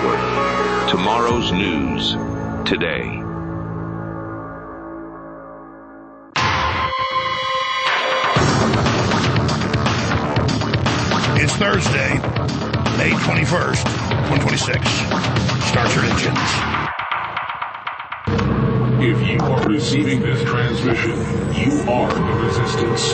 Network. Tomorrow's news today. It's Thursday, May 21st, 2026. Start your engines. If you are receiving this transmission, you are the resistance.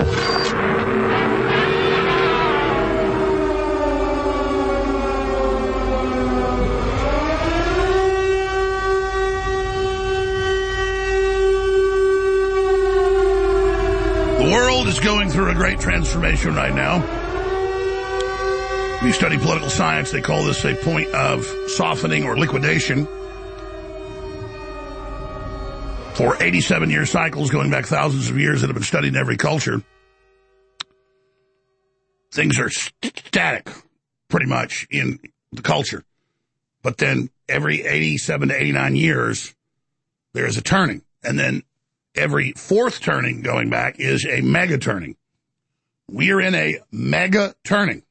The world is going through a great transformation right now. When you study political science, they call this a point of softening or liquidation. For 87-year cycles going back thousands of years that have been studied in every culture, things are static, pretty much, in the culture. But then every 87 to 89 years, there is a turning. And then every fourth turning going back is a mega turning. We are in a mega turning.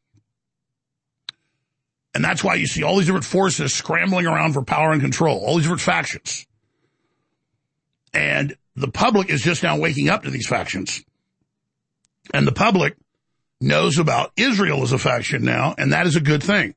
And that's why you see all these different forces scrambling around for power and control, all these different factions. And the public is just now waking up to these factions. And the public knows about Israel as a faction now, and that is a good thing.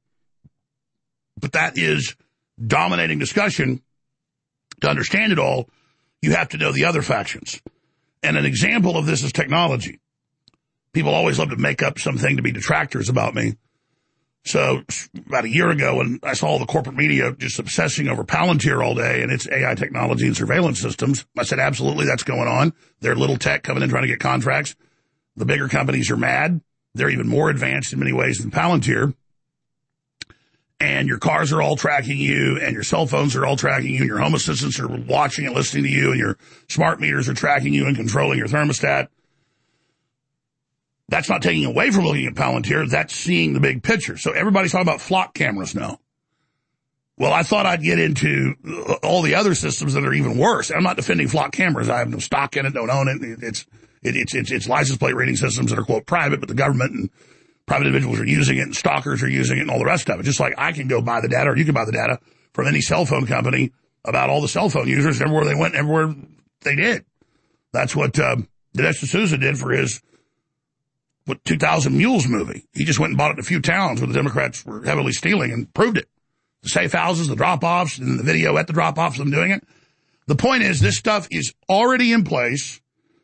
But that is dominating discussion. To understand it all, you have to know the other factions. And an example of this is technology. People always love to make up something to be detractors about me. So about a year ago, when I saw the corporate media just obsessing over Palantir all day and its AI technology and surveillance systems, I said, absolutely, that's going on. They're little tech coming in trying to get contracts. The bigger companies are mad. They're even more advanced in many ways than Palantir. And your cars are all tracking you, and your cell phones are all tracking you, and your home assistants are watching and listening to you, and your smart meters are tracking you and controlling your thermostat. That's not taking away from looking at Palantir. That's seeing the big picture. So everybody's talking about flock cameras now. Well, I thought I'd get into all the other systems that are even worse. I'm not defending flock cameras. I have no stock in it, don't own it. It's license plate reading systems that are, quote, private, but the government and private individuals are using it, and stalkers are using it, and all the rest of it. Just like I can go buy the data, or you can buy the data from any cell phone company about all the cell phone users, everywhere they went, everywhere they did. That's what Dinesh D'Souza did for his 2000 Mules movie. He just went and bought it in a few towns where the Democrats were heavily stealing and proved it. The safe houses, the drop-offs, and the video at the drop-offs of them doing it. The point is, this stuff is already in place,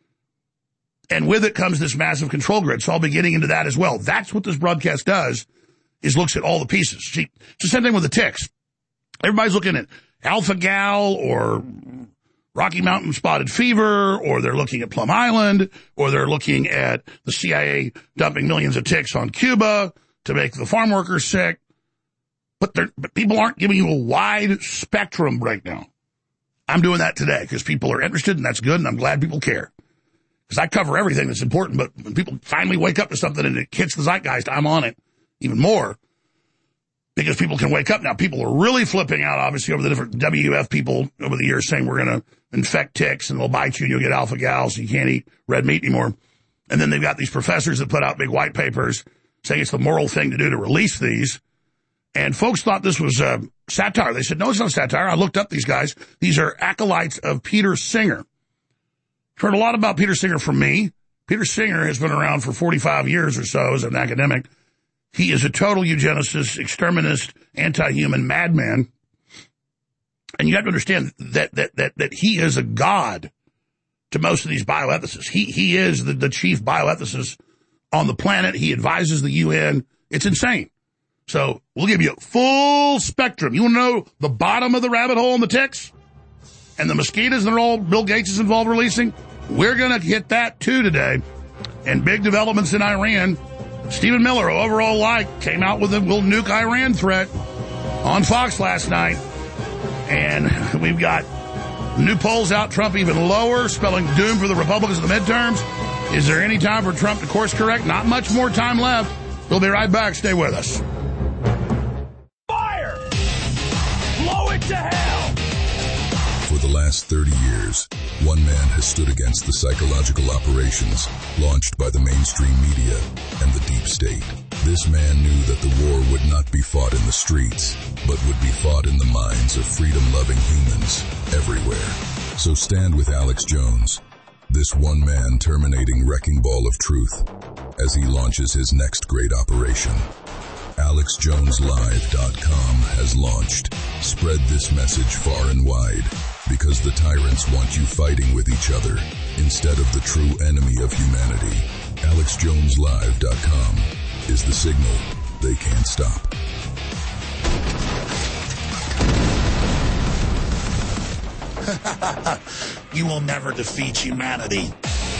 and with it comes this massive control grid. So I'll be getting into that as well. That's what this broadcast does, is looks at all the pieces. See, it's the same thing with the ticks. Everybody's looking at alpha-gal or Rocky Mountain spotted fever, or they're looking at Plum Island, or they're looking at the CIA dumping millions of ticks on Cuba to make the farm workers sick. But people aren't giving you a wide spectrum right now. I'm doing that today because people are interested, and that's good, and I'm glad people care. Because I cover everything that's important, but when people finally wake up to something and it hits the zeitgeist, I'm on it even more. Because people can wake up now. People are really flipping out, obviously, over the different WF people over the years saying we're going to infect ticks and they'll bite you and you'll get alpha-gal, so you can't eat red meat anymore. And then they've got these professors that put out big white papers saying it's the moral thing to do to release these. And folks thought this was satire. They said, no, it's not satire. I looked up these guys. These are acolytes of Peter Singer. Heard a lot about Peter Singer from me. Peter Singer has been around for 45 years or so as an academic. He is a total eugenicist, exterminist, anti-human madman. And you have to understand that he is a god to most of these bioethicists. He is the chief bioethicist on the planet. He advises the UN. It's insane. So we'll give you a full spectrum. You want to know the bottom of the rabbit hole in the ticks? And the mosquitoes that are all Bill Gates is involved releasing? We're going to hit that too today. And big developments in Iran. Stephen Miller, who overall came out with a will nuke Iran threat on Fox last night. And we've got new polls out, Trump even lower, spelling doom for the Republicans in the midterms. Is there any time for Trump to course correct? Not much more time left. We'll be right back. Stay with us. Fire! Blow it to hell! For the last 30 years, one man has stood against the psychological operations launched by the mainstream media and the deep state. This man knew that the war would not be fought in the streets, but would be fought in the minds of freedom-loving humans everywhere. So stand with Alex Jones, this one-man terminating wrecking ball of truth, as he launches his next great operation. AlexJonesLive.com has launched. Spread this message far and wide, because the tyrants want you fighting with each other instead of the true enemy of humanity. AlexJonesLive.com is the signal they can't stop. You will never defeat humanity.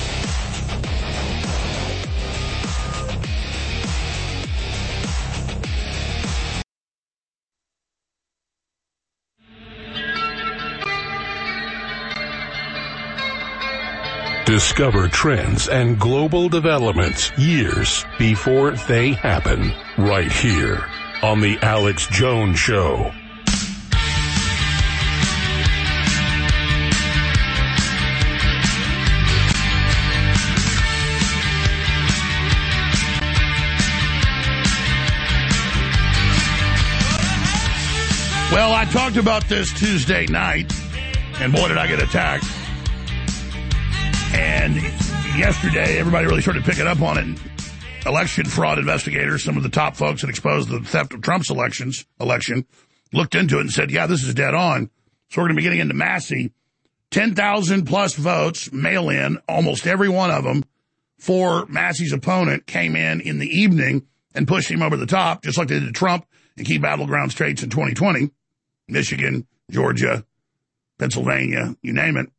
Discover trends and global developments years before they happen, right here on The Alex Jones Show. Well, I talked about this Tuesday night, and boy, did I get attacked. And yesterday, everybody really started picking up on it. Election fraud investigators, some of the top folks that exposed the theft of Trump's election, looked into it and said, yeah, this is dead on. So we're going to be getting into Massey. 10,000 plus votes, mail in, almost every one of them, for Massey's opponent came in the evening and pushed him over the top, just like they did to Trump in key battleground states in 2020. Michigan, Georgia, Pennsylvania, you name it.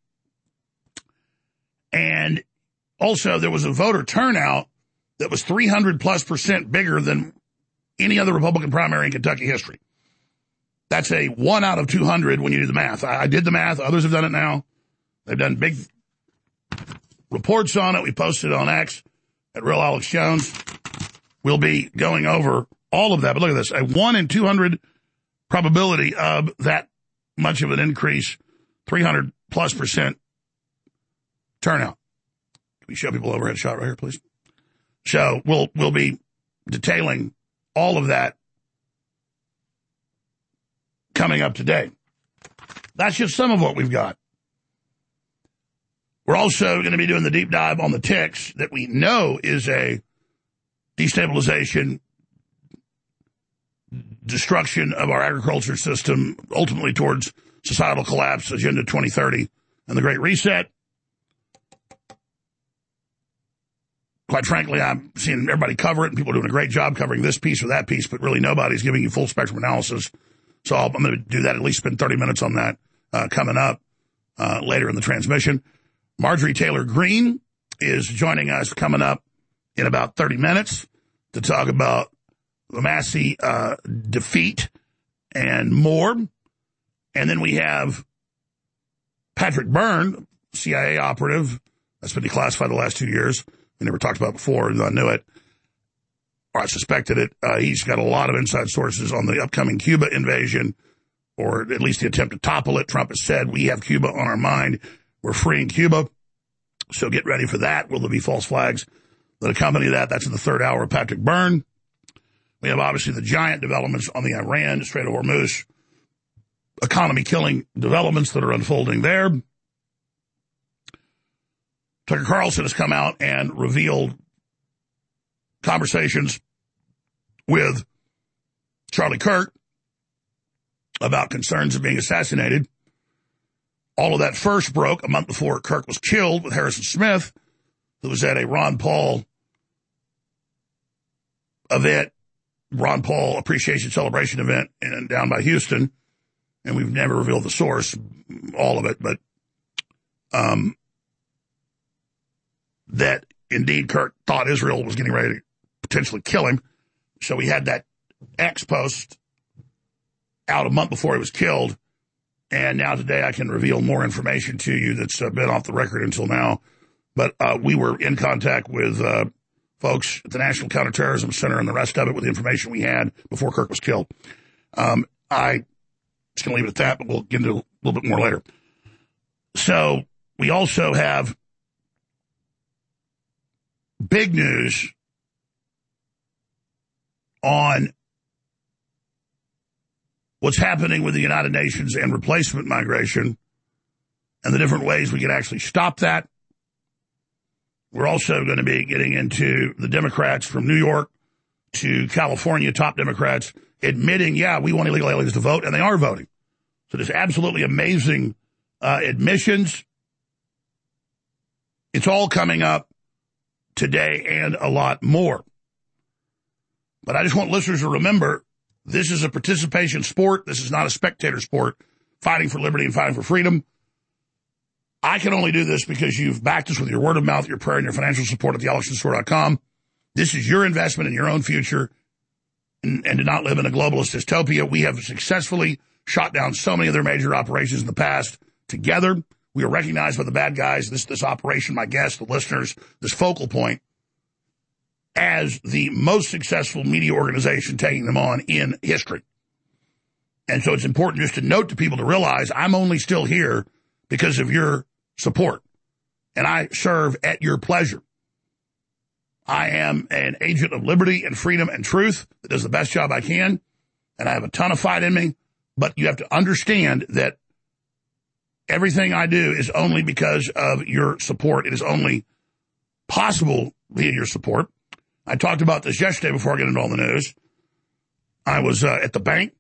And also there was a voter turnout that was 300+% bigger than any other Republican primary in Kentucky history. That's a 1 out of 200 when you do the math. I did the math. Others have done it now. They've done big reports on it. We posted it on X at Real Alex Jones. We'll be going over all of that. But look at this. A 1 in 200 probability of that much of an increase, 300+% turnout. Can we show people overhead shot right here, please? So we'll be detailing all of that coming up today. That's just some of what we've got. We're also going to be doing the deep dive on the ticks that we know is a destabilization, destruction of our agriculture system, ultimately towards societal collapse, Agenda 2030, and the Great Reset. Quite frankly, I'm seeing everybody cover it, and people are doing a great job covering this piece or that piece, but really nobody's giving you full spectrum analysis. So I'm going to do that, at least spend 30 minutes on that coming up later in the transmission. Marjorie Taylor Greene is joining us coming up in about 30 minutes to talk about the Massey defeat and more. And then we have Patrick Byrne, CIA operative, that's been declassified the last 2 years. We never talked about before, and I knew it, or I suspected it. He's got a lot of inside sources on the upcoming Cuba invasion, or at least the attempt to topple it. Trump has said, we have Cuba on our mind. We're freeing Cuba. So get ready for that. Will there be false flags that accompany that? That's in the third hour of Patrick Byrne. We have obviously the giant developments on the Iran, Strait of Hormuz, economy-killing developments that are unfolding there. Tucker Carlson has come out and revealed conversations with Charlie Kirk about concerns of being assassinated. All of that first broke a month before Kirk was killed with Harrison Smith, who was at a Ron Paul event, Ron Paul Appreciation Celebration event down by Houston. And we've never revealed the source, all of it, but that indeed Kirk thought Israel was getting ready to potentially kill him. So we had that X post out a month before he was killed. And now today I can reveal more information to you that's been off the record until now. But we were in contact with folks at the National Counterterrorism Center and the rest of it with the information we had before Kirk was killed. I'm just going to leave it at that, but we'll get into a little bit more later. So we also have big news on what's happening with the United Nations and replacement migration and the different ways we can actually stop that. We're also going to be getting into the Democrats from New York to California, top Democrats, admitting, yeah, we want illegal aliens to vote, and they are voting. So there's absolutely amazing admissions. It's all coming up today and a lot more. But I just want listeners to remember, this is a participation sport. This is not a spectator sport, fighting for liberty and fighting for freedom. I can only do this because you've backed us with your word of mouth, your prayer, and your financial support at thealexjonesstore.com. This is your investment in your own future and to not live in a globalist dystopia. We have successfully shot down so many of their major operations in the past together. We are recognized by the bad guys, this operation, my guests, the listeners, this focal point, as the most successful media organization taking them on in history. And so it's important just to note to people to realize I'm only still here because of your support. And I serve at your pleasure. I am an agent of liberty and freedom and truth that does the best job I can. And I have a ton of fight in me. But you have to understand that everything I do is only because of your support. It is only possible via your support. I talked about this yesterday before I get into all the news. I was at the bank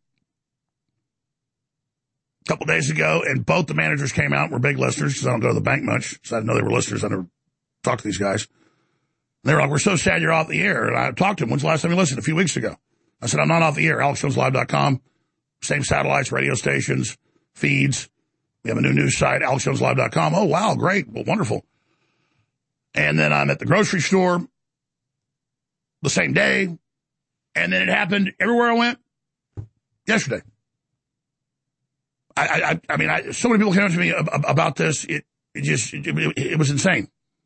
a couple days ago, and both the managers came out and were big listeners because I don't go to the bank much, so I didn't know they were listeners. I never talked to these guys. And they were like, we're so sad you're off the air. And I talked to them. When's the last time you listened? A few weeks ago. I said, I'm not off the air. AlexJonesLive.com. Same satellites, radio stations, feeds. We have a new news site, AlexJonesLive.com. Oh, wow, great. Well, wonderful. And then I'm at the grocery store the same day. And then it happened everywhere I went yesterday. I mean, so many people came up to me about this. It was insane.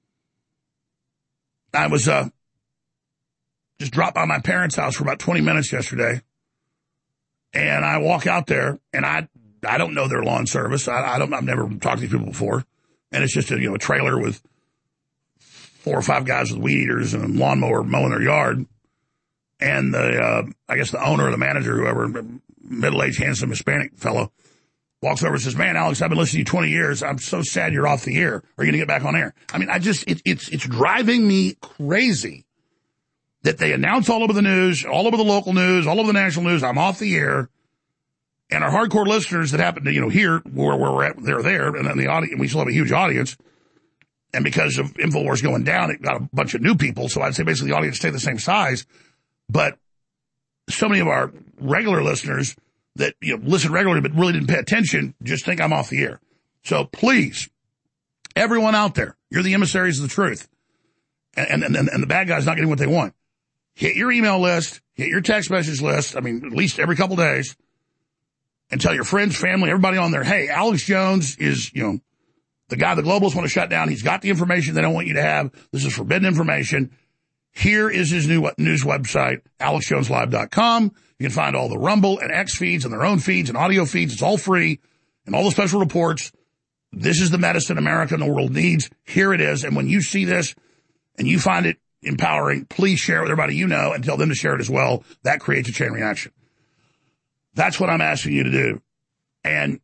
I was just dropped by my parents' house for about 20 minutes yesterday. And I walk out there, and I don't know their lawn service. I've never talked to these people before. And it's just a trailer with 4 or 5 guys with weed eaters and a lawnmower mowing their yard. And I guess the owner or the manager, whoever, middle-aged, handsome Hispanic fellow, walks over and says, man, Alex, I've been listening to you 20 years. I'm so sad you're off the air. Are you going to get back on air? I mean, it's driving me crazy that they announce all over the news, all over the local news, all over the national news, I'm off the air. And our hardcore listeners that happen to, hear where we're at, they're there. And then the audience, we still have a huge audience. And because of InfoWars going down, it got a bunch of new people. So I'd say basically the audience stayed the same size. But so many of our regular listeners that listen regularly but really didn't pay attention just think I'm off the air. So please, everyone out there, you're the emissaries of the truth. And the bad guys not getting what they want. Hit your email list, hit your text message list, at least every couple days, and tell your friends, family, everybody on there, hey, Alex Jones is, the guy the globalists want to shut down. He's got the information they don't want you to have. This is forbidden information. Here is his new news website, AlexJonesLive.com. You can find all the Rumble and X feeds and their own feeds and audio feeds. It's all free. And all the special reports. This is the medicine America and the world needs. Here it is. And when you see this and you find it empowering, please share it with everybody you know and tell them to share it as well. That creates a chain reaction. That's what I'm asking you to do. And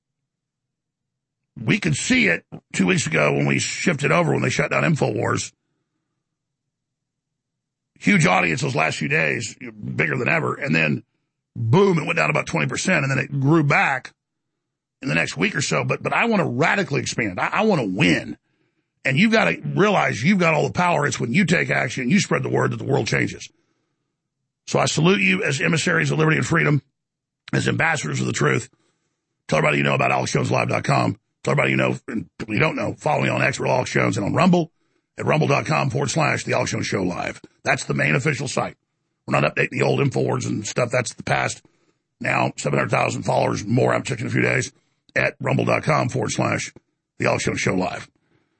we could see it 2 weeks ago when we shifted over, when they shut down InfoWars. Huge audience those last few days, bigger than ever. And then, boom, it went down about 20%, and then it grew back in the next week or so. But I want to radically expand. I want to win. And you've got to realize you've got all the power. It's when you take action and you spread the word that the world changes. So I salute you as emissaries of liberty and freedom, as ambassadors of the truth. Tell everybody you know about AlexJonesLive.com. Tell everybody you know, and people you don't know, follow me on X, Alex Jones, and on Rumble at rumble.com/The Alex Jones Show Live. That's the main official site. We're not updating the old InfoWars and stuff. That's the past. Now, 700,000 followers more. I'm checking in a few days at rumble.com/The Alex Jones Show Live.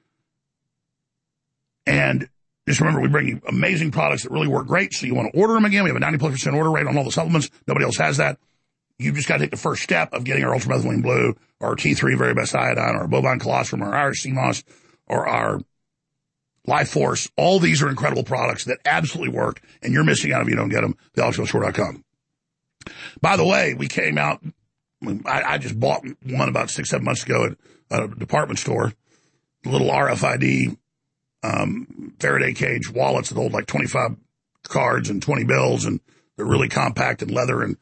And just remember, we bring you amazing products that really work great. So you want to order them again. We have a 90+% order rate on all the supplements. Nobody else has that. You've just got to take the first step of getting our Ultramethylene Blue, or our T3 Very Best Iodine, or our Bovine Colostrum, or our Irish Sea Moss, or our Life Force. All these are incredible products that absolutely work, and you're missing out if you don't get them. TheAlexJonesStore.com. By the way, we came out, I just bought one about 6-7 months ago at a department store, little RFID Faraday cage wallets that hold like 25 cards and 20 bills, and they're really compact and leather and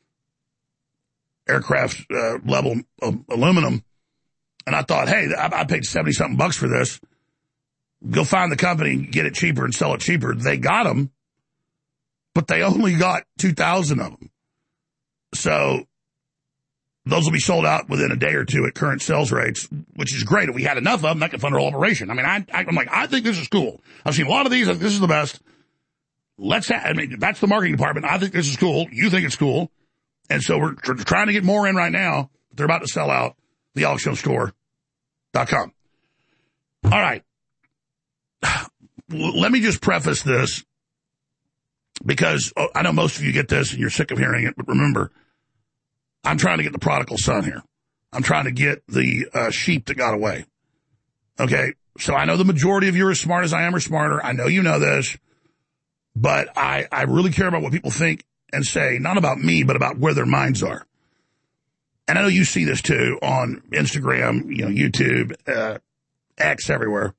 aircraft level aluminum. And I thought, hey, I paid $70-something for this. Go find the company, get it cheaper and sell it cheaper. They got them, but they only got 2,000 of them. So those will be sold out within a day or two at current sales rates, which is great. If we had enough of them, that could fund our whole operation. I mean, I'm like, I think this is cool. I've seen a lot of these. This is the best. That's the marketing department. I think this is cool. You think it's cool. And so we're trying to get more in right now. But they're about to sell out. TheAlexJonesStore.com. All right. Let me just preface this because I know most of you get this and you're sick of hearing it. But remember, I'm trying to get the prodigal son here. I'm trying to get the sheep that got away. Okay? So I know the majority of you are as smart as I am or smarter. I know you know this. But I really care about what people think and say, not about me, but about where their minds are. And I know you see this too on Instagram, YouTube, X, everywhere.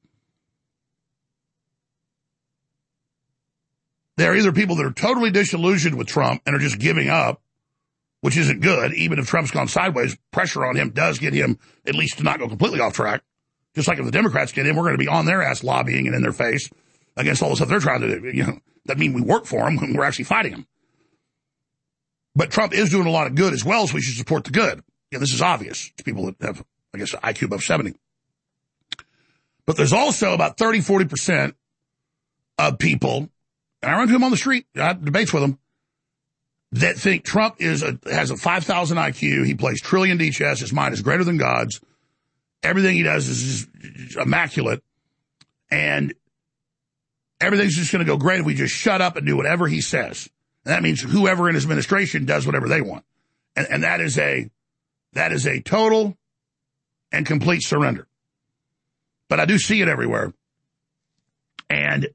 There are either people that are totally disillusioned with Trump and are just giving up, which isn't good. Even if Trump's gone sideways, pressure on him does get him at least to not go completely off track. Just like if the Democrats get in, we're going to be on their ass lobbying and in their face against all the stuff they're trying to do. That means we work for them when we're actually fighting them. But Trump is doing a lot of good as well, so we should support the good. This is obvious to people that have, I guess, IQ above 70. But there's also about 30-40% of people, and I run into them on the street, I have debates with them, that think Trump has a 5,000 IQ, he plays trillion D chess, his mind is greater than God's, everything he does is immaculate, and everything's just going to go great if we just shut up and do whatever he says. And that means whoever in his administration does whatever they want. And that is a total and complete surrender. But I do see it everywhere. And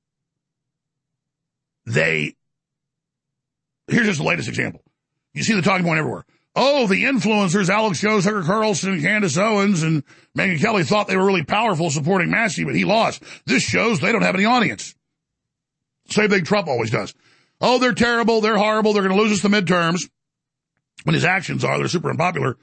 here's just the latest example. You see the talking point everywhere. Oh, the influencers, Alex Jones, Tucker Carlson, and Candace Owens, and Megyn Kelly thought they were really powerful supporting Massey, but he lost. This shows they don't have any audience. Same thing Trump always does. Oh, they're terrible, they're horrible, they're going to lose us the midterms. When his actions are, they're super unpopular.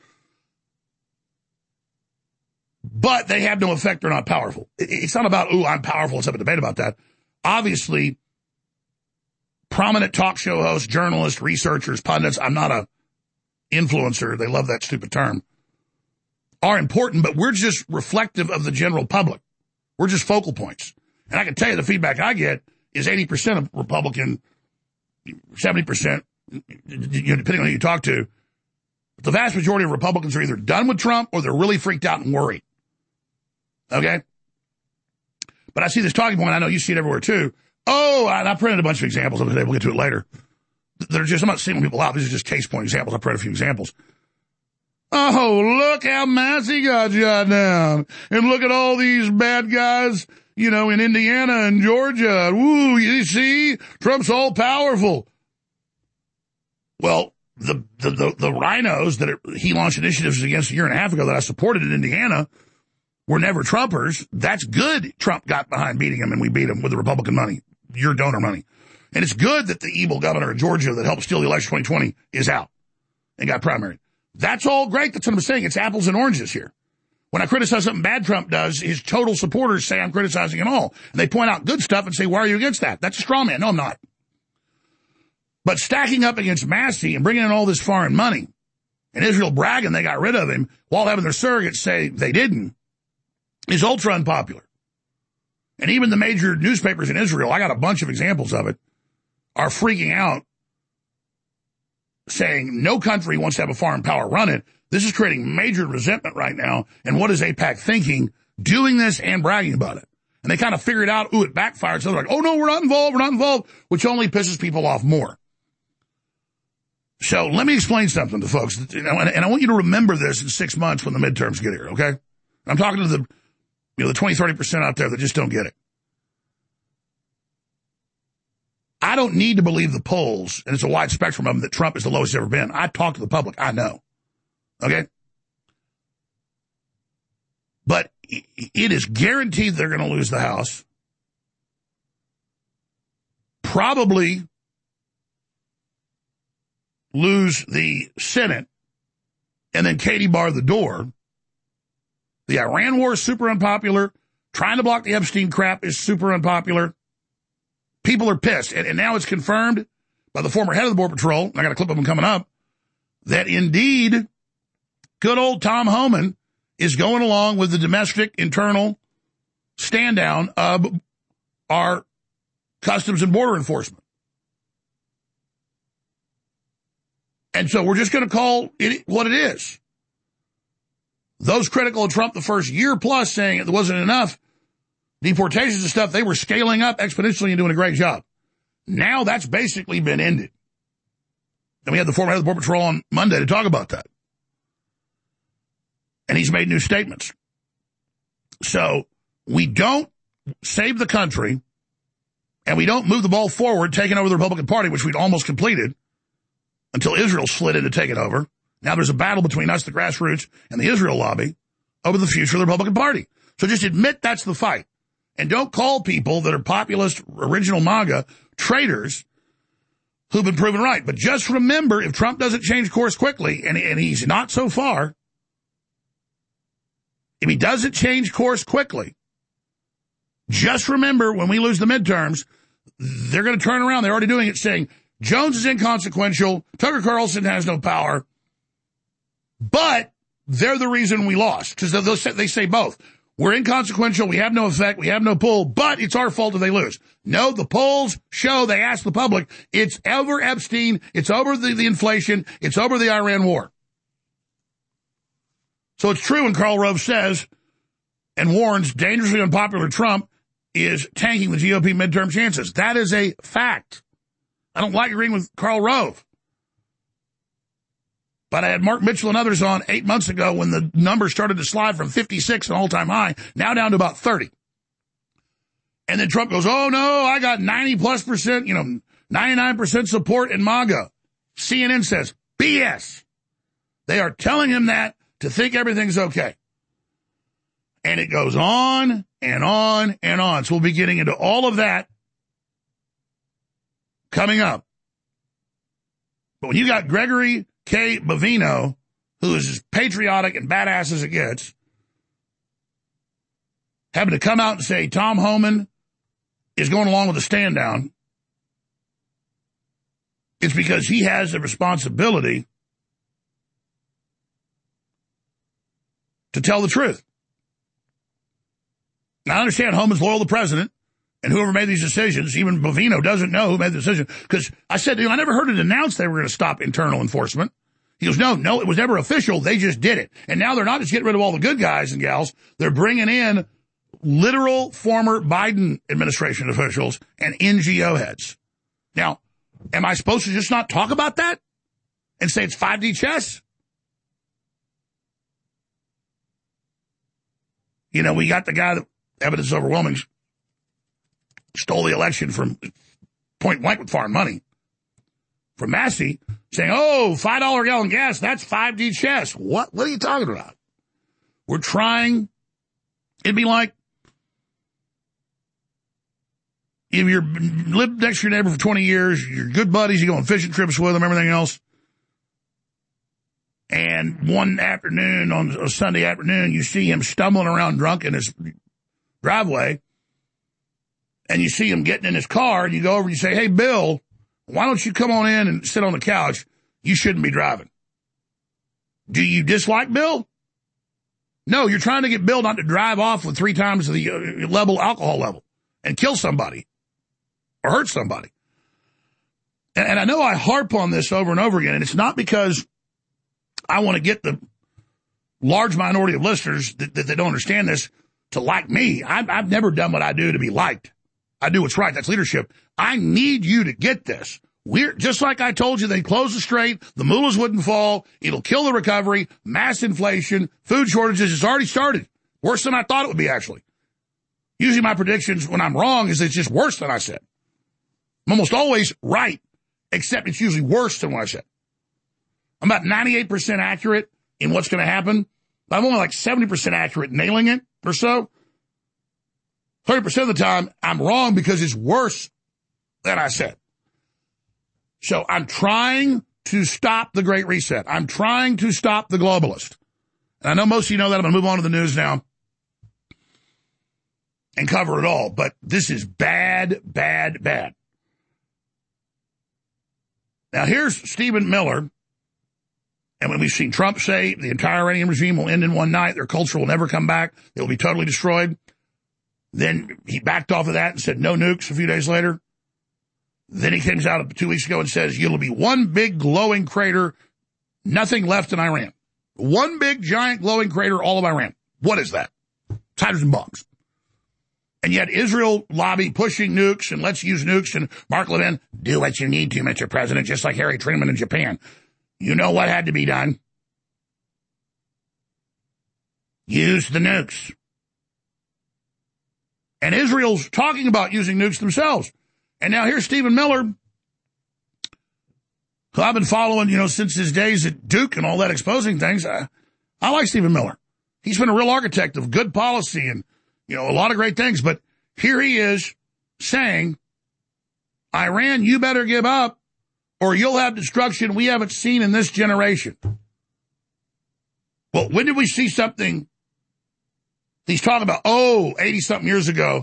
But they have no effect, they're not powerful. It's not about, I'm powerful, let's have a debate about that. Obviously, prominent talk show hosts, journalists, researchers, pundits, I'm not a influencer, they love that stupid term, are important, but we're just reflective of the general public. We're just focal points. And I can tell you the feedback I get is 80% of Republican, 70%, depending on who you talk to. The vast majority of Republicans are either done with Trump or they're really freaked out and worried. Okay? But I see this talking point, I know you see it everywhere too. Oh, and I printed a bunch of examples of it today, we'll get to it later. They're just, I'm not singling people out, these are just case point examples. I printed a few examples. Oh, look how Massey got shot down. And look at all these bad guys, in Indiana and Georgia. Woo, you see? Trump's all powerful. Well, the rhinos that he launched initiatives against a year and a half ago that I supported in Indiana were never Trumpers. That's good Trump got behind beating him, and we beat him with the Republican money, your donor money. And it's good that the evil governor of Georgia that helped steal the election 2020 is out and got primaried. That's all great. That's what I'm saying. It's apples and oranges here. When I criticize something bad Trump does, his total supporters say I'm criticizing it all. And they point out good stuff and say, why are you against that? That's a straw man. No, I'm not. But stacking up against Massey and bringing in all this foreign money and Israel bragging they got rid of him while having their surrogates say they didn't is ultra unpopular. And even the major newspapers in Israel, I got a bunch of examples of it, are freaking out, saying no country wants to have a foreign power run it. This is creating major resentment right now. And what is AIPAC thinking? Doing this and bragging about it. And they kind of figured out, it backfired. So they're like, oh, no, we're not involved, which only pisses people off more. So let me explain something to folks. And I want you to remember this in 6 months when the midterms get here, okay? I'm talking to the 20, 30% out there that just don't get it. I don't need to believe the polls, and it's a wide spectrum of them, that Trump is the lowest it's ever been. I talk to the public. I know. Okay? But it is guaranteed they're going to lose the House. Probably lose the Senate, and then Katie bar the door. The Iran war is super unpopular. Trying to block the Epstein crap is super unpopular. People are pissed. And now it's confirmed by the former head of the Border Patrol, I got a clip of him coming up, that indeed good old Tom Homan is going along with the domestic internal stand down of our Customs and Border Enforcement. And so we're just going to call it what it is. Those critical of Trump the first year plus saying it wasn't enough deportations and stuff, they were scaling up exponentially and doing a great job. Now that's basically been ended. And we had the former head of the Border Patrol on Monday to talk about that. And he's made new statements. So we don't save the country and we don't move the ball forward, taking over the Republican Party, which we'd almost completed until Israel slid in to take it over. Now there's a battle between us, the grassroots, and the Israel lobby over the future of the Republican Party. So just admit that's the fight. And don't call people that are populist, original MAGA traitors who've been proven right. But just remember, if Trump doesn't change course quickly, and he's not so far, if he doesn't change course quickly, just remember when we lose the midterms, they're going to turn around. They're already doing it, saying Jones is inconsequential, Tucker Carlson has no power, but they're the reason we lost. Because they say both. We're inconsequential, we have no effect, we have no pull, but it's our fault if they lose. No, the polls show, they ask the public, it's over Epstein, it's over the inflation, it's over the Iran war. So it's true when Karl Rove says and warns dangerously unpopular Trump is tanking the GOP midterm chances. That is a fact. I don't like agreeing with Karl Rove. But I had Mark Mitchell and others on 8 months ago when the numbers started to slide from 56, an all-time high, now down to about 30. And then Trump goes, oh, no, I got 90+%, 99% support in MAGA. CNN says, BS. They are telling him that to think everything's okay. And it goes on and on and on. So we'll be getting into all of that coming up. But when you got Gregory K. Bavino, who is as patriotic and badass as it gets, having to come out and say Tom Homan is going along with the stand down, it's because he has a responsibility to tell the truth. Now, I understand Homan's loyal to the president, and whoever made these decisions, even Bavino doesn't know who made the decision. Because I said to him, I never heard it announced they were going to stop internal enforcement. He goes, no, it was never official. They just did it. And now they're not just getting rid of all the good guys and gals. They're bringing in literal former Biden administration officials and NGO heads. Now, am I supposed to just not talk about that and say it's 5D chess? We got the guy that evidence is overwhelming stole the election from point blank with foreign money from Massey, saying, oh, $5 a gallon gas, that's 5D chess. What are you talking about? We're trying. It'd be like if you lived next to your neighbor for 20 years, you're good buddies, you go on fishing trips with them, everything else. And one afternoon, on a Sunday afternoon, you see him stumbling around drunk in his driveway. And you see him getting in his car, and you go over and you say, hey, Bill, why don't you come on in and sit on the couch? You shouldn't be driving. Do you dislike Bill? No, you're trying to get Bill not to drive off with 3 times the alcohol level and kill somebody or hurt somebody. And I know I harp on this over and over again, and it's not because I want to get the large minority of listeners that don't understand this to like me. I've never done what I do to be liked. I do what's right. That's leadership. I need you to get this. We're just like I told you, they close the strait, the mullahs wouldn't fall, it'll kill the recovery, mass inflation, food shortages. It's already started. Worse than I thought it would be, actually. Usually my predictions when I'm wrong is it's just worse than I said. I'm almost always right, except it's usually worse than what I said. I'm about 98% accurate in what's going to happen. But I'm only like 70% accurate nailing it or so. 30% of the time, I'm wrong because it's worse than I said. So I'm trying to stop the Great Reset. I'm trying to stop the globalist. And I know most of you know that. I'm going to move on to the news now and cover it all. But this is bad, bad, bad. Now, here's Stephen Miller. And when we've seen Trump say the entire Iranian regime will end in one night, their culture will never come back, it will be totally destroyed. Then he backed off of that and said no nukes a few days later. Then he comes out 2 weeks ago and says it'll be one big glowing crater, nothing left in Iran. One big giant glowing crater, all of Iran. What is that? It's hydrogen bombs. And yet Israel lobby pushing nukes and let's use nukes, and Mark Levin, do what you need to, Mr. President, just like Harry Truman in Japan. You know what had to be done? Use the nukes. And Israel's talking about using nukes themselves. And now here's Stephen Miller, who I've been following, since his days at Duke and all that, exposing things. I like Stephen Miller. He's been a real architect of good policy and, a lot of great things. But here he is saying, Iran, you better give up, or you'll have destruction we haven't seen in this generation. Well, when did we see something he's talking about? 80-something years ago,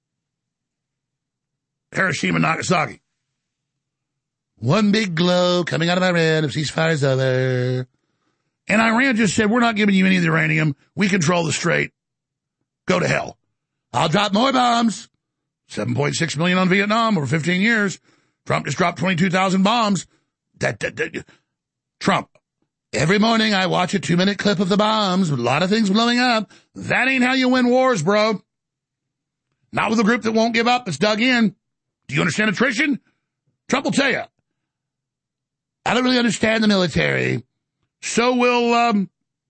Hiroshima and Nagasaki. One big glow coming out of Iran if ceasefire's over. And Iran just said, we're not giving you any of the uranium. We control the strait. Go to hell. I'll drop more bombs. 7.6 million on Vietnam over 15 years. Trump just dropped 22,000 bombs. Trump. Every morning I watch a 2-minute clip of the bombs with a lot of things blowing up. That ain't how you win wars, bro. Not with a group that won't give up, that's dug in. Do you understand attrition? Trump will tell you. I don't really understand the military. So will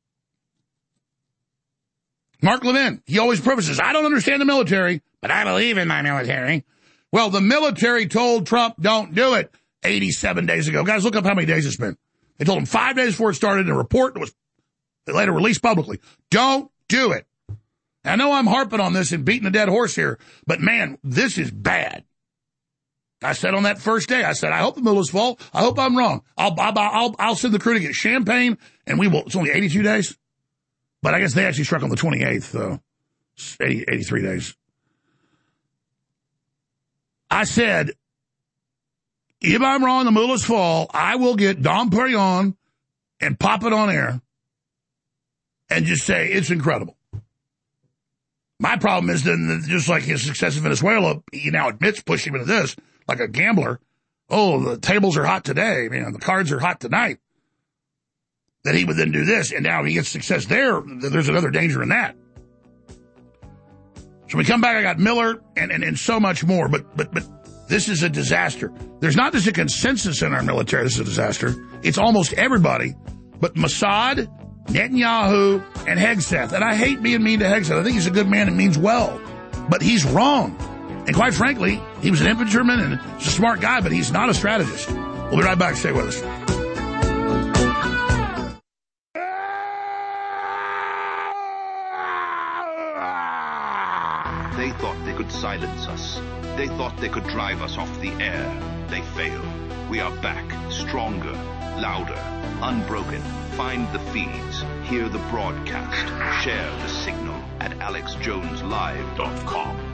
Mark Levin. He always prefaces, I don't understand the military, but I believe in my military. Well, the military told Trump, don't do it 87 days ago. Guys, look up how many days it's been. They told him 5 days before it started in a report that was later released publicly. Don't do it. I know I'm harping on this and beating a dead horse here, but man, this is bad. I said on that first day, I said, I hope the middle is full. I hope I'm wrong. I'll send the crew to get champagne, and we will. It's only 82 days. But I guess they actually struck on the 28th, though. 83 days. I said, if I'm wrong, the middle is full, I will get Dom Perignon and pop it on air and just say, it's incredible. My problem is then, just like his success in Venezuela, he now admits pushing into this, like a gambler. Oh, the tables are hot today. The cards are hot tonight. That he would then do this, and now if he gets success there, there's another danger in that. So when we come back, I got Miller and so much more, but this is a disaster. There's not just a consensus in our military, this is a disaster. It's almost everybody, but Mossad, Netanyahu, and Hegseth. And I hate being mean to Hegseth. I think he's a good man and means well, but he's wrong. And quite frankly, he was an infantryman and he's a smart guy, but he's not a strategist. We'll be right back. Stay with us. They thought they could silence us. They thought they could drive us off the air. They failed. We are back, stronger, louder, unbroken. Find the feeds, hear the broadcast, share the signal at AlexJonesLive.com.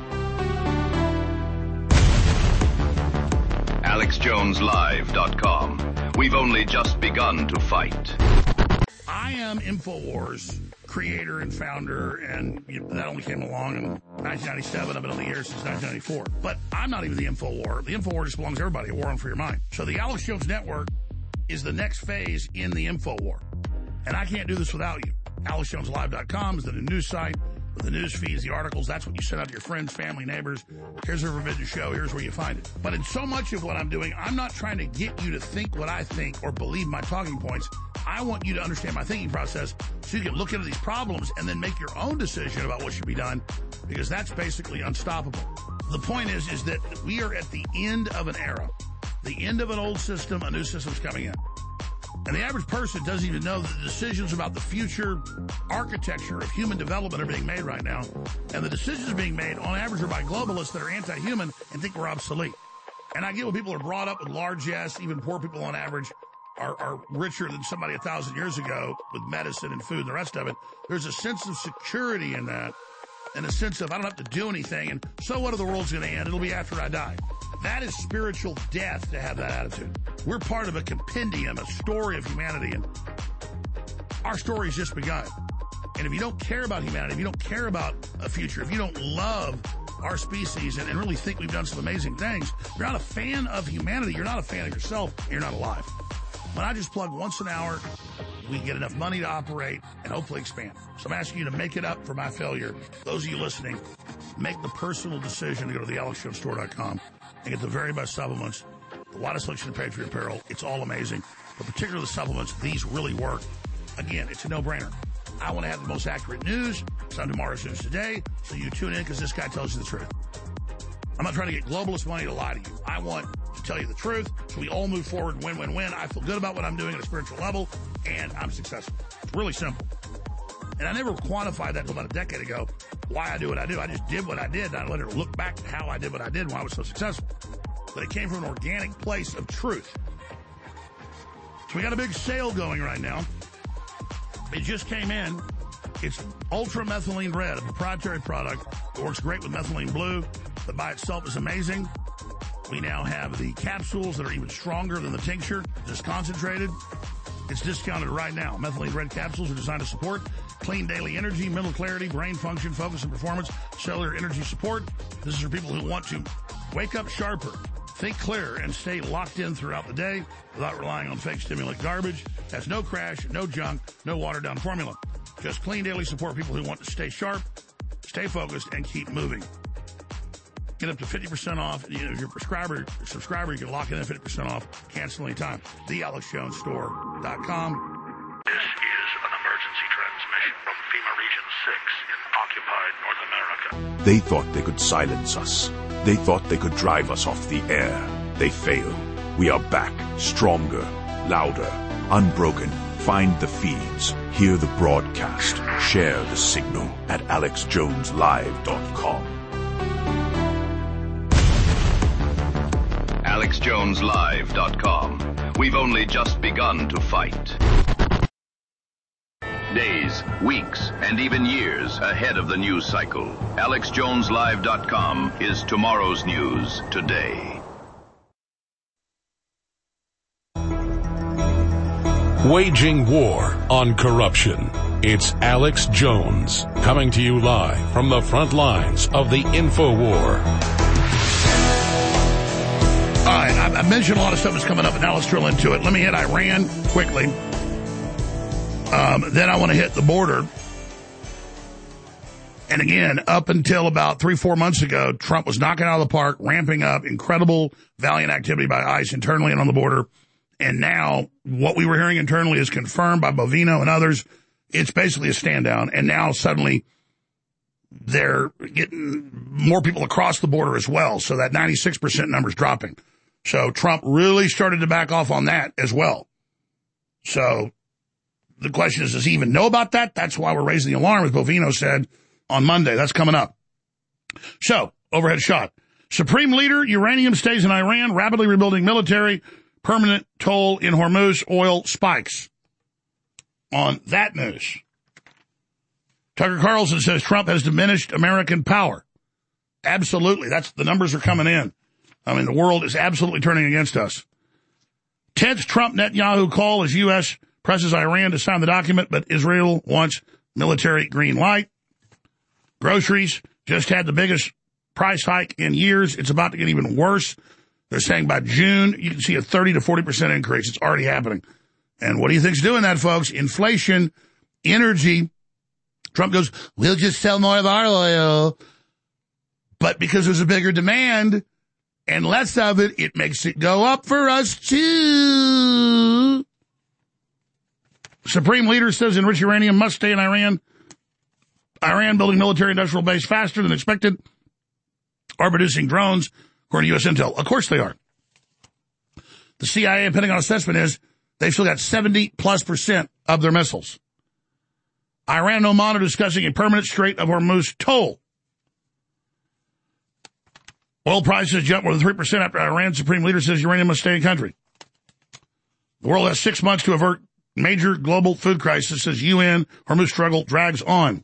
AlexJonesLive.com. We've only just begun to fight. I am InfoWars creator and founder, and that only came along in 1997. I've been on the air since 1994. But I'm not even the InfoWar. The InfoWar just belongs to everybody, a war on for your mind. So the Alex Jones Network is the next phase in the InfoWar. And I can't do this without you. AlexJonesLive.com is the new news site with the news feeds, the articles. That's what you send out to your friends, family, neighbors. Here's a forbidden show. Here's where you find it. But in so much of what I'm doing, I'm not trying to get you to think what I think or believe my talking points. I want you to understand my thinking process so you can look into these problems and then make your own decision about what should be done, because that's basically unstoppable. the point is that we are at the end of an era, the end of an old system, a new system's coming in. And the average person doesn't even know that the decisions about the future architecture of human development are being made right now. And the decisions being made, on average, are by globalists that are anti-human and think we're obsolete. And I get when people are brought up with largesse, even poor people on average are richer than somebody 1,000 years ago with medicine and food and the rest of it. There's a sense of security in that and a sense of I don't have to do anything. And so what if the world's going to end? It'll be after I die. That is spiritual death to have that attitude. We're part of a compendium, a story of humanity, and our story's just begun. And if you don't care about humanity, if you don't care about a future, if you don't love our species and really think we've done some amazing things, you're not a fan of humanity, you're not a fan of yourself, and you're not alive. When I just plug once an hour, we get enough money to operate and hopefully expand. So I'm asking you to make it up for my failure. Those of you listening, make the personal decision to go to the AlexJonesStore.com and get the very best supplements, the widest selection of Patriot apparel. It's all amazing. But particularly the supplements, these really work. Again, it's a no-brainer. I want to have the most accurate news. It's on Tomorrow's News Today, so you tune in because this guy tells you the truth. I'm not trying to get globalist money to lie to you. I want to tell you the truth so we all move forward, win, win, win. I feel good about what I'm doing at a spiritual level, and I'm successful. It's really simple. And I never quantified that until about a decade ago, why I do what I do. I just did what I did, and I let her look back at how I did what I did and why I was so successful. But it came from an organic place of truth. So we got a big sale going right now. It just came in. It's Ultra Methylene Red, a proprietary product. It works great with methylene blue, but by itself is amazing. We now have the capsules that are even stronger than the tincture, just concentrated. It's discounted right now. Methylene Red capsules are designed to support clean daily energy, mental clarity, brain function, focus and performance, cellular energy support. This is for people who want to wake up sharper, think clearer, and stay locked in throughout the day without relying on fake stimulant garbage. That's no crash, no junk, no watered-down formula. Just clean daily support people who want to stay sharp, stay focused, and keep moving. Get up to 50% off. If you're a subscriber, you can lock in at 50% off. Cancel anytime. TheAlexJonesStore.com. This is an emergency transmission from FEMA Region 6 in occupied North America. They thought they could silence us. They thought they could drive us off the air. They failed. We are back, stronger, louder, unbroken. Find the feeds, hear the broadcast, share the signal at AlexJonesLive.com. AlexJonesLive.com. We've only just begun to fight. Days, weeks, and even years ahead of the news cycle. AlexJonesLive.com is tomorrow's news today. Waging war on corruption. It's Alex Jones, coming to you live from the front lines of the InfoWar. All right, I mentioned a lot of stuff that's coming up, and now let's drill into it. Let me hit Iran quickly. Then I want to hit the border. And again, up until about 3-4 months ago, Trump was knocking out of the park, ramping up incredible valiant activity by ICE internally and on the border. And now what we were hearing internally is confirmed by Bovino and others. It's basically a stand down. And now suddenly they're getting more people across the border as well. So that 96% number is dropping. So Trump really started to back off on that as well. So the question is, does he even know about that? That's why we're raising the alarm, as Bovino said on Monday. That's coming up. So, overhead shot. Supreme leader, uranium stays in Iran, rapidly rebuilding military, permanent toll in Hormuz, oil spikes. On that news, Tucker Carlson says Trump has diminished American power. Absolutely. The numbers are coming in. I mean, the world is absolutely turning against us. Tense Trump-Netanyahu call as U.S. presses Iran to sign the document, but Israel wants military green light. Groceries just had the biggest price hike in years. It's about to get even worse. They're saying by June, you can see a 30 to 40% increase. It's already happening. And what do you think's doing that, folks? Inflation, energy. Trump goes, we'll just sell more of our oil. But because there's a bigger demand and less of it, it makes it go up for us too. Supreme leader says enriched uranium must stay in Iran. Iran building military industrial base faster than expected. are producing drones, according to U.S. Intel. Of course they are. The CIA and Pentagon assessment is they've still got 70+% of their missiles. Iran and Oman are discussing a permanent Strait of Hormuz toll. Oil prices jumped more than 3% after Iran's supreme leader says uranium must stay in country. The world has 6 months to avert major global food crisis as UN Hormuz struggle drags on.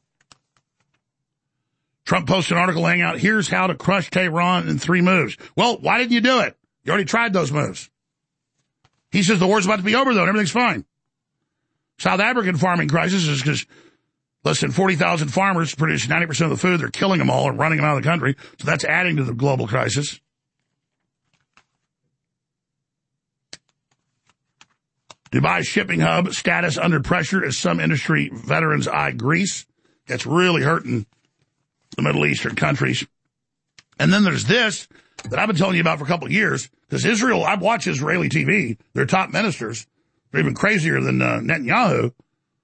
Trump posted an article laying out, here's how to crush Tehran in 3 moves. Well, why didn't you do it? You already tried those moves. He says the war's about to be over, though, and everything's fine. South African farming crisis is because less than 40,000 farmers produce 90% of the food. They're killing them all and running them out of the country. So that's adding to the global crisis. Dubai shipping hub status under pressure as some industry veterans eye Greece. That's really hurting the Middle Eastern countries. And then there's this that I've been telling you about for a couple of years. Because Israel, I've watched Israeli TV. Their top ministers, they're even crazier than Netanyahu.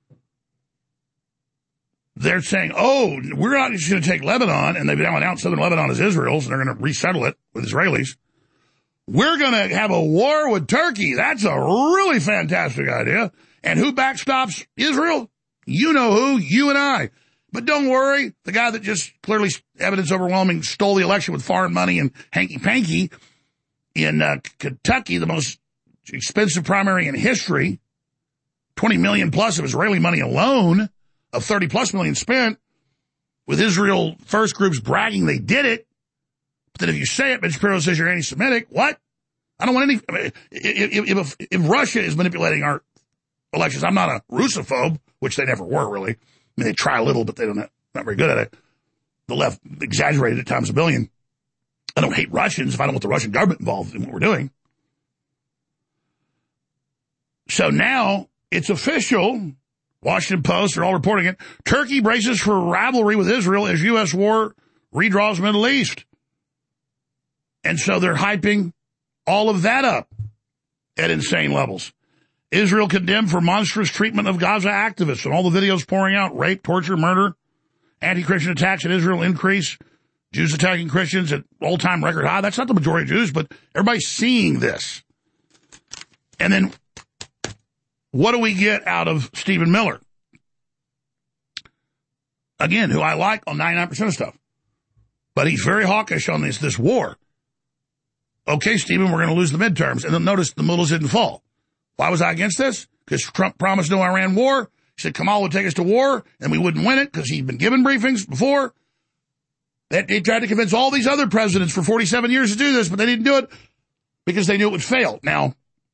They're saying, oh, we're not just going to take Lebanon, and they've now announced southern Lebanon as Israel's, and they're going to resettle it with Israelis. We're going to have a war with Turkey. That's a really fantastic idea. And who backstops Israel? You know who, you and I. But don't worry, the guy that just clearly, evidence overwhelming, stole the election with foreign money and hanky-panky in Kentucky, the most expensive primary in history, 20 million plus of Israeli money alone, of 30 plus million spent, with Israel First groups bragging they did it. But then if you say it, Ben Shapiro says you're anti-Semitic. What? I don't want any. I mean, if Russia is manipulating our elections, I'm not a Russophobe, which they never were really. I mean, they try a little, but they don't not very good at it. The left exaggerated it times a billion. I don't hate Russians if I don't want the Russian government involved in what we're doing. So now it's official. Washington Post are all reporting it. Turkey braces for rivalry with Israel as U.S. war redraws Middle East. And so they're hyping all of that up at insane levels. Israel condemned for monstrous treatment of Gaza activists, and all the videos pouring out, rape, torture, murder, anti-Christian attacks in Israel increase, Jews attacking Christians at all-time record high. That's not the majority of Jews, but everybody's seeing this. And then what do we get out of Stephen Miller? Again, who I like on 99% of stuff. But he's very hawkish on this war. Okay, Stephen, we're going to lose the midterms. And then notice the mullahs didn't fall. Why was I against this? Because Trump promised no Iran war. He said Kamala would take us to war, and we wouldn't win it because he'd been given briefings before. They tried to convince all these other presidents for 47 years to do this, but they didn't do it because they knew it would fail. Now,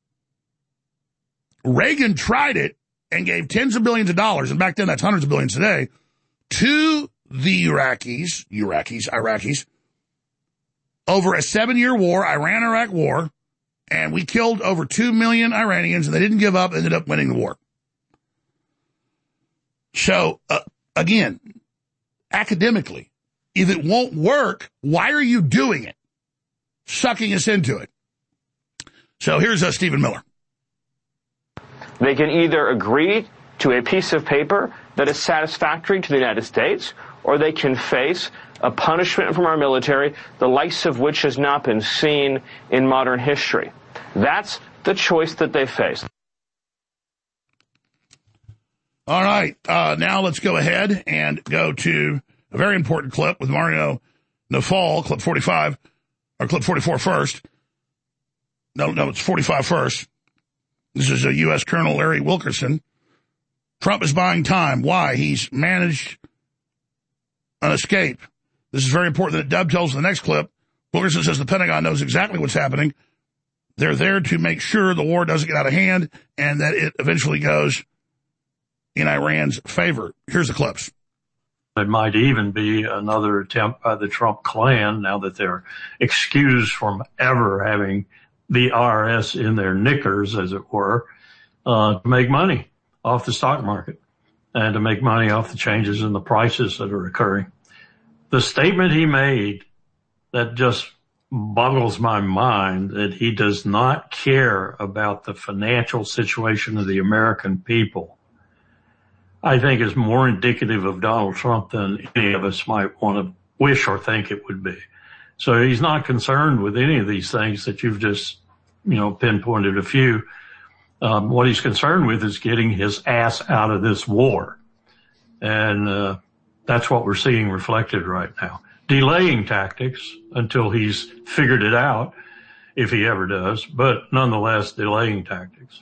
Reagan tried it and gave tens of billions of dollars, and back then that's hundreds of billions today, to the Iraqis, over a 7-year war, Iran-Iraq war, and we killed over 2 million Iranians, and they didn't give up, ended up winning the war. So, again, academically, if it won't work, why are you doing it? Sucking us into it. So here's Stephen Miller. They can either agree to a piece of paper that is satisfactory to the United States, or they can face a punishment from our military, the likes of which has not been seen in modern history. That's the choice that they face. All right, now let's go ahead and go to a very important clip with Mario Nawfal, clip 45, or clip 44 first. No, it's 45 first. This is a U.S. Colonel Larry Wilkerson. Trump is buying time. Why? He's managed an escape. This is very important that it dovetails to the next clip. Wilkerson says the Pentagon knows exactly what's happening. They're there to make sure the war doesn't get out of hand and that it eventually goes in Iran's favor. Here's the clips. It might even be another attempt by the Trump clan, now that they're excused from ever having the IRS in their knickers, as it were, to make money off the stock market and to make money off the changes in the prices that are occurring. The statement he made that just boggles my mind, that he does not care about the financial situation of the American people, I think is more indicative of Donald Trump than any of us might want to wish or think it would be. So he's not concerned with any of these things that you've just, pinpointed a few. What he's concerned with is getting his ass out of this war. And that's what we're seeing reflected right now. Delaying tactics until he's figured it out, if he ever does, but nonetheless, delaying tactics.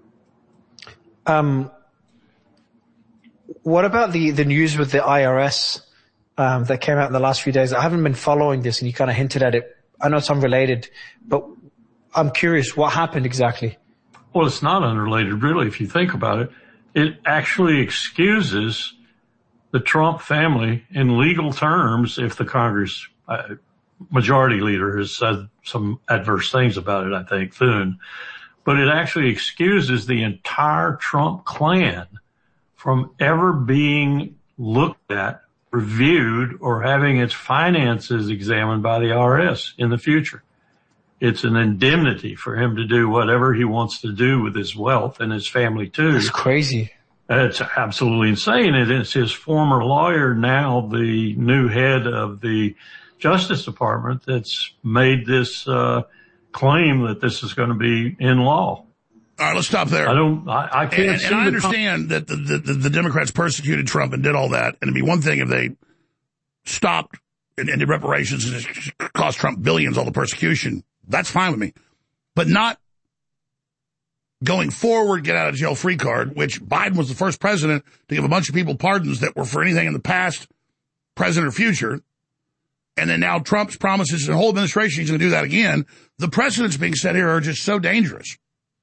What about the news with the IRS that came out in the last few days? I haven't been following this, and you kind of hinted at it. I know it's unrelated, but I'm curious, what happened exactly? Well, it's not unrelated, really, if you think about it. It actually excuses the Trump family in legal terms if the Congress majority leader has said some adverse things about it, I think, Thune. But it actually excuses the entire Trump clan from ever being looked at, reviewed, or having its finances examined by the IRS in the future. It's an indemnity for him to do whatever he wants to do with his wealth and his family too. That's crazy. It's absolutely insane. And it's his former lawyer, now the new head of the Justice Department, that's made this claim that this is going to be in law. All right, let's stop there. I can't see. And I understand that the Democrats persecuted Trump and did all that, and it'd be one thing if they stopped and did reparations and it cost Trump billions, all the persecution. That's fine with me. But not going forward, get out of jail free card, which Biden was the first president to give a bunch of people pardons that were for anything in the past, present, or future. And then now Trump's promises and the whole administration he's going to do that again. The precedents being set here are just so dangerous.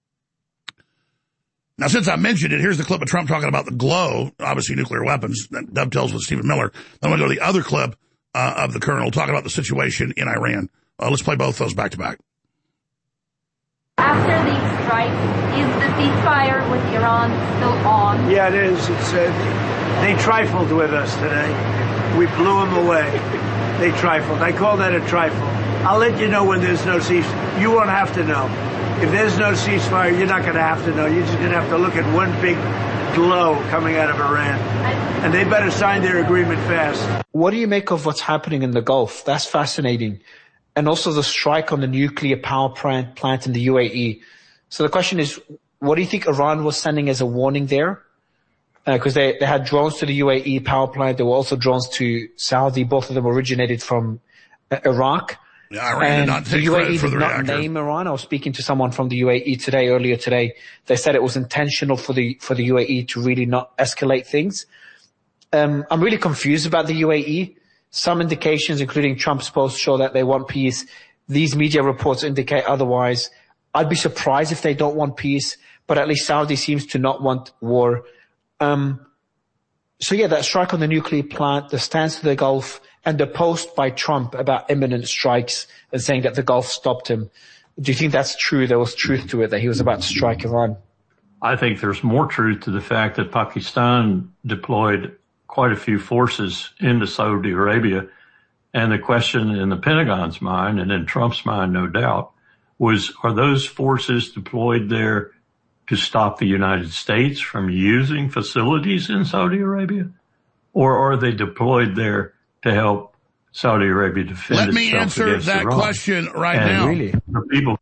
Now, since I mentioned it, here's the clip of Trump talking about the GLOW, obviously nuclear weapons, that dovetails with Stephen Miller. Then I'm going to go to the other clip of the colonel talking about the situation in Iran. Let's play both those back to back. After these strikes, is the ceasefire with Iran still on? Yeah, it is. It's they trifled with us today. We blew them away. They trifled. I call that a trifle. I'll let you know when there's no ceasefire. You won't have to know. If there's no ceasefire, you're not going to have to know. You're just going to have to look at one big glow coming out of Iran. And they better sign their agreement fast. What do you make of what's happening in the Gulf? That's fascinating. And also the strike on the nuclear power plant in the UAE. So the question is, what do you think Iran was sending as a warning there? Because they had drones to the UAE power plant. There were also drones to Saudi. Both of them originated from Iraq. Yeah, Iran did not take credit for the reactor. The UAE did not name Iran. I was speaking to someone from the UAE earlier today. They said it was intentional for the UAE to really not escalate things. I'm really confused about the UAE. Some indications, including Trump's post, show that they want peace. These media reports indicate otherwise. I'd be surprised if they don't want peace, but at least Saudi seems to not want war. So yeah, that strike on the nuclear plant, the stance to the Gulf, and the post by Trump about imminent strikes and saying that the Gulf stopped him. Do you think that's true? There was truth to it, that he was about to strike Iran? I think there's more truth to the fact that Pakistan deployed quite a few forces into Saudi Arabia. And the question in the Pentagon's mind, and in Trump's mind, no doubt, was, are those forces deployed there to stop the United States from using facilities in Saudi Arabia? Or are they deployed there to help Saudi Arabia defend itself against Iran? Let me answer that question right now. Really? People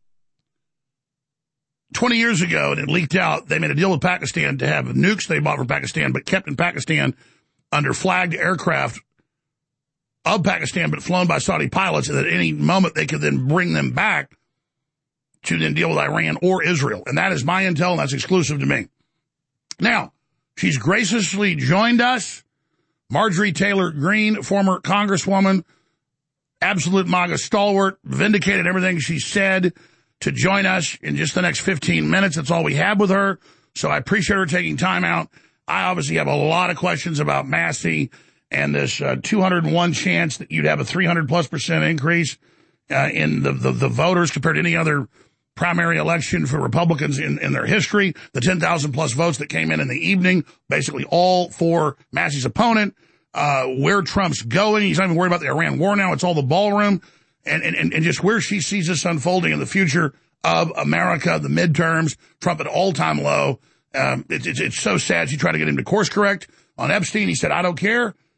20 years ago, and it leaked out, they made a deal with Pakistan to have nukes they bought from Pakistan, but kept in Pakistan under flagged aircraft of Pakistan, but flown by Saudi pilots, and at any moment they could then bring them back to then deal with Iran or Israel. And that is my intel, and that's exclusive to me. Now, she's graciously joined us. Marjorie Taylor Greene, former congresswoman, absolute MAGA stalwart, vindicated everything she said, to join us in just the next 15 minutes. That's all we have with her. So I appreciate her taking time out. I obviously have a lot of questions about Massey and this 201 chance that you'd have a 300+% increase in the voters compared to any other primary election for Republicans in their history. The 10,000 plus votes that came in the evening, basically all for Massey's opponent. Where Trump's going, he's not even worried about the Iran war now. It's all the ballroom, and just where she sees this unfolding in the future of America, the midterms, Trump at all-time low. It's so sad. She tried to get him to course correct on Epstein. He said, I don't care.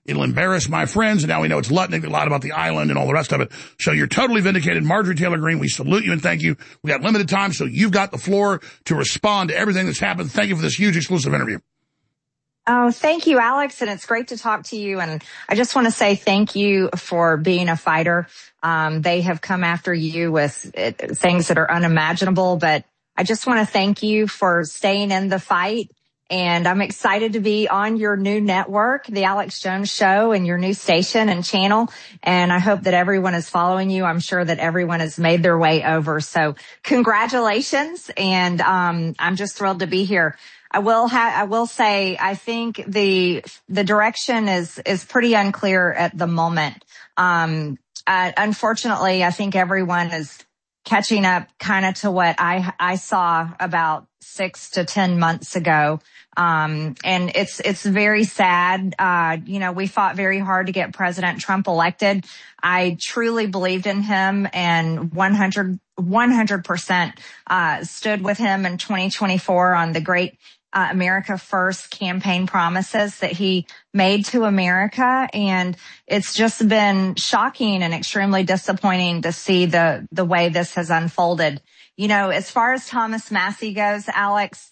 It'll embarrass my friends, and now we know it's Lutnick that lied about the island and all the rest of it. So you're totally vindicated. Marjorie Taylor Greene, we salute you and thank you. We got limited time, so you've got the floor to respond to everything that's happened. Thank you for this huge exclusive interview. Oh, thank you, Alex, and it's great to talk to you. And I just want to say thank you for being a fighter. They have come after you with things that are unimaginable, but I just want to thank you for staying in the fight. And I'm excited to be on your new network, the Alex Jones Show, and your new station and channel. And I hope that everyone is following you. I'm sure that everyone has made their way over. So congratulations. And I'm just thrilled to be here. I will say, I think the direction is pretty unclear at the moment. Unfortunately, I think everyone is catching up kind of to what I saw about 6 to 10 months ago. And it's very sad. We fought very hard to get President Trump elected. I truly believed in him and 100% stood with him in 2024 on the great America First campaign promises that he made to America. And it's just been shocking and extremely disappointing to see the way this has unfolded. As far as Thomas Massie goes, Alex,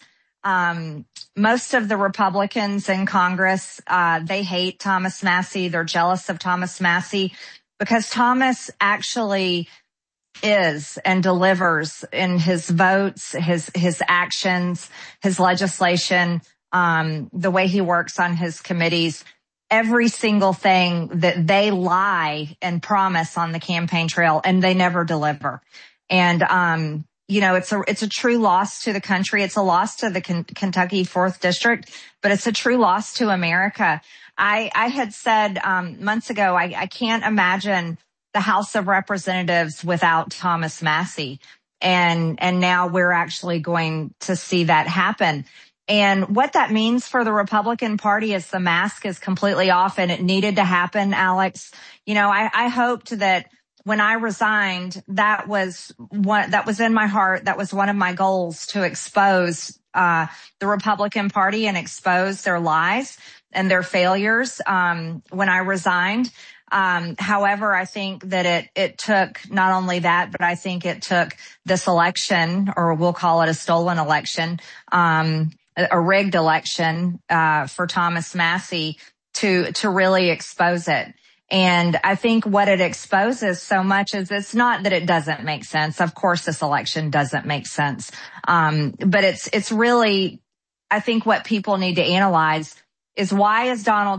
most of the Republicans in Congress, they hate Thomas Massie. They're jealous of Thomas Massie because Thomas actually is and delivers in his votes, his actions, his legislation, the way he works on his committees, every single thing that they lie and promise on the campaign trail, and they never deliver. And, it's a true loss to the country. It's a loss to the Kentucky 4th District, but it's a true loss to America. I had said, months ago, I can't imagine the House of Representatives without Thomas Massie. And now we're actually going to see that happen. And what that means for the Republican Party is the mask is completely off, and it needed to happen, Alex. I hoped that when I resigned, that was in my heart. That was one of my goals, to expose the Republican Party and expose their lies and their failures when I resigned. However, I think that it took not only that, but I think it took this election, or we'll call it a stolen election, a rigged election, for Thomas Massie to really expose it. And I think what it exposes so much is it's not that it doesn't make sense. Of course, this election doesn't make sense. But it's really, I think what people need to analyze is why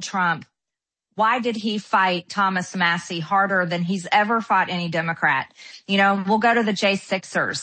did he fight Thomas Massie harder than he's ever fought any Democrat? We'll go to the J6ers.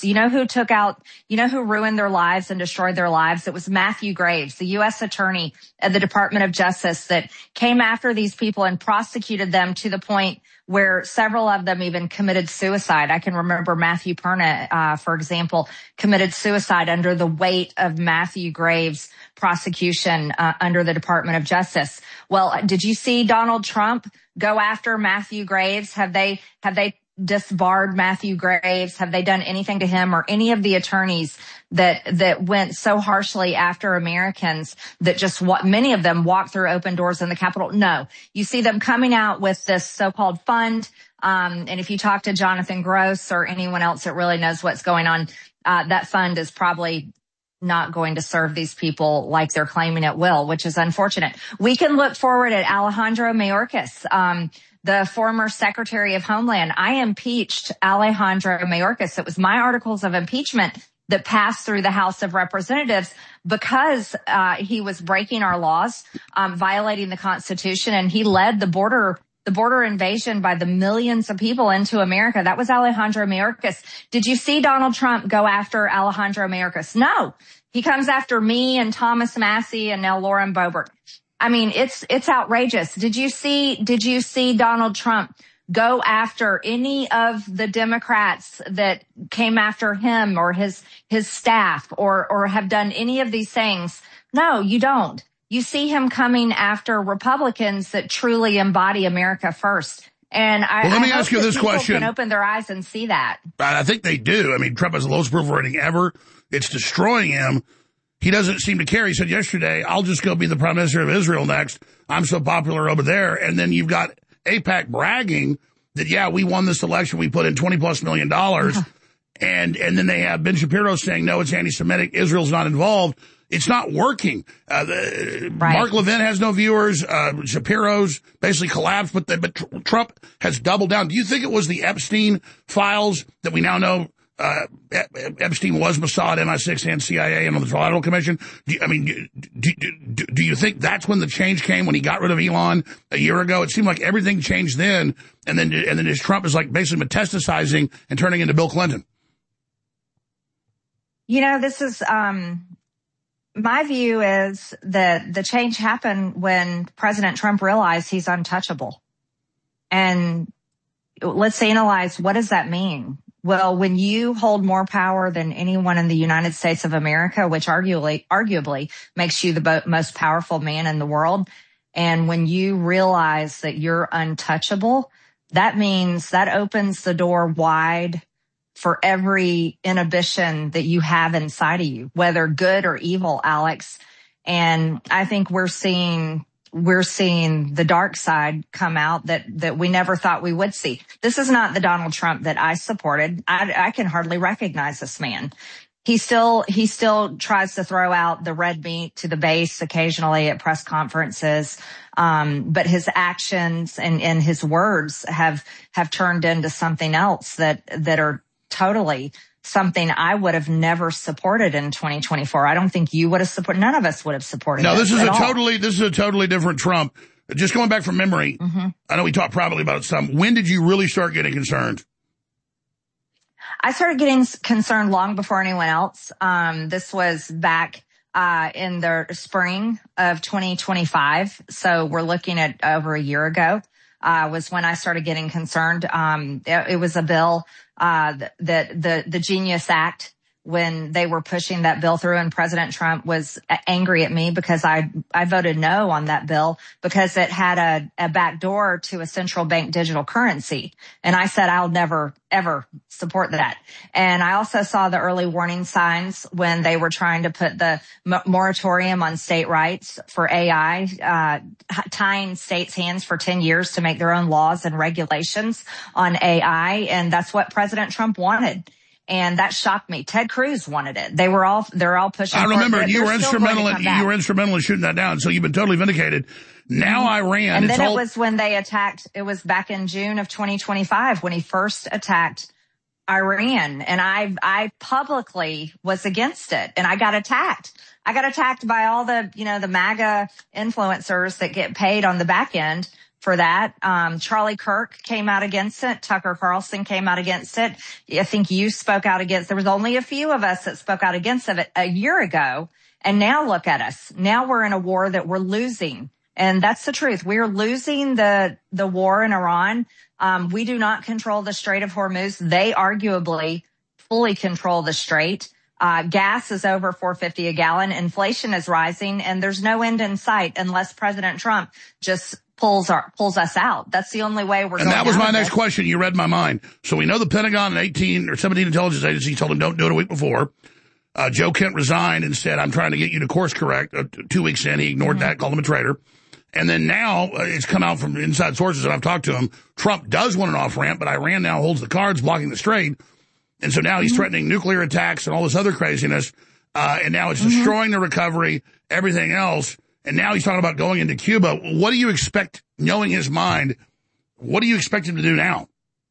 Who ruined their lives and destroyed their lives? It was Matthew Graves, the U.S. attorney at the Department of Justice, that came after these people and prosecuted them to the point where several of them even committed suicide. I can remember Matthew Perna, for example, committed suicide under the weight of Matthew Graves' prosecution under the Department of Justice. Well, did you see Donald Trump go after Matthew Graves? Have they disbarred Matthew Graves? Have they done anything to him or any of the attorneys that went so harshly after Americans that many of them walked through open doors in the Capitol? No. You see them coming out with this so-called fund. And if you talk to Jonathan Gross or anyone else that really knows what's going on, that fund is probably not going to serve these people like they're claiming it will, which is unfortunate. We can look forward at Alejandro Mayorkas, the former Secretary of Homeland. I impeached Alejandro Mayorkas. It was my articles of impeachment that passed through the House of Representatives because he was breaking our laws, violating the Constitution, and he led the border invasion by the millions of people into America. That was Alejandro Mayorkas. Did you see Donald Trump go after Alejandro Mayorkas? No. He comes after me and Thomas Massie and now Lauren Boebert. I mean, it's outrageous. Did you see Donald Trump go after any of the Democrats that came after him or his staff or have done any of these things? No, you don't. You see him coming after Republicans that truly embody America first. And let me ask you this question. Can open their eyes and see that. I think they do. I mean, Trump has the lowest approval rating ever. It's destroying him. he doesn't seem to care. He said yesterday, I'll just go be the prime minister of Israel next. I'm so popular over there. And then you've got AIPAC bragging that, yeah, we won this election. We put in $20+ million. And then they have Ben Shapiro saying, no, it's anti-Semitic. Israel's not involved. It's not working. Mark Levin has no viewers. Shapiro's basically collapsed, but Trump has doubled down. Do you think it was the Epstein files that we now know Epstein was Mossad, MI6, and CIA, and on the Trilateral Commission? Do you think that's when the change came, when he got rid of Elon a year ago? It seemed like everything changed then, and then as Trump is like basically metastasizing and turning into Bill Clinton. You know, this is my view is that the change happened when President Trump realized he's untouchable. And let's analyze, what does that mean? Well, when you hold more power than anyone in the United States of America, which arguably makes you the most powerful man in the world, and when you realize that you're untouchable, that means that opens the door wide for every inhibition that you have inside of you, whether good or evil, Alex. And I think we're seeing the dark side come out that we never thought we would see. This is not the Donald Trump that I supported. I can hardly recognize this man. He still tries to throw out the red meat to the base occasionally at press conferences. But his actions and his words have turned into something else that are totally something I would have never supported in 2024. I don't think you would have supported. None of us would have supported. No, this is a totally different Trump. Just going back from memory, I know we talked privately about it some. When did you really start getting concerned? I started getting concerned long before anyone else. This was back in the spring of 2025. So we're looking at over a year ago. Was when I started getting concerned. It was a bill that the Genius Act, when they were pushing that bill through, and President Trump was angry at me because I voted no on that bill because it had a backdoor to a central bank digital currency. And I said, I'll never, ever support that. And I also saw the early warning signs when they were trying to put the moratorium on state rights for AI, tying states' hands for 10 years to make their own laws and regulations on AI. And that's what President Trump wanted. And that shocked me. Ted Cruz wanted it. They're all pushing. I remember you were instrumental in shooting that down. So you've been totally vindicated. Now Iran. And then it was when they attacked. It was back in June of 2025 when he first attacked Iran, and I publicly was against it, and I got attacked. I got attacked by all the the MAGA influencers that get paid on the back end for that. Charlie Kirk came out against it. Tucker Carlson came out against it. I think you spoke out against. There was only a few of us that spoke out against it a year ago. And now look at us. Now we're in a war that we're losing. And that's the truth. We're losing the war in Iran. We do not control the Strait of Hormuz. They arguably fully control the strait. Gas is over $4.50 a gallon. Inflation is rising, and there's no end in sight unless President Trump just pulls us out. That's the only way we're going. And that was my next question. You read my mind. So we know the Pentagon and 18 or 17 intelligence agencies told him don't do it a week before. Joe Kent resigned and said, I'm trying to get you to course correct. 2 weeks in, he ignored that, called him a traitor. And then now it's come out from inside sources, and I've talked to him. Trump does want an off-ramp, but Iran now holds the cards, blocking the strait. And so now he's threatening nuclear attacks and all this other craziness. And now it's destroying the recovery, everything else. And now he's talking about going into Cuba. What do you expect, knowing his mind, what do you expect him to do now?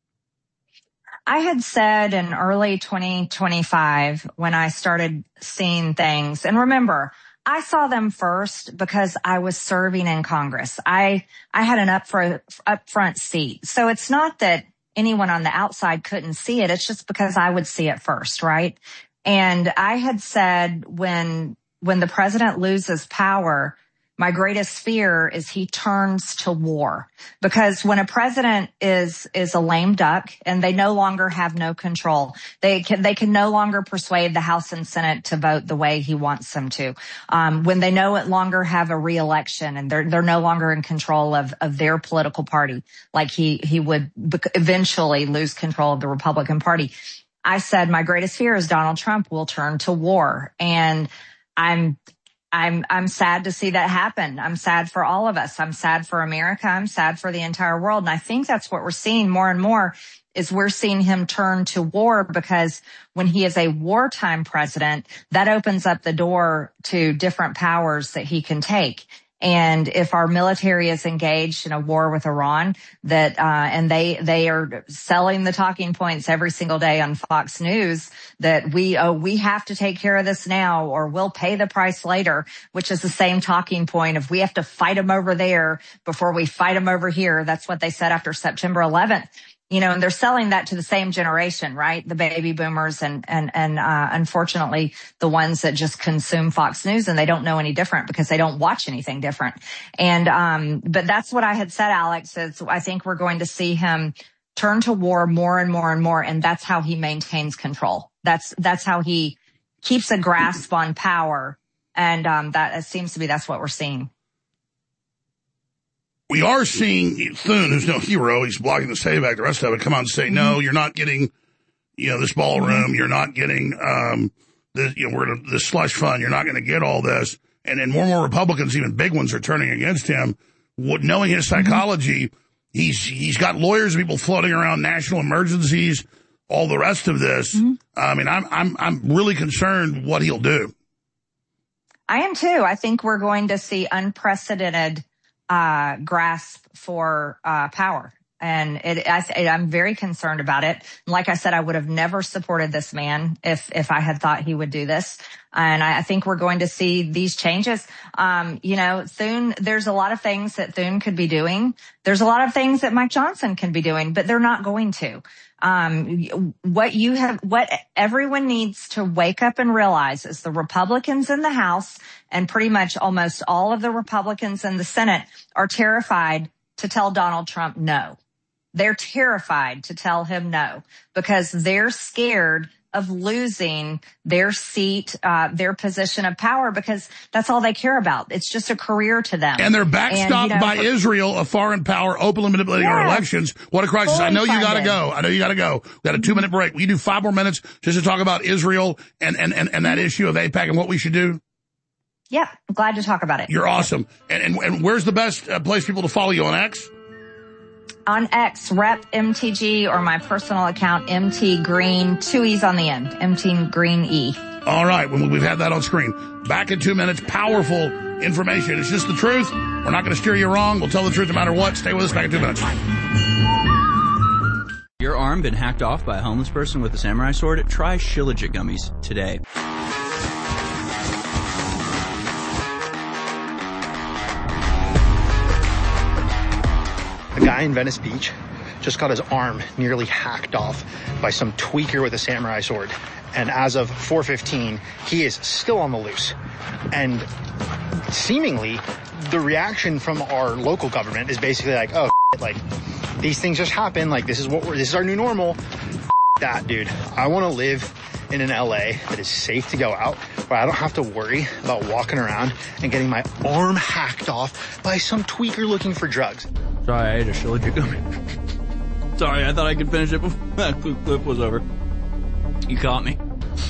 I had said in early 2025 when I started seeing things, and remember, I saw them first because I was serving in Congress. I had an upfront seat. So it's not that anyone on the outside couldn't see it. It's just because I would see it first, right? And I had said when the president loses power, my greatest fear is he turns to war, because when a president is a lame duck and they no longer have no control, they can no longer persuade the House and Senate to vote the way he wants them to. When they no longer have a re-election and they're no longer in control of their political party, like he would eventually lose control of the Republican Party. I said my greatest fear is Donald Trump will turn to war. And I'm sad to see that happen. I'm sad for all of us. I'm sad for America. I'm sad for the entire world. And I think that's what we're seeing more and more is we're seeing him turn to war, because when he is a wartime president, that opens up the door to different powers that he can take. And if our military is engaged in a war with Iran, and they are selling the talking points every single day on Fox News that we have to take care of this now or we'll pay the price later, which is the same talking point of we have to fight them over there before we fight them over here. That's what they said after September 11th. And they're selling that to the same generation, right? The baby boomers and unfortunately the ones that just consume Fox News, and they don't know any different because they don't watch anything different. And, but that's what I had said, Alex, is I think we're going to see him turn to war more and more and more. And that's how he maintains control. That's how he keeps a grasp on power. And, that seems to be, that's what we're seeing. We are seeing Thune, who's no hero, he's blocking the save act, the rest of it, come out and say, no, you're not getting, this ballroom, you're not getting, the slush fund, you're not going to get all this. And then more and more Republicans, even big ones, are turning against him. Knowing his psychology, he's got lawyers and people floating around national emergencies, all the rest of this. I mean, I'm really concerned what he'll do. I am too. I think we're going to see unprecedented grasp for power. And I'm very concerned about it. Like I said, I would have never supported this man if I had thought he would do this. And I think we're going to see these changes. Thune, there's a lot of things that Thune could be doing. There's a lot of things that Mike Johnson can be doing, but they're not going to. What everyone needs to wake up and realize is the Republicans in the House and pretty much almost all of the Republicans in the Senate are terrified to tell Donald Trump no. They're terrified to tell him no because they're scared of losing their seat, their position of power, because that's all they care about. It's just a career to them. And they're backstopped by Israel, a foreign power, openly manipulating our elections. What a crisis. I know you got to go. We got a 2-minute break. Will you do 5 more minutes just to talk about Israel and that issue of AIPAC and what we should do? Yeah, I'm glad to talk about it. You're awesome. And where's the best place people to follow you, on X? On X, Rep MTG, or my personal account, MT Green, 2 E's on the end, MT Green E. All right, we've had that on screen. Back in 2 minutes, powerful information. It's just the truth. We're not going to steer you wrong. We'll tell the truth no matter what. Stay with us. Back in 2 minutes. Your arm been hacked off by a homeless person with a samurai sword? Try Shilajit gummies today. A guy in Venice Beach just got his arm nearly hacked off by some tweaker with a samurai sword. And as of 4:15, he is still on the loose. And seemingly, the reaction from our local government is basically like, oh, like, these things just happen. Like, this is our new normal. That, dude. I want to live in an LA that is safe to go out, where I don't have to worry about walking around and getting my arm hacked off by some tweaker looking for drugs. Sorry, I ate a Shilajit gummy. Sorry, I thought I could finish it before that clip was over. You caught me.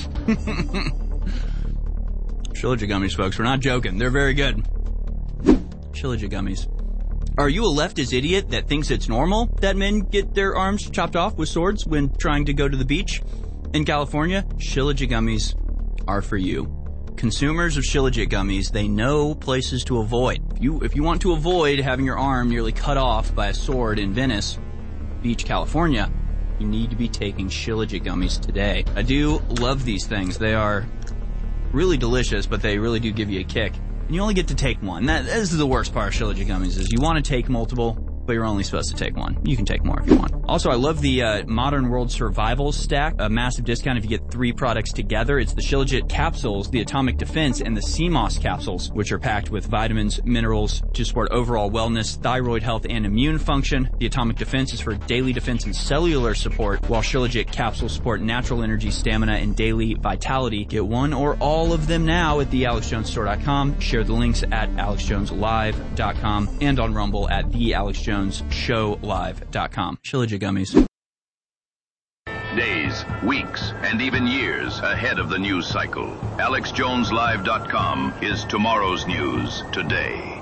Shilajit gummies, folks. We're not joking. They're very good. Shilajit gummies. Are you a leftist idiot that thinks it's normal that men get their arms chopped off with swords when trying to go to the beach in California? Shilajit gummies are for you. Consumers of Shilajit gummies, they know places to avoid. If you want to avoid having your arm nearly cut off by a sword in Venice Beach, California, you need to be taking Shilajit gummies today. I do love these things. They are really delicious, but they really do give you a kick. And you only get to take one. This is the worst part of Shilajit gummies, is you want to take multiple, but you're only supposed to take one. You can take more if you want. Also, I love the Modern World Survival Stack, a massive discount if you get 3 products together. It's the Shilajit capsules, the Atomic Defense, and the CMOS capsules, which are packed with vitamins, minerals to support overall wellness, thyroid health, and immune function. The Atomic Defense is for daily defense and cellular support, while Shilajit capsules support natural energy, stamina, and daily vitality. Get one or all of them now at thealexjonesstore.com. Share the links at alexjoneslive.com and on Rumble at thealexjonesshowlive.com. Shilajit gummies. days, weeks, and even years ahead of the news cycle. AlexJonesLive.com is tomorrow's news today.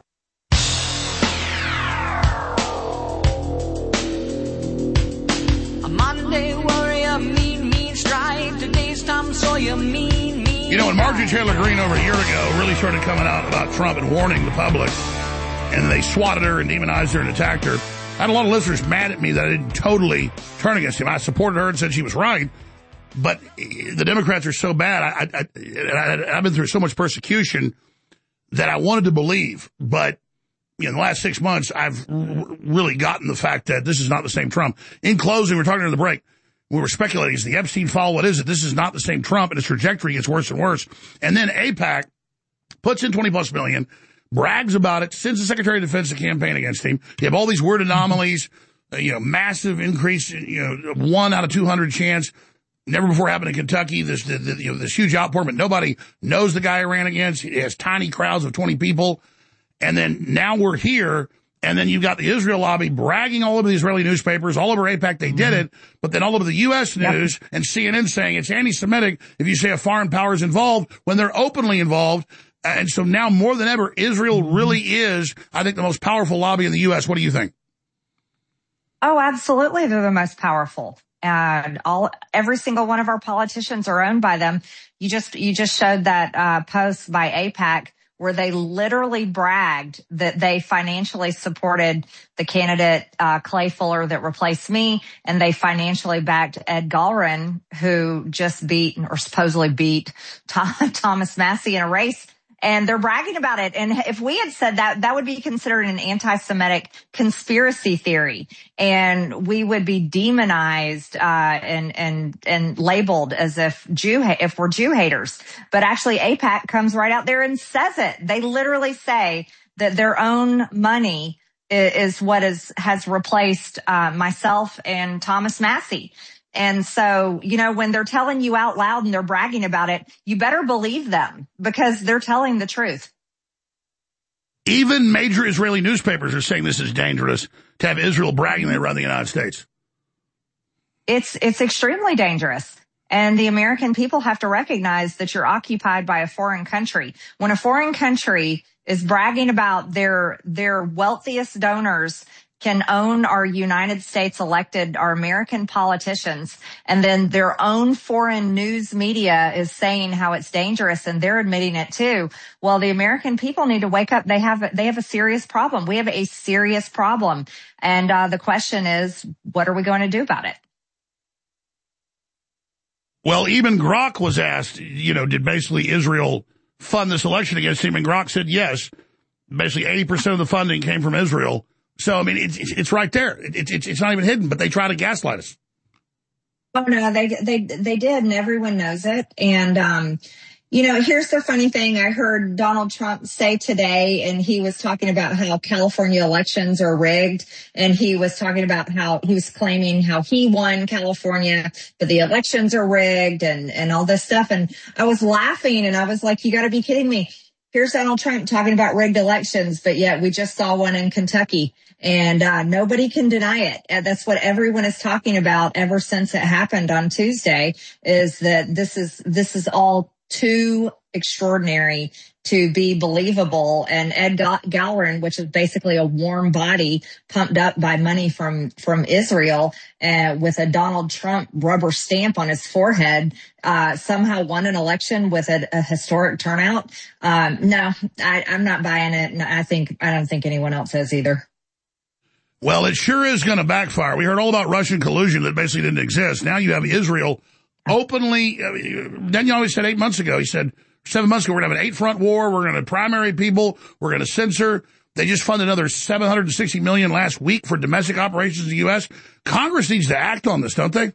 A Monday warrior, mean strike. Today's Tom Sawyer, mean. You know, when Marjorie Taylor Greene over a year ago really started coming out about Trump and warning the public, and they swatted her and demonized her and attacked her, I had a lot of listeners mad at me that I didn't totally turn against him. I supported her and said she was right, but the Democrats are so bad. I've been through so much persecution that I wanted to believe, but in the last 6 months, I've really gotten the fact that this is not the same Trump. In closing, we're talking to the break. We were speculating, is the Epstein file, what is it? This is not the same Trump, and its trajectory gets worse and worse. And then AIPAC puts in $20+ million, brags about it, sends the Secretary of Defense to campaign against him. You have all these word anomalies, massive increase, 1 out of 200 chance. Never before happened in Kentucky, this huge outpour, but nobody knows the guy I ran against. He has tiny crowds of 20 people. And then now we're here. And then you've got the Israel lobby bragging all over the Israeli newspapers, all over AIPAC, they did it, but then all over the U.S. news and CNN saying it's anti-Semitic if you say a foreign power is involved when they're openly involved. And so now more than ever, Israel really is, I think, the most powerful lobby in the U.S. What do you think? Oh, absolutely. They're the most powerful. And every single one of our politicians are owned by them. You just showed that post by AIPAC where they literally bragged that they financially supported the candidate, Clay Fuller, that replaced me, and they financially backed Ed Galrin, who just beat, or supposedly beat, Thomas Massie in a race. And they're bragging about it. And if we had said that, that would be considered an anti-Semitic conspiracy theory. And we would be demonized, and labeled as if we're Jew haters. But actually AIPAC comes right out there and says it. They literally say that their own money is what has replaced, myself and Thomas Massie. And so, when they're telling you out loud and they're bragging about it, you better believe them because they're telling the truth. Even major Israeli newspapers are saying this is dangerous to have Israel bragging they run the United States. It's extremely dangerous. And the American people have to recognize that you're occupied by a foreign country. When a foreign country is bragging about their wealthiest donors can own our United States elected, our American politicians, and then their own foreign news media is saying how it's dangerous and they're admitting it too. Well, the American people need to wake up. They have a serious problem. We have a serious problem. And the question is, what are we going to do about it? Well, even Grok was asked, did basically Israel fund this election against him? And Grok said yes. Basically 80% of the funding came from Israel. So, I mean, it's right there. It's not even hidden, but they try to gaslight us. Oh, no, they did, and everyone knows it. And, here's the funny thing. I heard Donald Trump say today, and he was talking about how California elections are rigged. And he was talking about how he was claiming how he won California, but the elections are rigged and all this stuff. And I was laughing, and I was like, you got to be kidding me. Here's Donald Trump talking about rigged elections, but yet we just saw one in Kentucky. And nobody can deny it. And that's what everyone is talking about ever since it happened on Tuesday, is that this is all too extraordinary to be believable. And Ed Galrin, which is basically a warm body pumped up by money from Israel, with a Donald Trump rubber stamp on his forehead, somehow won an election with a historic turnout. No, I'm not buying it. And I don't think anyone else is either. Well, it sure is going to backfire. We heard all about Russian collusion that basically didn't exist. Now you have Israel openly. Netanyahu said 8 months ago, he said 7 months ago, we're going to have an 8-front war. We're going to primary people. We're going to censor. They just funded another $760 million last week for domestic operations in the U.S. Congress needs to act on this, don't they?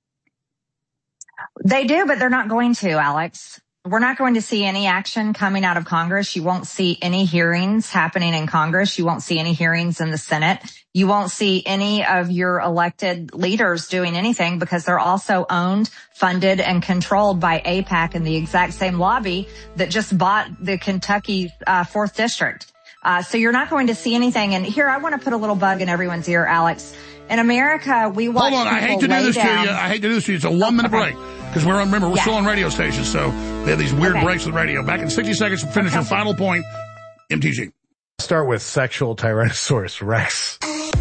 They do, but they're not going to, Alex. We're not going to see any action coming out of Congress. You won't see any hearings happening in Congress. You won't see any hearings in the Senate. You won't see any of your elected leaders doing anything because they're also owned, funded, and controlled by AIPAC and the exact same lobby that just bought the Kentucky 4th District. So you're not going to see anything. And here, I want to put a little bug in everyone's ear, Alex. In America, we watch Hold on, I hate to do this to you. I hate to do this to you. It's a 1 minute break. Because we're still on radio stations, so they have these weird breaks with radio. Back in 60 seconds to finish your final point, MTG. Start with sexual Tyrannosaurus Rex.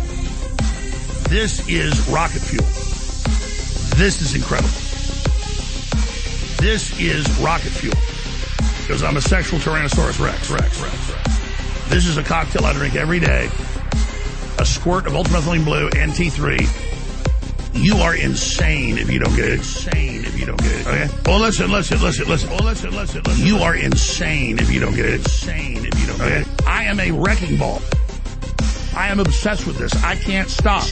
This is rocket fuel. This is incredible. This is rocket fuel. Because I'm a sexual Tyrannosaurus Rex. This is a cocktail I drink every day. A squirt of ultramethylene blue and T3. You are insane if you don't get it. Okay? Well, listen. You are insane if you don't get it. Okay? I am a wrecking ball. I am obsessed with this. I can't stop.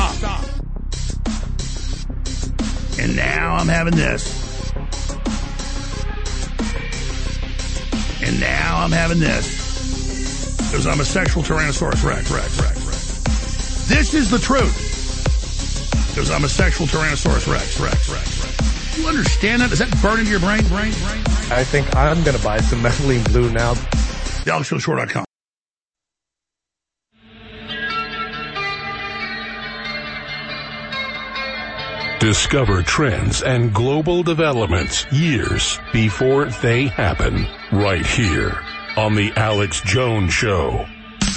And now I'm having this. And now I'm having this. Because I'm a sexual Tyrannosaurus Rex. This is the truth. Because I'm a sexual Tyrannosaurus Rex. You understand that? Does that burn into your brain? I think I'm going to buy some methylene blue now. AlexJonesShow.com. Discover trends and global developments years before they happen. Right here on The Alex Jones Show.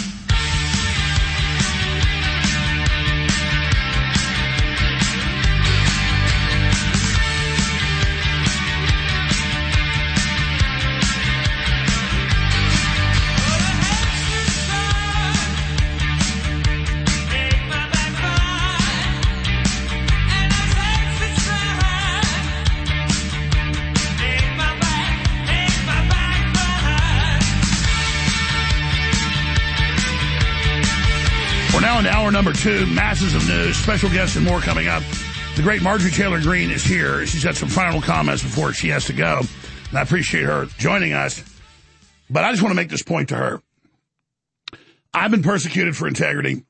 Hour number 2, masses of news, special guests and more coming up. The great Marjorie Taylor Greene is here. She's got some final comments before she has to go. And I appreciate her joining us. But I just want to make this point to her. I've been persecuted for integrity.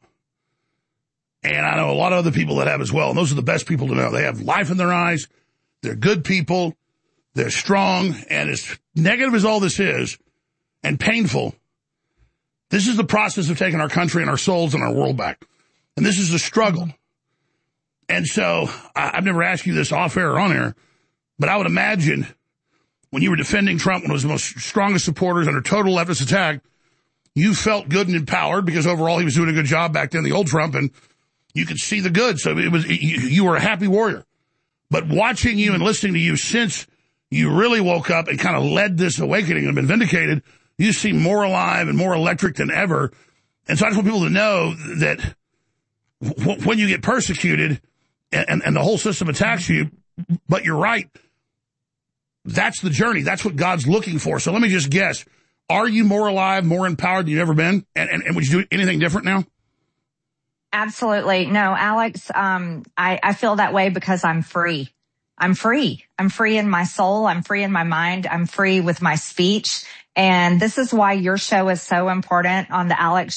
And I know a lot of other people that have as well. And those are the best people to know. They have life in their eyes. They're good people. They're strong. And as negative as all this is, and painful, this is the process of taking our country and our souls and our world back. And this is a struggle. And so I've never asked you this off air or on air, but I would imagine when you were defending Trump, one of his most strongest supporters under total leftist attack, you felt good and empowered because overall he was doing a good job back then, the old Trump, and you could see the good. So you were a happy warrior. But watching you and listening to you since you really woke up and kind of led this awakening and been vindicated, you seem more alive and more electric than ever. And so I just want people to know that when you get persecuted and the whole system attacks you, but you're right, that's the journey. That's what God's looking for. So let me just guess. Are you more alive, more empowered than you've ever been? And would you do anything different now? Absolutely. No, Alex, I feel that way because I'm free. I'm free. I'm free in my soul. I'm free in my mind. I'm free with my speech. And this is why your show is so important on the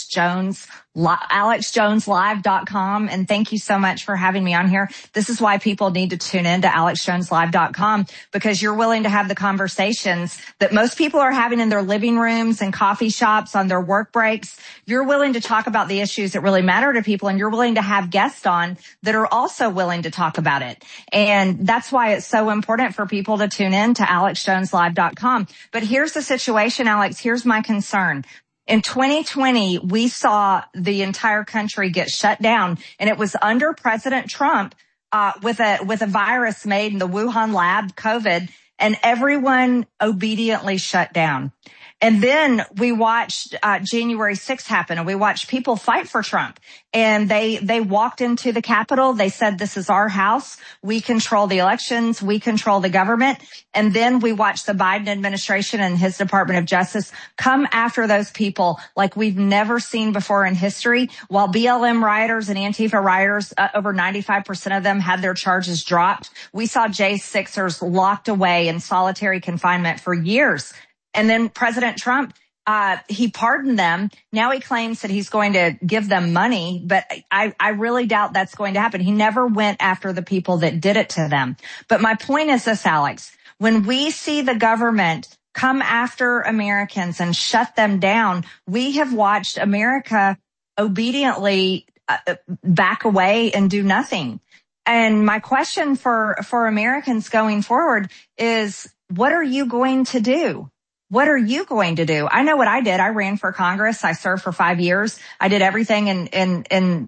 AlexJonesLive.com. And thank you so much for having me on here. This is why people need to tune in to AlexJonesLive.com, because you're willing to have the conversations that most people are having in their living rooms and coffee shops on their work breaks. You're willing to talk about the issues that really matter to people, and you're willing to have guests on that are also willing to talk about it. And that's why it's so important for people to tune in to AlexJonesLive.com. But here's the situation, Alex. Here's my concern. In 2020, we saw the entire country get shut down, and it was under President Trump with a virus made in the Wuhan lab, COVID, and everyone obediently shut down. And then we watched January 6th happen, and we watched people fight for Trump. And they walked into the Capitol. They said, this is our house. We control the elections. We control the government. And then we watched the Biden administration and his Department of Justice come after those people like we've never seen before in history. While BLM rioters and Antifa rioters, over 95% of them had their charges dropped. We saw J6ers locked away in solitary confinement for years. And then President Trump, he pardoned them. Now he claims that he's going to give them money, but I really doubt that's going to happen. He never went after the people that did it to them. But my point is this, Alex, when we see the government come after Americans and shut them down, we have watched America obediently back away and do nothing. And my question for Americans going forward is, what are you going to do? What are you going to do? I know what I did. I ran for Congress. I served for 5 years. I did everything that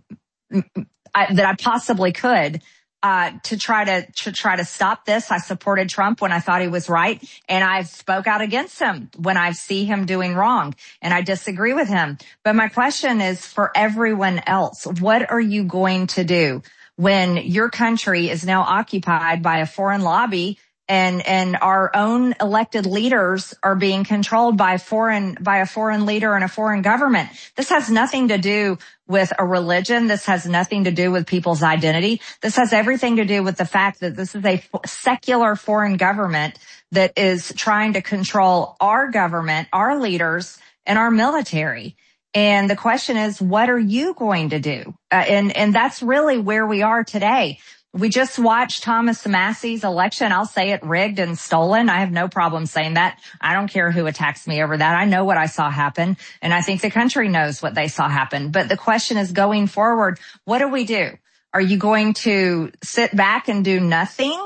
I possibly could to try to stop this. I supported Trump when I thought he was right, and I spoke out against him when I see him doing wrong, and I disagree with him. But my question is for everyone else: what are you going to do when your country is now occupied by a foreign lobby? And our own elected leaders are being controlled by a foreign leader and a foreign government. This has nothing to do with a religion. This has nothing to do with people's identity. This has everything to do with the fact that this is a secular foreign government that is trying to control our government, our leaders, and our military. And the question is, what are you going to do? And that's really where we are today. We just watched Thomas Massey's election. I'll say it, rigged and stolen. I have no problem saying that. I don't care who attacks me over that. I know what I saw happen, and I think the country knows what they saw happen. But the question is, going forward, what do we do? Are you going to sit back and do nothing,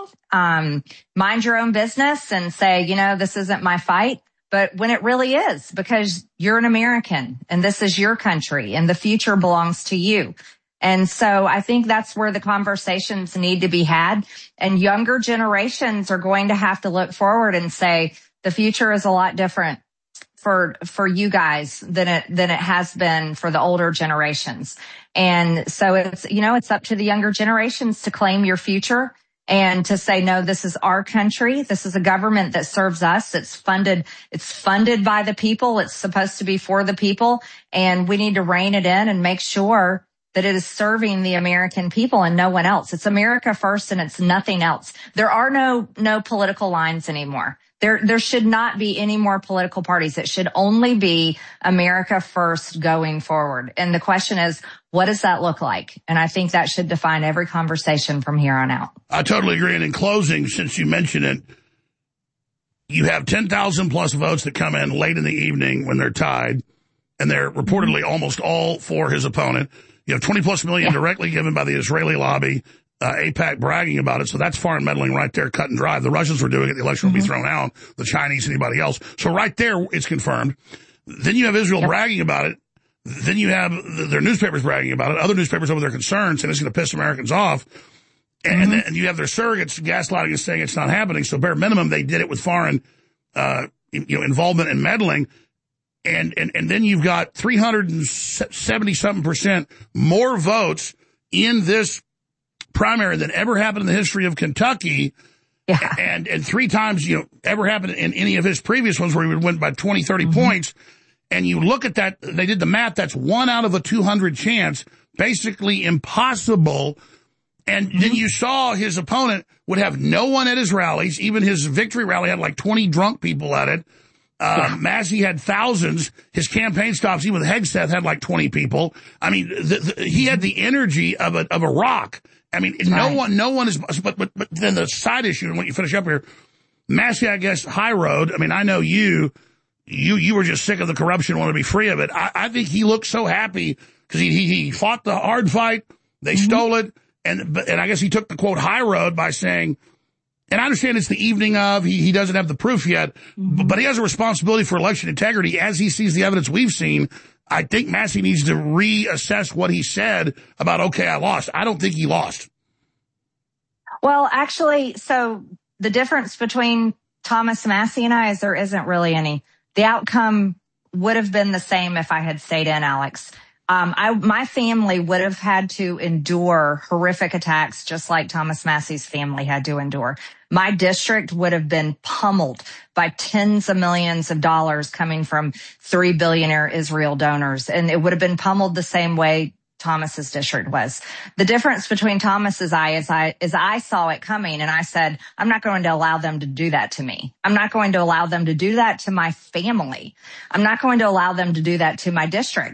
mind your own business and say, this isn't my fight? But when it really is, because you're an American and this is your country and the future belongs to you. And so I think that's where the conversations need to be had. And younger generations are going to have to look forward and say, the future is a lot different for you guys than it has been for the older generations. And so it's up to the younger generations to claim your future and to say, no, this is our country. This is a government that serves us. It's funded by the people. It's supposed to be for the people. And we need to rein it in and make sure that it is serving the American people and no one else. It's America first and it's nothing else. There are no political lines anymore. There should not be any more political parties. It should only be America first going forward. And the question is, what does that look like? And I think that should define every conversation from here on out. I totally agree. And in closing, since you mentioned it, you have 10,000 plus votes that come in late in the evening when they're tied, and they're reportedly almost all for his opponent. You have 20 plus million directly given by the Israeli lobby, AIPAC bragging about it. So that's foreign meddling right there, cut and dry. The Russians were doing it. The election will be thrown out. The Chinese, anybody else. So right there, it's confirmed. Then you have Israel bragging about it. Then you have their newspapers bragging about it. Other newspapers over their concerns, and it's going to piss Americans off. And then you have their surrogates gaslighting and saying it's not happening. So bare minimum, they did it with foreign, involvement and meddling. And then you've got 370-something% more votes in this primary than ever happened in the history of Kentucky. Yeah. And 3 times, ever happened in any of his previous ones where he would win by 20, 30 points. And you look at that, they did the math, that's 1 out of a 200 chance, basically impossible. And then you saw his opponent would have no one at his rallies. Even his victory rally had like 20 drunk people at it. Massey had thousands. His campaign stops, even with Hegseth, had like 20 people. I mean, he had the energy of a rock. I mean, no one is, but then the side issue, and when you finish up here, Massey, I guess, high road. I mean, I know you were just sick of the corruption, want to be free of it. I think he looked so happy because he fought the hard fight. They stole it. And I guess he took the quote high road by saying, and I understand it's the evening of, he doesn't have the proof yet, but he has a responsibility for election integrity as he sees the evidence we've seen. I think Massey needs to reassess what he said about, okay, I lost. I don't think he lost. Well, actually, so the difference between Thomas Massey and I is there isn't really any. The outcome would have been the same if I had stayed in, Alex. My family would have had to endure horrific attacks just like Thomas Massey's family had to endure. My district would have been pummeled by tens of millions of dollars coming from 3 billionaire Israel donors. And it would have been pummeled the same way Thomas's district was. The difference between Thomas's is I saw it coming and I said, I'm not going to allow them to do that to me. I'm not going to allow them to do that to my family. I'm not going to allow them to do that to my district.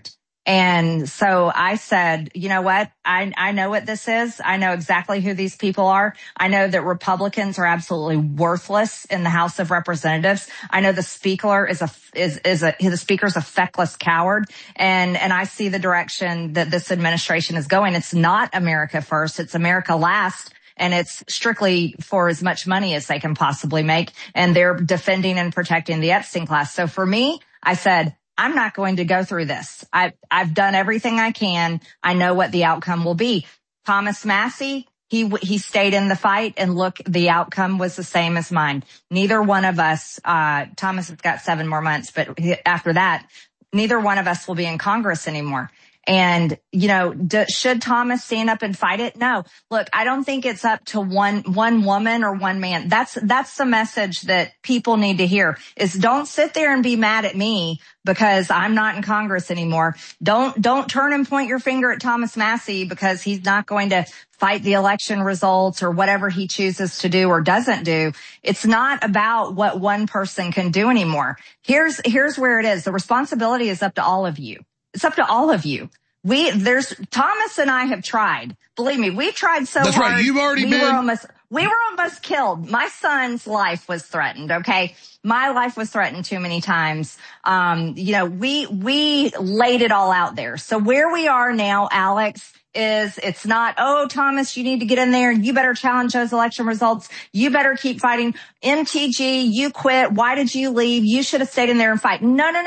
And so I said, you know what? I know what this is. I know exactly who these people are. I know that Republicans are absolutely worthless in the House of Representatives. I know the speaker is the speaker's a feckless coward. And I see the direction that this administration is going. It's not America first. It's America last. And it's strictly for as much money as they can possibly make. And they're defending and protecting the Epstein class. So for me, I said, I'm not going to go through this. I've done everything I can. I know what the outcome will be. Thomas Massie, he stayed in the fight, and look, the outcome was the same as mine. Neither one of us, Thomas has got 7 more months, but after that, neither one of us will be in Congress anymore. And, you know, should Thomas stand up and fight it? No. Look, I don't think it's up to one woman or one man. That's the message that people need to hear, is don't sit there and be mad at me because I'm not in Congress anymore. Don't turn and point your finger at Thomas Massie because he's not going to fight the election results or whatever he chooses to do or doesn't do. It's not about what one person can do anymore. Here's where it is. The responsibility is up to all of you. It's up to all of you. Thomas and I have tried. Believe me, we've tried so hard. That's right. You've already been. We were almost killed. My son's life was threatened. Okay. My life was threatened too many times. You know, we laid it all out there. So where we are now, Alex, is it's not, oh, Thomas, you need to get in there and you better challenge those election results. You better keep fighting. MTG, you quit. Why did you leave? You should have stayed in there and fight.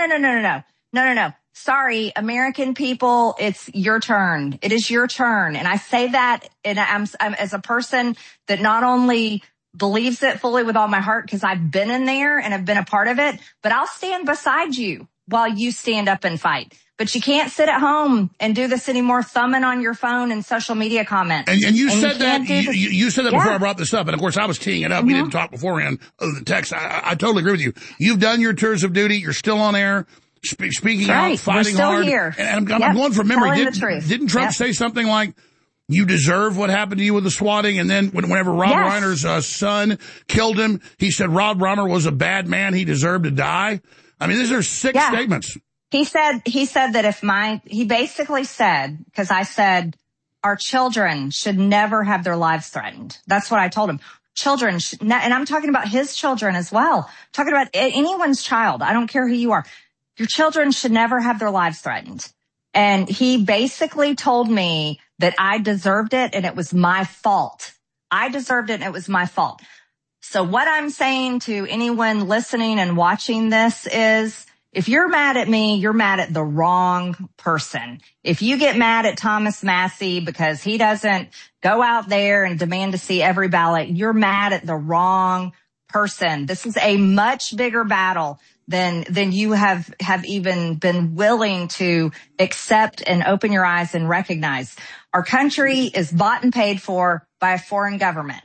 No. Sorry, American people, it's your turn. It is your turn. And I say that, and I'm as a person that not only believes it fully with all my heart, because I've been in there and have been a part of it, but I'll stand beside you while you stand up and fight. But you can't sit at home and do this anymore, thumbing on your phone and social media comments. And you said that, you said that before I brought this up. And of course, I was teeing it up. We didn't talk beforehand of the text. I totally agree with you. You've done your tours of duty. You're still on air. Speaking out, fighting hard. Here. And I'm going from memory. Didn't Trump say something like, you deserve what happened to you with the swatting? And then whenever Rob Reiner's son killed him, he said Rob Reiner was a bad man. He deserved to die. I mean, these are sick statements. He said that he basically said, because I said, our children should never have their lives threatened. That's what I told him. Children, and I'm talking about his children as well. I'm talking about anyone's child. I don't care who you are. Your children should never have their lives threatened. And he basically told me that I deserved it and it was my fault. I deserved it and it was my fault. So what I'm saying to anyone listening and watching this is, if you're mad at me, you're mad at the wrong person. If you get mad at Thomas Massie because he doesn't go out there and demand to see every ballot, you're mad at the wrong person. This is a much bigger battle than you have even been willing to accept and open your eyes and recognize. Our country is bought and paid for by a foreign government.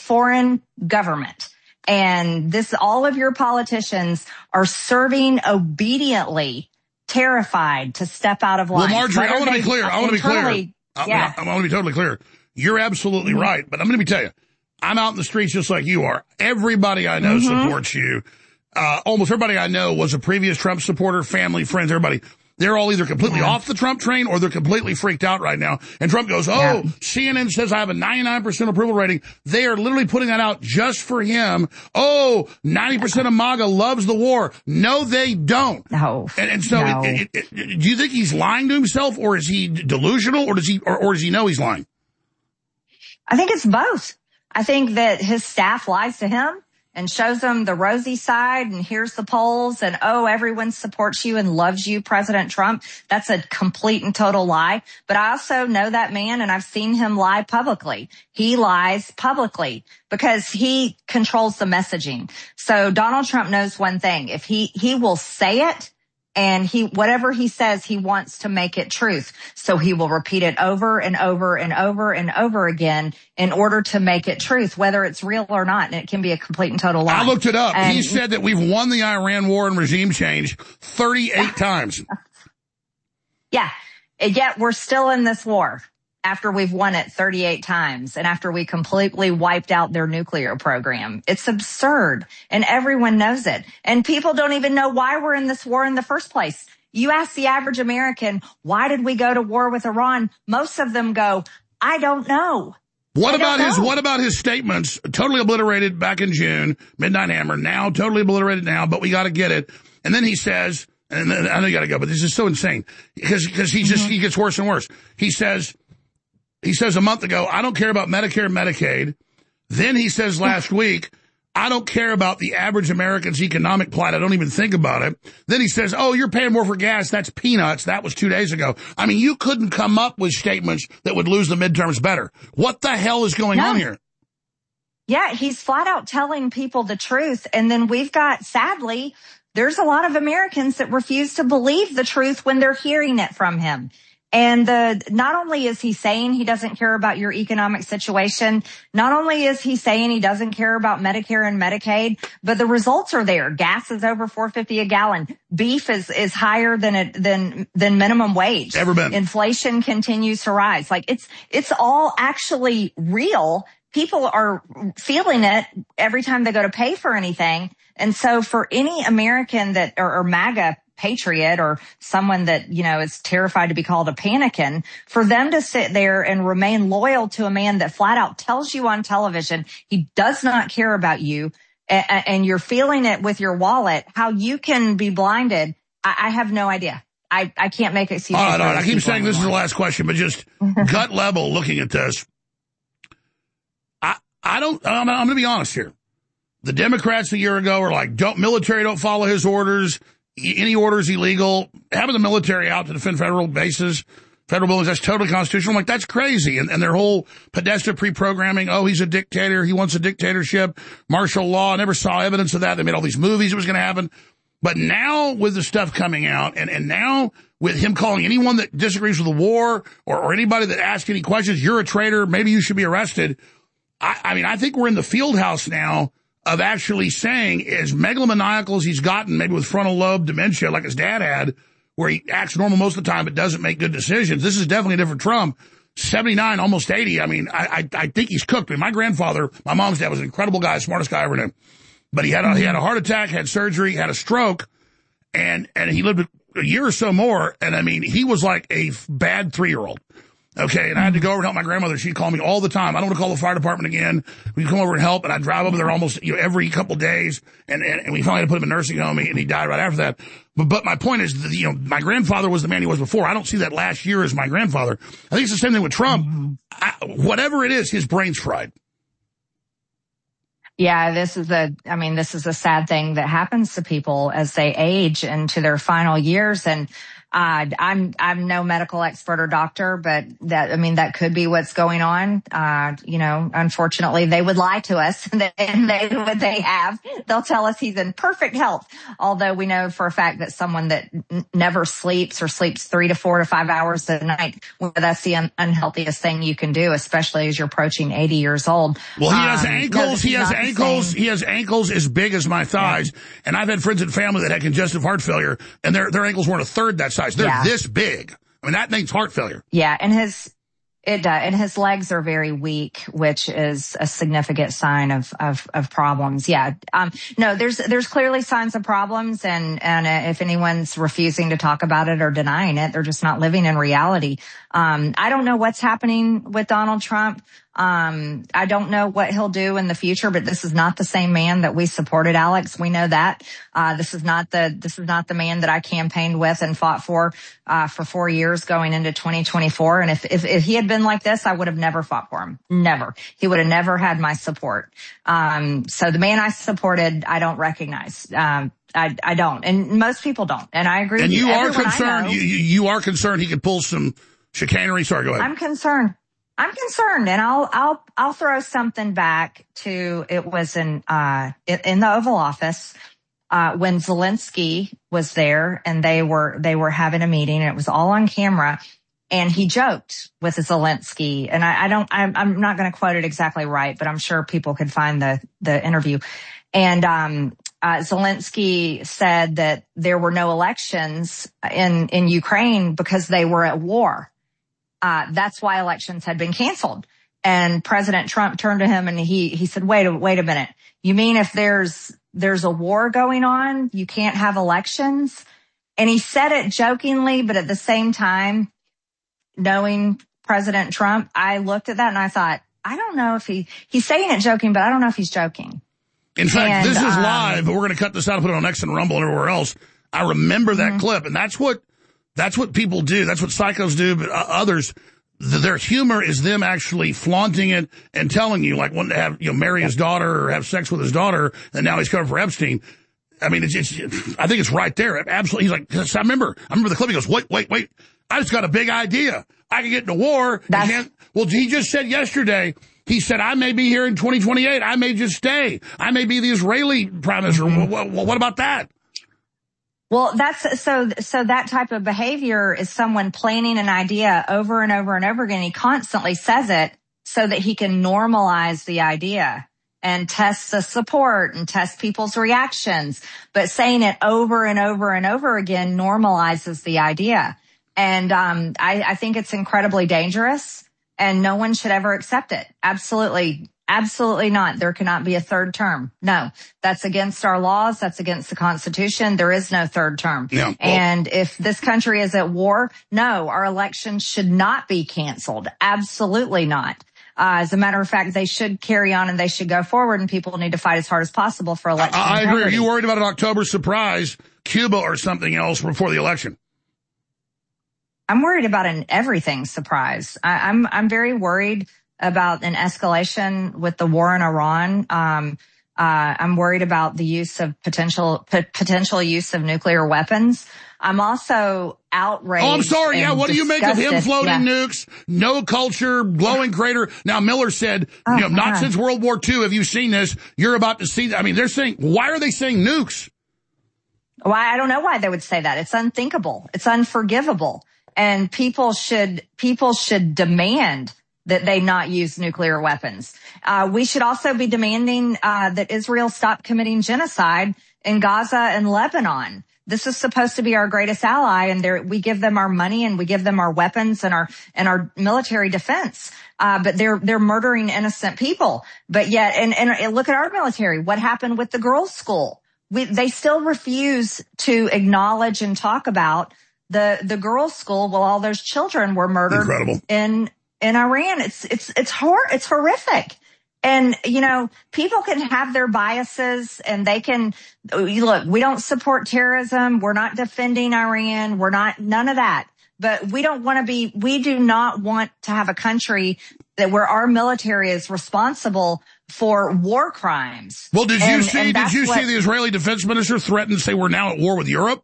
And all of your politicians are serving obediently, terrified to step out of line. Well, Marjorie, I want to be clear. I want to be totally clear. You're absolutely right. But let me tell you, I'm out in the streets just like you are. Everybody I know supports you. Almost everybody I know was a previous Trump supporter, family, friends, everybody. They're all either completely off the Trump train or they're completely freaked out right now. And Trump goes, CNN says I have a 99% approval rating. They are literally putting that out just for him. 90% of MAGA loves the war. No, they don't. No. And so do you think he's lying to himself, or is he delusional, or does he know he's lying? I think it's both. I think that his staff lies to him and shows them the rosy side, and here's the polls, and everyone supports you and loves you, President Trump. That's a complete and total lie. But I also know that man, and I've seen him lie publicly. He lies publicly because he controls the messaging. So Donald Trump knows one thing. If he will say it, and whatever he says, he wants to make it truth. So he will repeat it over and over and over and over again in order to make it truth, whether it's real or not. And it can be a complete and total lie. I looked it up. He said that we've won the Iran war and regime change 38 times. Yeah. And yet we're still in this war after we've won it 38 times and after we completely wiped out their nuclear program. It's absurd, and everyone knows it. And people don't even know why we're in this war in the first place. You ask the average American, why did we go to war with Iran? Most of them go, I don't know. What about his statements, totally obliterated back in June, Midnight Hammer, now totally obliterated now, but we got to get it. And then he says, and then, I know you got to go, but this is so insane because he gets worse and worse. He says a month ago, I don't care about Medicare and Medicaid. Then he says last week, I don't care about the average American's economic plight. I don't even think about it. Then he says, oh, you're paying more for gas. That's peanuts. That was 2 days ago. I mean, you couldn't come up with statements that would lose the midterms better. What the hell is going on here? Yeah, he's flat out telling people the truth. And then we've got, sadly, there's a lot of Americans that refuse to believe the truth when they're hearing it from him. And not only is he saying he doesn't care about your economic situation, not only is he saying he doesn't care about Medicare and Medicaid, but the results are there. Gas is over $4.50 a gallon. Beef is higher than minimum wage. Ever been. Inflation continues to rise. Like it's all actually real. People are feeling it every time they go to pay for anything. And so for any American that or MAGA patriot or someone that, is terrified to be called a panikin, for them to sit there and remain loyal to a man that flat out tells you on television he does not care about you and you're feeling it with your wallet, how you can be blinded, I have no idea. I can't make excuses. All right. I keep saying this is the last question, but just gut level looking at this. I'm going to be honest here. The Democrats a year ago were like, military don't follow his orders. Any orders illegal. Having the military out to defend federal bases, federal buildings, that's totally constitutional. I'm like, that's crazy. And their whole Podesta pre-programming, oh, he's a dictator. He wants a dictatorship. Martial law. I never saw evidence of that. They made all these movies. It was going to happen. But now with the stuff coming out and now with him calling anyone that disagrees with the war or anybody that asks any questions, you're a traitor. Maybe you should be arrested. I think we're in the field house now of actually saying, as megalomaniacal as he's gotten, maybe with frontal lobe dementia like his dad had, where he acts normal most of the time but doesn't make good decisions. This is definitely a different Trump. 79, almost 80. I mean, I think he's cooked. I mean, my grandfather, my mom's dad, was an incredible guy, smartest guy I ever knew. But he had a heart attack, had surgery, had a stroke, and he lived a year or so more. And I mean, he was like a bad 3-year-old. Okay, and I had to go over and help my grandmother. She'd call me all the time. I don't want to call the fire department again. We'd come over and help, and I'd drive over there almost every couple of days. And we finally had to put him in a nursing home, and he died right after that. But my point is, that, my grandfather was the man he was before. I don't see that last year as my grandfather. I think it's the same thing with Trump. Whatever it is, his brain's fried. Yeah, this is a sad thing that happens to people as they age into their final years. And I'm no medical expert or doctor, but that could be what's going on. Unfortunately they would lie to us and they'll tell us he's in perfect health. Although we know for a fact that someone that never sleeps or sleeps 3 to 4 to 5 hours a night, that's the unhealthiest thing you can do, especially as you're approaching 80 years old. Well, he has ankles. He has ankles as big as my thighs. Yeah. And I've had friends and family that had congestive heart failure and their ankles weren't a third that size. They're this big. I mean, that means heart failure. Yeah, and his legs are very weak, which is a significant sign of problems. Yeah. No, there's clearly signs of problems, and if anyone's refusing to talk about it or denying it, they're just not living in reality. I don't know what's happening with Donald Trump. I don't know what he'll do in the future, but this is not the same man that we supported, Alex. We know that. This is not the man that I campaigned with and fought for 4 years going into 2024. And if he had been like this, I would have never fought for him. Never. He would have never had my support. So the man I supported, I don't recognize. I don't. And most people don't. And I agree. And you are concerned, you are concerned he could pull some chicanery. Sorry, go ahead. I'm concerned, and I'll throw something back to, it was in the Oval Office, when Zelensky was there and they were having a meeting and it was all on camera, and he joked with Zelensky, and I'm not going to quote it exactly right, but I'm sure people could find the interview. And, Zelensky said that there were no elections in Ukraine because they were at war. That's why elections had been canceled. And President Trump turned to him and he said, wait a minute. You mean if there's a war going on, you can't have elections? And he said it jokingly, but at the same time, knowing President Trump, I looked at that and I thought, I don't know if he's saying it joking, but I don't know if he's joking. In fact, this is live, but we're going to cut this out and put it on X and Rumble and everywhere else. I remember that clip, and that's what people do. That's what psychos do, but others, their humor is them actually flaunting it and telling you, like, wanting to have, marry his daughter or have sex with his daughter, and now he's coming for Epstein. I mean, I think it's right there. Absolutely. He's like, I remember the clip. He goes, wait. I just got a big idea. I can get into war. Well, he just said yesterday, he said, I may be here in 2028. I may just stay. I may be the Israeli prime minister. What about that? Well, so that type of behavior is someone planning an idea over and over and over again. He constantly says it so that he can normalize the idea and test the support and test people's reactions. But saying it over and over and over again normalizes the idea. And I think it's incredibly dangerous, and no one should ever accept it. Absolutely not. There cannot be a third term. No, that's against our laws. That's against the Constitution. There is no third term. Yeah, well, and if this country is at war, no, our elections should not be canceled. Absolutely not. As a matter of fact, they should carry on and they should go forward, and people need to fight as hard as possible for election I integrity. agree. Are you worried about an October surprise, Cuba or something else before the election? I'm worried about an everything surprise. I'm very worried about an escalation with the war in Iran. I'm worried about the use of potential use of nuclear weapons. I'm also outraged. Oh, I'm sorry. Yeah, what do you make of him floating nukes? No culture, glowing crater. Now, Miller said, not since World War II have you seen this. You're about to see that. I mean, they're saying, why are they saying nukes? Why? I don't know why they would say that. It's unthinkable. It's unforgivable. And people should demand that they not use nuclear weapons. We should also be demanding that Israel stop committing genocide in Gaza and Lebanon. This is supposed to be our greatest ally, and we give them our money and we give them our weapons and our military defense. But they're murdering innocent people. But yet, and look at our military. What happened with the girls' school? They still refuse to acknowledge and talk about the girls' school while all those children were murdered in Iran. It's horrific. And, people can have their biases and they can look, we don't support terrorism. We're not defending Iran. None of that. But we do not want to have a country where our military is responsible for war crimes. Well, did you see the Israeli defense minister threaten to say we're now at war with Europe?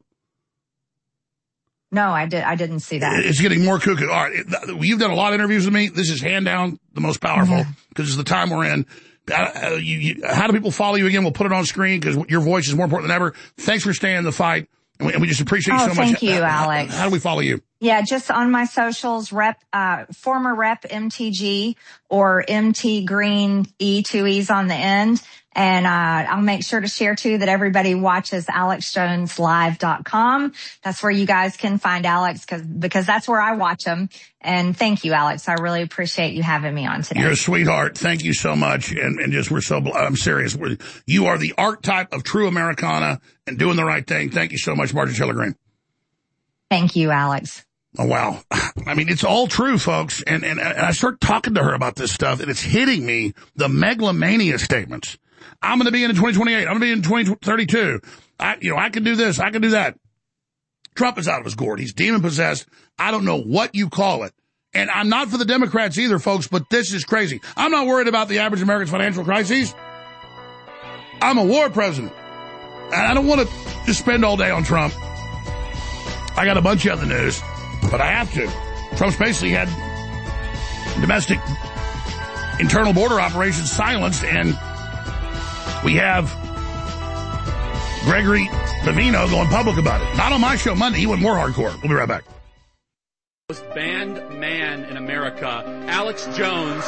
No, I didn't see that. It's getting more cuckoo. All right. You've done a lot of interviews with me. This is hand down the most powerful because it's the time we're in. How do people follow you again? We'll put it on screen because your voice is more important than ever. Thanks for staying in the fight. And we just appreciate you so much. Thank you, Alex. How do we follow you? Yeah, just on my socials, former rep MTG or MT Green E, 2 E's on the end. And I'll make sure to share, too, that everybody watches AlexJonesLive.com. That's where you guys can find Alex because that's where I watch him. And thank you, Alex. I really appreciate you having me on today. You're a sweetheart. Thank you so much. And I'm serious. You are the archetype of true Americana and doing the right thing. Thank you so much, Marjorie Taylor Greene. Thank you, Alex. Oh, wow. I mean, it's all true, folks. And I start talking to her about this stuff, and it's hitting me, the megalomania statements. I'm going to be in 2028. I'm going to be in 2032. I can do this. I can do that. Trump is out of his gourd. He's demon-possessed. I don't know what you call it. And I'm not for the Democrats either, folks, but this is crazy. I'm not worried about the average American's financial crises. I'm a war president. And I don't want to just spend all day on Trump. I got a bunch of other news, but I have to. Trump's basically had domestic internal border operations silenced, and we have Gregory Pavino going public about it. Not on my show Monday. He went more hardcore. We'll be right back. Most banned man in America, Alex Jones.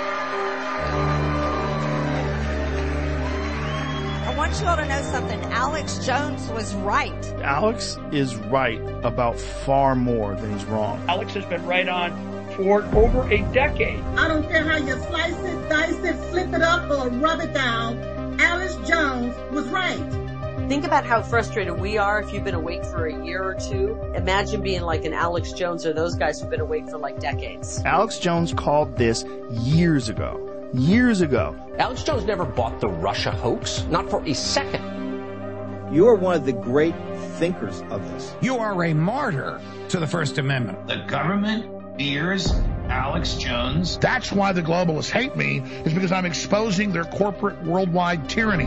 I want you all to know something. Alex Jones was right. Alex is right about far more than he's wrong. Alex has been right on for over a decade. I don't care how you slice it, dice it, flip it up, or rub it down. Alex Jones was right. Think about how frustrated we are if you've been awake for a year or two. Imagine being like an Alex Jones or those guys who've been awake for like decades. Alex Jones called this years ago. Years ago. Alex Jones never bought the Russia hoax, not for a second. You are one of the great thinkers of this. You are a martyr to the First Amendment. The government fears Alex Jones. That's why the globalists hate me, is because I'm exposing their corporate worldwide tyranny.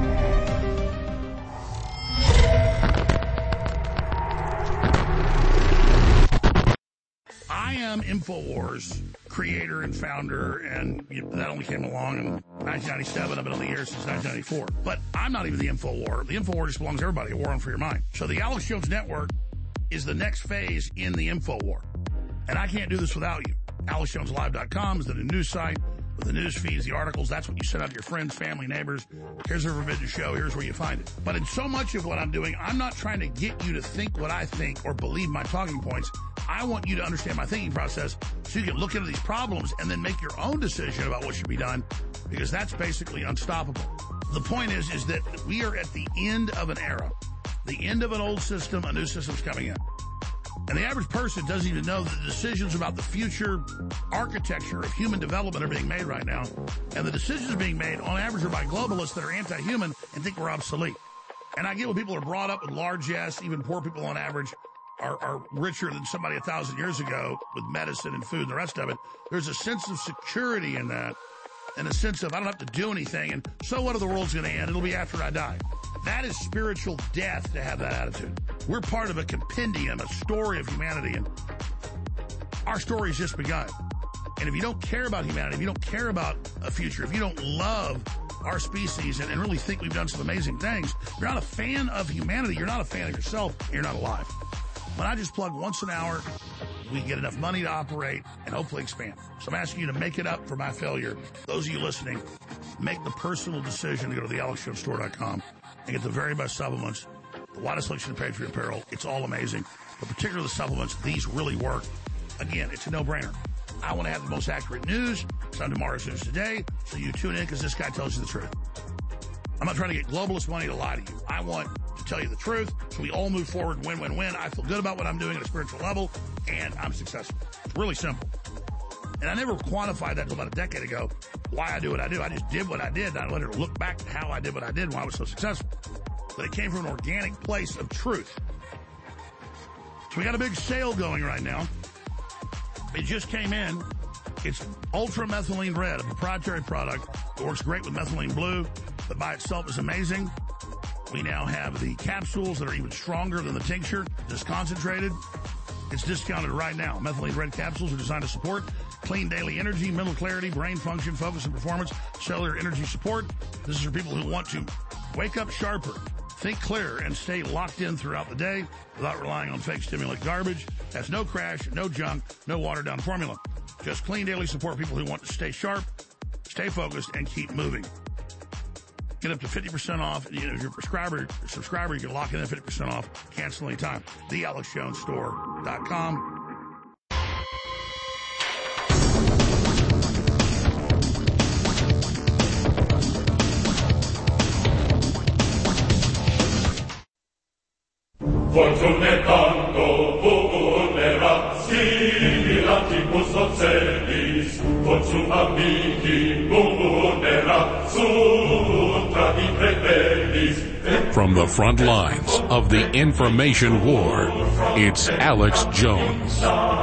I am InfoWars creator and founder, and that only came along in 1997. I've been on the air since 1994. But I'm not even the InfoWar. The InfoWar just belongs to everybody, a war on for your mind. So the Alex Jones Network is the next phase in the InfoWar. And I can't do this without you. AlexJonesLive.com is the new news site with the news feeds, the articles. That's what you send out to your friends, family, neighbors. Here's a forbidden show. Here's where you find it. But in so much of what I'm doing, I'm not trying to get you to think what I think or believe my talking points. I want you to understand my thinking process so you can look into these problems and then make your own decision about what should be done, because that's basically unstoppable. The point is that we are at the end of an era, the end of an old system, a new system's coming in. And the average person doesn't even know that the decisions about the future architecture of human development are being made right now. And the decisions being made, on average, are by globalists that are anti-human and think we're obsolete. And I get when people are brought up with largesse, even poor people on average are richer than somebody 1,000 years ago with medicine and food and the rest of it. There's a sense of security in that, and a sense of I don't have to do anything, and so what if the world's going to end? It'll be after I die. That is spiritual death to have that attitude. We're part of a compendium, a story of humanity, and our story's just begun. And if you don't care about humanity, if you don't care about a future, if you don't love our species and really think we've done some amazing things, you're not a fan of humanity, you're not a fan of yourself, and you're not alive. When I just plug once an hour, we get enough money to operate and hopefully expand. So I'm asking you to make it up for my failure. Those of you listening, make the personal decision to go to the AlexJonesStore.com and get the very best supplements, the widest selection of Patriot apparel. It's all amazing. But particularly the supplements, these really work. Again, it's a no-brainer. I want to have the most accurate news. It's on Tomorrow's News Today, so you tune in because this guy tells you the truth. I'm not trying to get globalist money to lie to you. I want to tell you the truth so we all move forward, win, win, win. I feel good about what I'm doing at a spiritual level, and I'm successful. It's really simple. And I never quantified that until about a decade ago, why I do what I do. I just did what I did, and I let her look back at how I did what I did and why I was so successful. But it came from an organic place of truth. So we got a big sale going right now. It just came in. It's Ultra Methylene Red, a proprietary product that works great with methylene blue, that by itself is amazing. We now have the capsules that are even stronger than the tincture, just concentrated. It's discounted right now. Methylene Red capsules are designed to support clean daily energy, mental clarity, brain function, focus and performance, cellular energy support. This is for people who want to wake up sharper, think clearer, and stay locked in throughout the day without relying on fake stimulant garbage. Has no crash, no junk, no watered down formula. Just clean daily support people who want to stay sharp, stay focused, and keep moving. Get up to 50% off. If you're a subscriber, you can lock in at 50% off. Cancel anytime. TheAlexJonesStore.com. Fortune tanto vulnera, similatimus ocelis, fortune amici vulnera, sutra di prevelis. From the front lines of the information war, it's Alex Jones.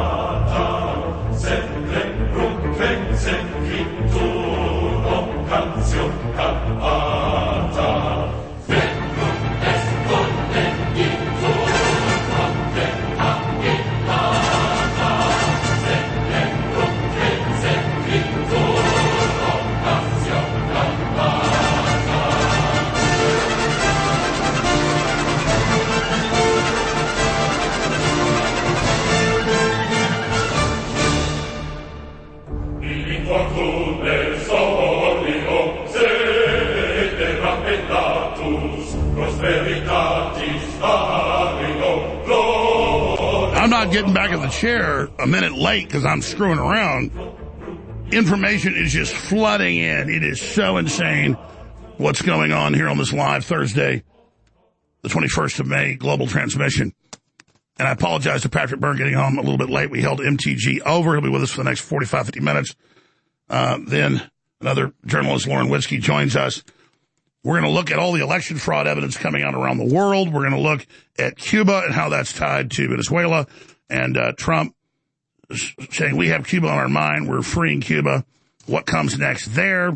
I'm not getting back in the chair a minute late because I'm screwing around. Information is just flooding in. It is so insane what's going on here on this live Thursday the 21st of May global transmission. And I apologize to Patrick Byrne getting home a little bit late. We held MTG over. He'll be with us for the next 45, 50 minutes. Then another journalist, Lauren Witzke, joins us. We're going to look at all the election fraud evidence coming out around the world. We're going to look at Cuba and how that's tied to Venezuela. And Trump saying we have Cuba on our mind. We're freeing Cuba. What comes next there?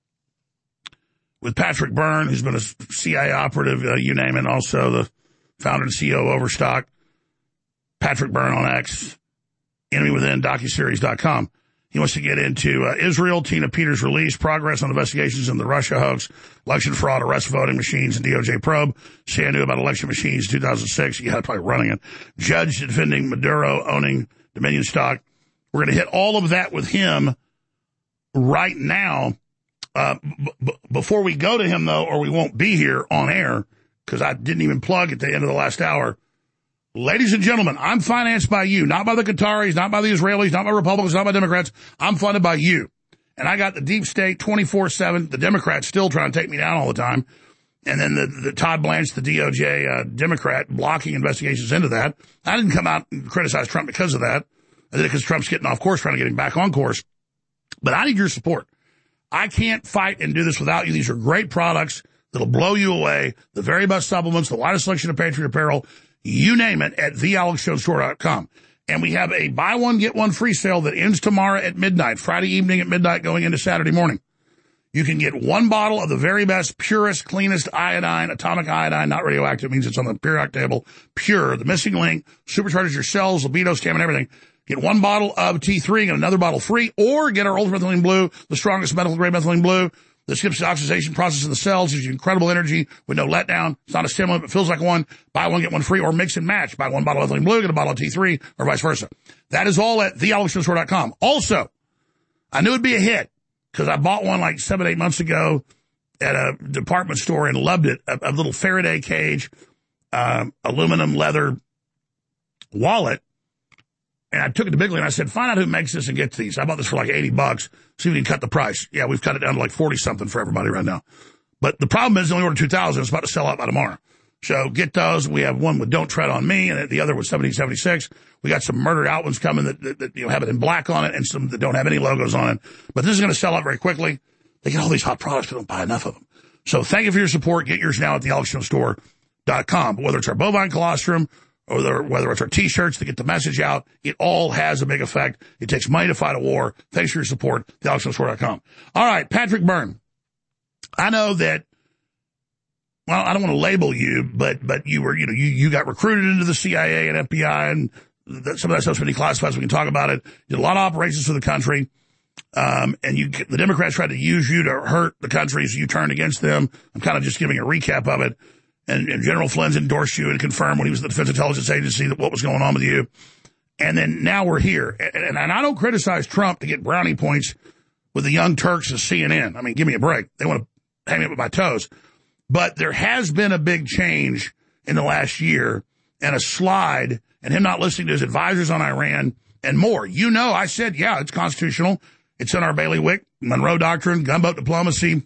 With Patrick Byrne, who's been a CIA operative, you name it, also the founder and CEO of Overstock. Patrick Byrne on X, Enemy Within, DocuSeries.com. He wants to get into Israel, Tina Peters' release, progress on investigations in the Russia hoax, election fraud, arrest voting machines, and DOJ probe. Say I knew about election machines in 2006. You had probably running it. Judge defending Maduro owning Dominion stock. We're going to hit all of that with him right now. Before we go to him, though, or we won't be here on air, because I didn't even plug at the end of the last hour. Ladies and gentlemen, I'm financed by you, not by the Qataris, not by the Israelis, not by Republicans, not by Democrats. I'm funded by you. And I got the deep state 24/7, the Democrats still trying to take me down all the time. And then the Todd Blanche, the DOJ Democrat, blocking investigations into that. I didn't come out and criticize Trump because of that. I did it because Trump's getting off course, trying to get him back on course. But I need your support. I can't fight and do this without you. These are great products that'll blow you away. The very best supplements, the widest selection of Patriot apparel, you name it, at thealexjonesstore.com. And we have a buy one, get one free sale that ends tomorrow at midnight, Friday evening at midnight going into Saturday morning. You can get one bottle of the very best, purest, cleanest iodine, atomic iodine, not radioactive, means it's on the periodic table, pure. The missing link supercharges your cells, libido, stamina, everything. Get one bottle of T3, get another bottle free, or get our Ultra Methylene Blue, the strongest medical-grade methylene blue that skips the oxidation process in the cells, gives you incredible energy with no letdown. It's not a stimulant, but feels like one. Buy one, get one free, or mix and match. Buy one bottle of methylene blue, get a bottle of T3, or vice versa. That is all at thealexjonesstore.com. Also, I knew it'd be a hit because I bought one like 7-8 months ago at a department store and loved it. A little Faraday cage, aluminum leather wallet. And I took it to Bigley and I said, find out who makes this and get these. I bought this for like $80. See if we can cut the price. Yeah, we've cut it down to like 40 something for everybody right now. But the problem is they only ordered 2,000. It's about to sell out by tomorrow. So get those. We have one with Don't Tread on Me and the other with 1776. We got some murdered out ones coming that have it in black on it and some that don't have any logos on it. But this is going to sell out very quickly. They get all these hot products, but don't buy enough of them. So thank you for your support. Get yours now at thealexjonesstore.com. But whether it's our bovine colostrum, or whether it's our T-shirts to get the message out, it all has a big effect. It takes money to fight a war. Thanks for your support, thealexjonesstore.com. All right, Patrick Byrne. I know that, well, I don't want to label you, but you were, you got recruited into the CIA and FBI, and some of that stuff's been declassified, so we can talk about it. You did a lot of operations for the country, and the Democrats tried to use you to hurt the country, so you turned against them. I'm kind of just giving a recap of it. And General Flynn's endorsed you and confirmed when he was at the Defense Intelligence Agency that what was going on with you. And then now we're here. And I don't criticize Trump to get brownie points with the Young Turks and CNN. I mean, give me a break. They want to hang me up with my toes. But there has been a big change in the last year and a slide and him not listening to his advisors on Iran and more. You know, I said, yeah, it's constitutional. It's in our bailiwick, Monroe Doctrine, gunboat diplomacy,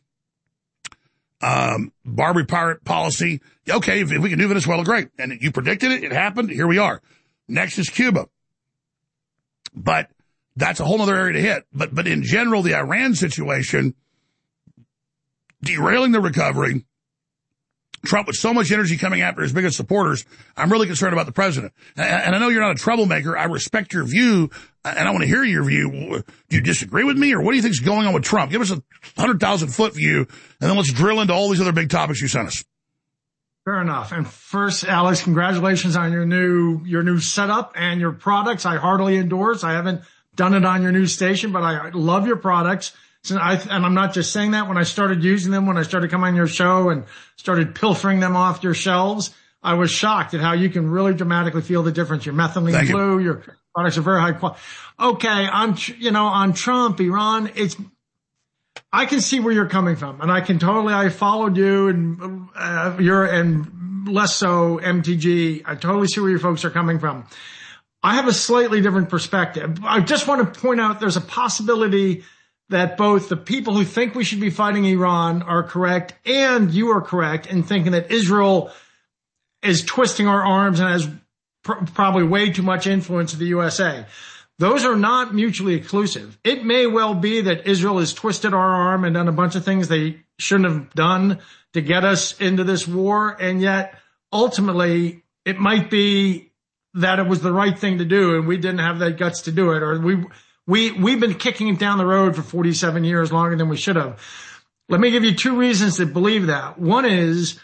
Barbary pirate policy. Okay, if we can do Venezuela, great. And you predicted it. It happened. Here we are. Next is Cuba. But that's a whole other area to hit. But in general, the Iran situation, derailing the recovery, Trump with so much energy coming after his biggest supporters, I'm really concerned about the president. And I know you're not a troublemaker. I respect your view, and I want to hear your view. Do you disagree with me, or what do you think is going on with Trump? Give us a 100,000-foot view, and then let's drill into all these other big topics you sent us. Fair enough. And first, Alex, congratulations on your new setup and your products. I heartily endorse. I haven't done it on your new station, but I love your products. And I'm not just saying that. When I started using them, when I started coming on your show and started pilfering them off your shelves, I was shocked at how you can really dramatically feel the difference. Your methylene blue, your products are very high quality. Okay, on Trump, Iran, I can see where you're coming from, and I followed you and and less so MTG. I totally see where your folks are coming from. I have a slightly different perspective. I just want to point out there's a possibility that both the people who think we should be fighting Iran are correct and you are correct in thinking that Israel is twisting our arms and has probably way too much influence in the USA. Those are not mutually exclusive. It may well be that Israel has twisted our arm and done a bunch of things they shouldn't have done to get us into this war. And yet ultimately it might be that it was the right thing to do and we didn't have the guts to do it, or we've been kicking it down the road for 47 years longer than we should have. Let me give you two reasons to believe that. One is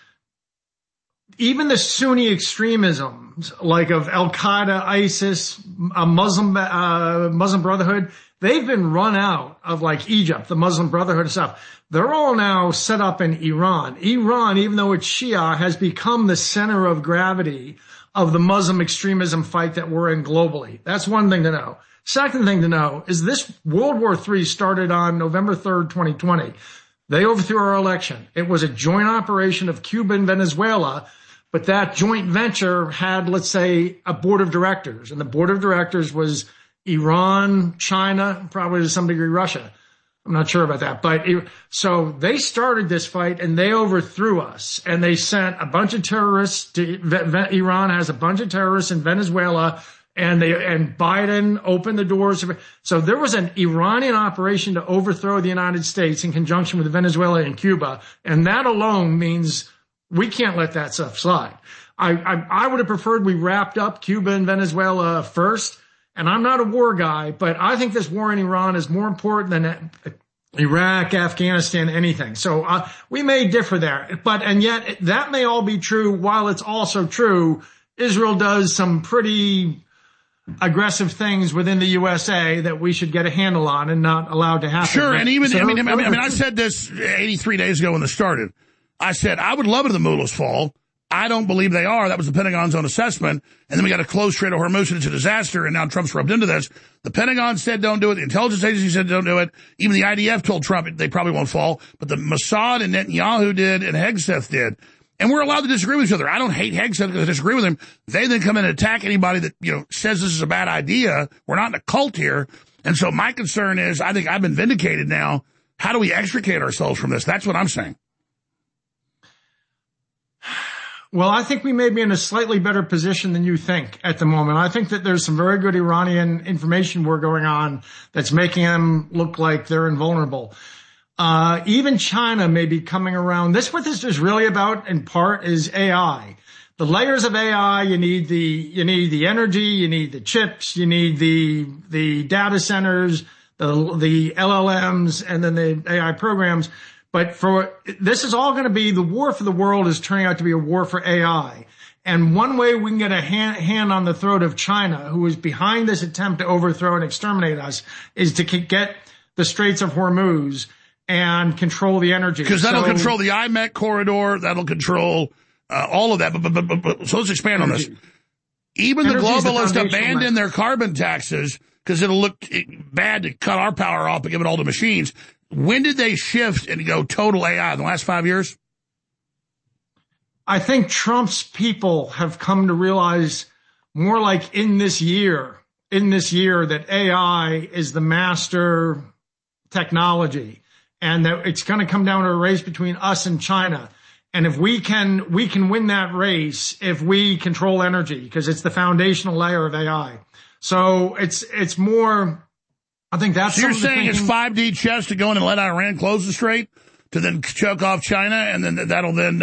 even the Sunni extremisms like of Al-Qaeda, ISIS, Muslim Brotherhood, they've been run out of like Egypt, the Muslim Brotherhood and stuff. They're all now set up in Iran. Iran, even though it's Shia, has become the center of gravity of the Muslim extremism fight that we're in globally. That's one thing to know. Second thing to know is this World War III started on November 3rd, 2020. They overthrew our election. It was a joint operation of Cuba and Venezuela, but that joint venture had, let's say, a board of directors, and the board of directors was Iran, China, probably to some degree Russia. I'm not sure about that, but so they started this fight and they overthrew us, and they sent a bunch of terrorists to Iran has a bunch of terrorists in Venezuela, and Biden opened the doors. So there was an Iranian operation to overthrow the United States in conjunction with Venezuela and Cuba, and that alone means we can't let that stuff slide. I would have preferred we wrapped up Cuba and Venezuela first. And I'm not a war guy, but I think this war in Iran is more important than Iraq, Afghanistan, anything. So we may differ there, and yet that may all be true. While it's also true, Israel does some pretty aggressive things within the USA that we should get a handle on and not allowed to happen. Sure, and even I said this 83 days ago when this started. I said I would love it if the mullahs fall. I don't believe they are. That was the Pentagon's own assessment. And then we got a closed Strait of Hormuz, and it's a disaster, and now Trump's rubbed into this. The Pentagon said don't do it. The intelligence agency said don't do it. Even the IDF told Trump they probably won't fall. But the Mossad and Netanyahu did, and Hegseth did. And we're allowed to disagree with each other. I don't hate Hegseth because I disagree with him. They then come in and attack anybody that, says this is a bad idea. We're not in a cult here. And so my concern is, I think I've been vindicated now. How do we extricate ourselves from this? That's what I'm saying. Well, I think we may be in a slightly better position than you think at the moment. I think that there's some very good Iranian information war going on that's making them look like they're invulnerable. Even China may be coming around. What this is really about in part is AI. The layers of AI, you need the energy, you need the chips, you need the data centers, the LLMs, and then the AI programs. But this is all going to be, the war for the world is turning out to be a war for AI. And one way we can get a hand on the throat of China, who is behind this attempt to overthrow and exterminate us, is to get the Straits of Hormuz and control the energy. Because that'll control the IMEC corridor, that'll control all of that. But so let's expand on this. Even the globalists abandon their carbon taxes because it'll look bad to cut our power off and give it all to machines. When did they shift and go total AI? In the last 5 years? I think Trump's people have come to realize more like in this year that AI is the master technology, and that it's going to come down to a race between us and China. And if we can win that race if we control energy, because it's the foundational layer of AI. So it's more, I think that's. So you're saying it's 5D chess to go in and let Iran close the strait to then choke off China, and then that'll then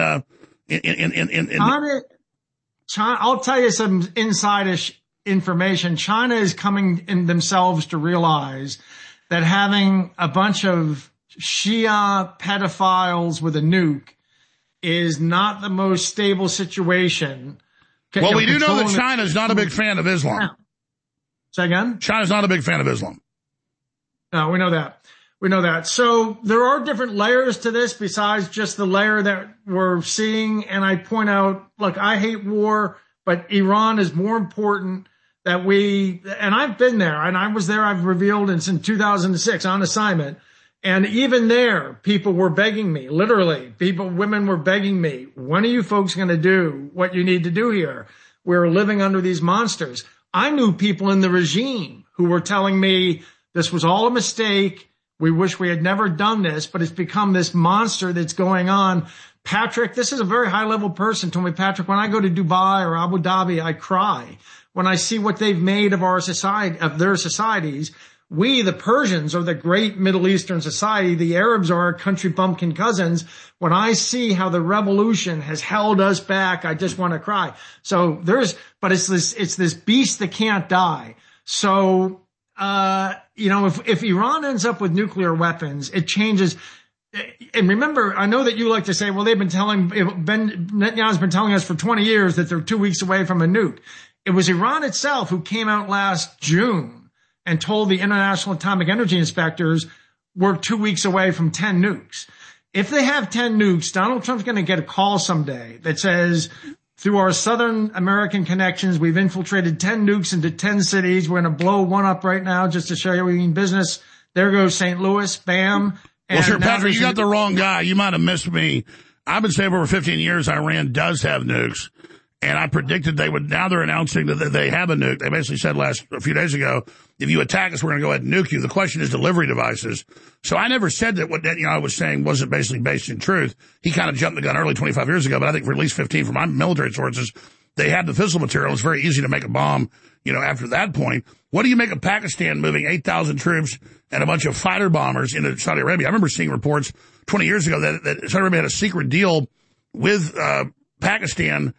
China, I'll tell you some inside-ish information. China is coming in themselves to realize that having a bunch of Shia pedophiles with a nuke is not the most stable situation. Well, we do know that China's not a big fan of Islam. Say again? China's not a big fan of Islam. No, we know that. We know that. So there are different layers to this besides just the layer that we're seeing. And I point out, look, I hate war, but Iran is more important that and I've been there and I was there. I've revealed it's in 2006 on assignment. And even there, people were begging me, literally, women were begging me, when are you folks going to do what you need to do here? We're living under these monsters. I knew people in the regime who were telling me this was all a mistake. We wish we had never done this, but it's become this monster that's going on. Patrick, this is a very high level person, told me, Patrick, when I go to Dubai or Abu Dhabi, I cry when I see what they've made of our society, of their societies. We, the Persians, are the great Middle Eastern society. The Arabs are our country bumpkin cousins. When I see how the revolution has held us back, I just want to cry. So but it's this beast that can't die. So, if Iran ends up with nuclear weapons, it changes. And remember, I know that you like to say, well, Netanyahu's been telling us for 20 years that they're 2 weeks away from a nuke. It was Iran itself who came out last June and told the International Atomic Energy Inspectors we're 2 weeks away from 10 nukes. If they have 10 nukes, Donald Trump's going to get a call someday that says, through our Southern American connections, we've infiltrated 10 nukes into 10 cities. We're going to blow one up right now just to show you we mean business. There goes St. Louis, bam. Well, sir, Patrick, you got the wrong guy. You might have missed me. I've been saying for over 15 years Iran does have nukes. And I predicted they would. Now they're announcing that they have a nuke. They basically said a few days ago, if you attack us, we're going to go ahead and nuke you. The question is delivery devices. So I never said that what Netanyahu was saying wasn't basically based in truth. He kind of jumped the gun early 25 years ago, but I think for at least 15 from my military sources, they had the fissile material. It's very easy to make a bomb, after that point. What do you make of Pakistan moving 8,000 troops and a bunch of fighter bombers into Saudi Arabia? I remember seeing reports 20 years ago that Saudi Arabia had a secret deal with Pakistan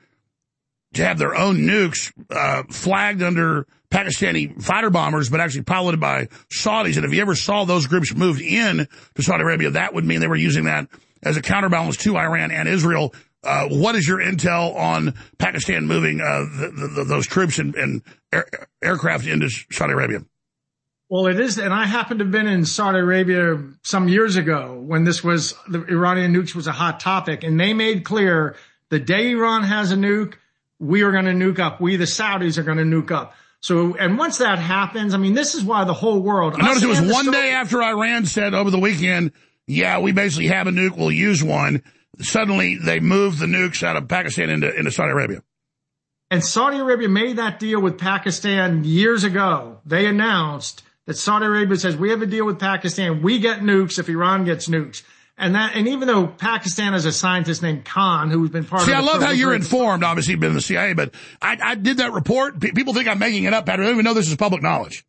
to have their own nukes flagged under Pakistani fighter bombers, but actually piloted by Saudis. And if you ever saw those groups moved in to Saudi Arabia, that would mean they were using that as a counterbalance to Iran and Israel. What is your intel on Pakistan moving those troops and aircraft into Saudi Arabia? Well, it is, and I happen to have been in Saudi Arabia some years ago when the Iranian nukes was a hot topic, and they made clear the day Iran has a nuke, we are going to nuke up. We, the Saudis, are going to nuke up. So, and once that happens, this is why the whole world. I noticed it was one day after Iran said over the weekend, yeah, we basically have a nuke, we'll use one. Suddenly they moved the nukes out of Pakistan into Saudi Arabia. And Saudi Arabia made that deal with Pakistan years ago. They announced that Saudi Arabia says, we have a deal with Pakistan. We get nukes if Iran gets nukes. And even though Pakistan has a scientist named Khan, who's been part of I love how you're informed. Obviously, you've been in the CIA, but I did that report. People think I'm making it up, Patrick. I don't even know this is public knowledge.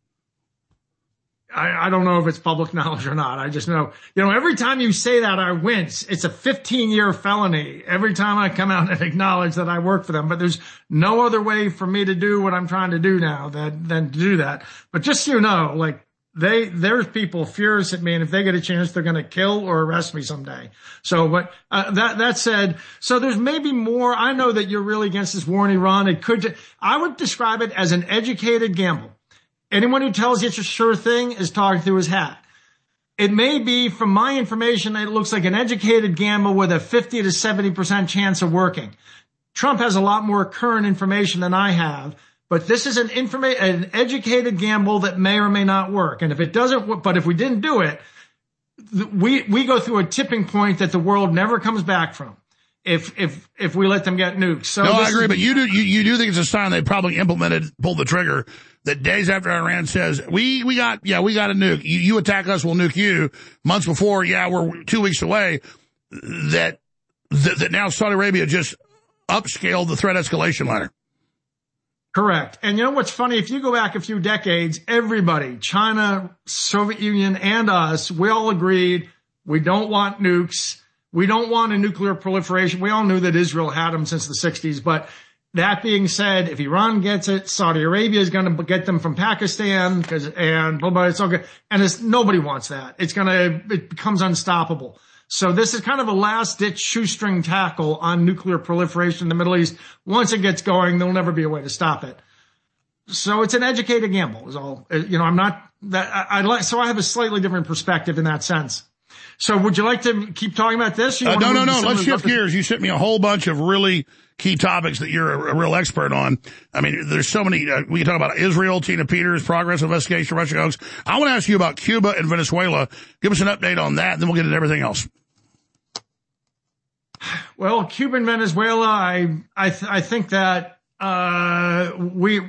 I don't know if it's public knowledge or not. I just know, every time you say that, I wince. It's a 15-year felony every time I come out and acknowledge that I work for them. But there's no other way for me to do what I'm trying to do now than to do that. But just so you know, there's people furious at me, and if they get a chance, they're going to kill or arrest me someday. So, but that said, so there's maybe more. I know that you're really against this war in Iran. I would describe it as an educated gamble. Anyone who tells you it's a sure thing is talking through his hat. It may be, from my information, it looks like an educated gamble with a 50 to 70% chance of working. Trump has a lot more current information than I have. But this is an educated gamble that may or may not work. And if it doesn't, but if we didn't do it, we go through a tipping point that the world never comes back from if we let them get nukes. So no, I agree, but you do think it's a sign they probably pulled the trigger, that days after Iran says, we got a nuke. You attack us, we'll nuke you. Months before, we're 2 weeks away, that now Saudi Arabia just upscaled the threat escalation ladder. Correct. And you know what's funny? If you go back a few decades, everybody, China, Soviet Union, and us, we all agreed we don't want nukes. We don't want a nuclear proliferation. We all knew that Israel had them since the 60s. But that being said, if Iran gets it, Saudi Arabia is going to get them from Pakistan and blah, blah, it's all good. And nobody wants that. It becomes unstoppable. So this is kind of a last-ditch shoestring tackle on nuclear proliferation in the Middle East. Once it gets going, there'll never be a way to stop it. So it's an educated gamble is all. I'm not that so I have a slightly different perspective in that sense. So would you like to keep talking about this? No. Let's shift gears. You sent me a whole bunch of really key topics that you're a real expert on. There's so many. We can talk about Israel, Tina Peters, progress investigation, Russia hoax. I want to ask you about Cuba and Venezuela. Give us an update on that, and then we'll get into everything else. Well, Cuba and Venezuela, I think that we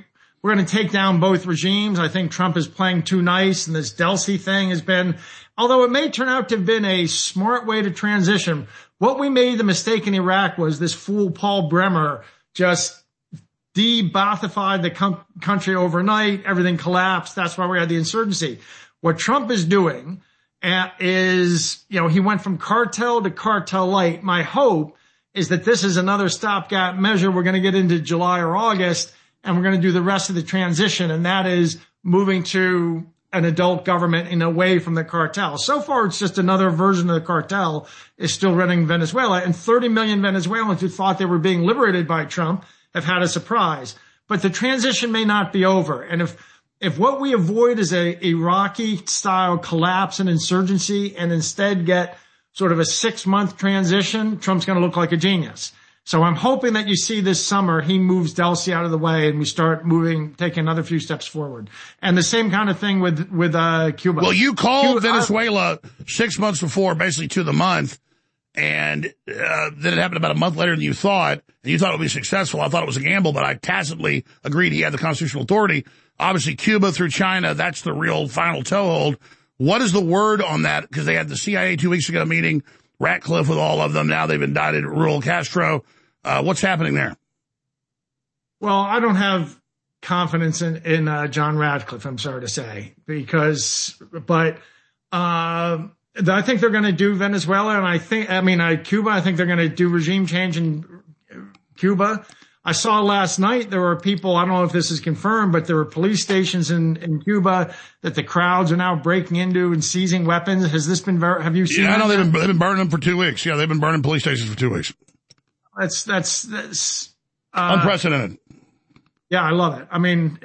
we're going to take down both regimes. I think Trump is playing too nice, and this Delsey thing has been, although it may turn out to have been a smart way to transition. What we made the mistake in Iraq was this fool Paul Bremer just de-Baathified the country overnight. Everything collapsed. That's why we had the insurgency. What Trump is doing is, he went from cartel to cartel light. My hope is that this is another stopgap measure. We're going to get into July or August, and we're going to do the rest of the transition, and that is moving to an adult government and away from the cartel. So far, it's just another version of the cartel is still running Venezuela, and 30 million Venezuelans who thought they were being liberated by Trump have had a surprise. But the transition may not be over. And if what we avoid is a Iraqi-style collapse and insurgency and instead get sort of a 6-month transition, Trump's going to look like a genius. So I'm hoping that you see this summer he moves Delsey out of the way and we start taking another few steps forward. And the same kind of thing with Cuba. Well, you called Venezuela 6 months before, basically to the month, and then it happened about a month later than you thought, and you thought it would be successful. I thought it was a gamble, but I tacitly agreed he had the constitutional authority. Obviously, Cuba through China, that's the real final toehold. What is the word on that? Because they had the CIA 2 weeks ago meeting, Ratcliffe with all of them. Now they've indicted Raul Castro. What's happening there? Well, I don't have confidence in John Ratcliffe, I'm sorry to say, but I think they're going to do Venezuela, and Cuba. I think they're going to do regime change in Cuba. I saw last night there were people, I don't know if this is confirmed, but there were police stations in Cuba that the crowds are now breaking into and seizing weapons. Has this been, have you seen? Yeah, I know they've been burning them for 2 weeks. Yeah, they've been burning police stations for 2 weeks. That's unprecedented. Yeah, I love it. I mean,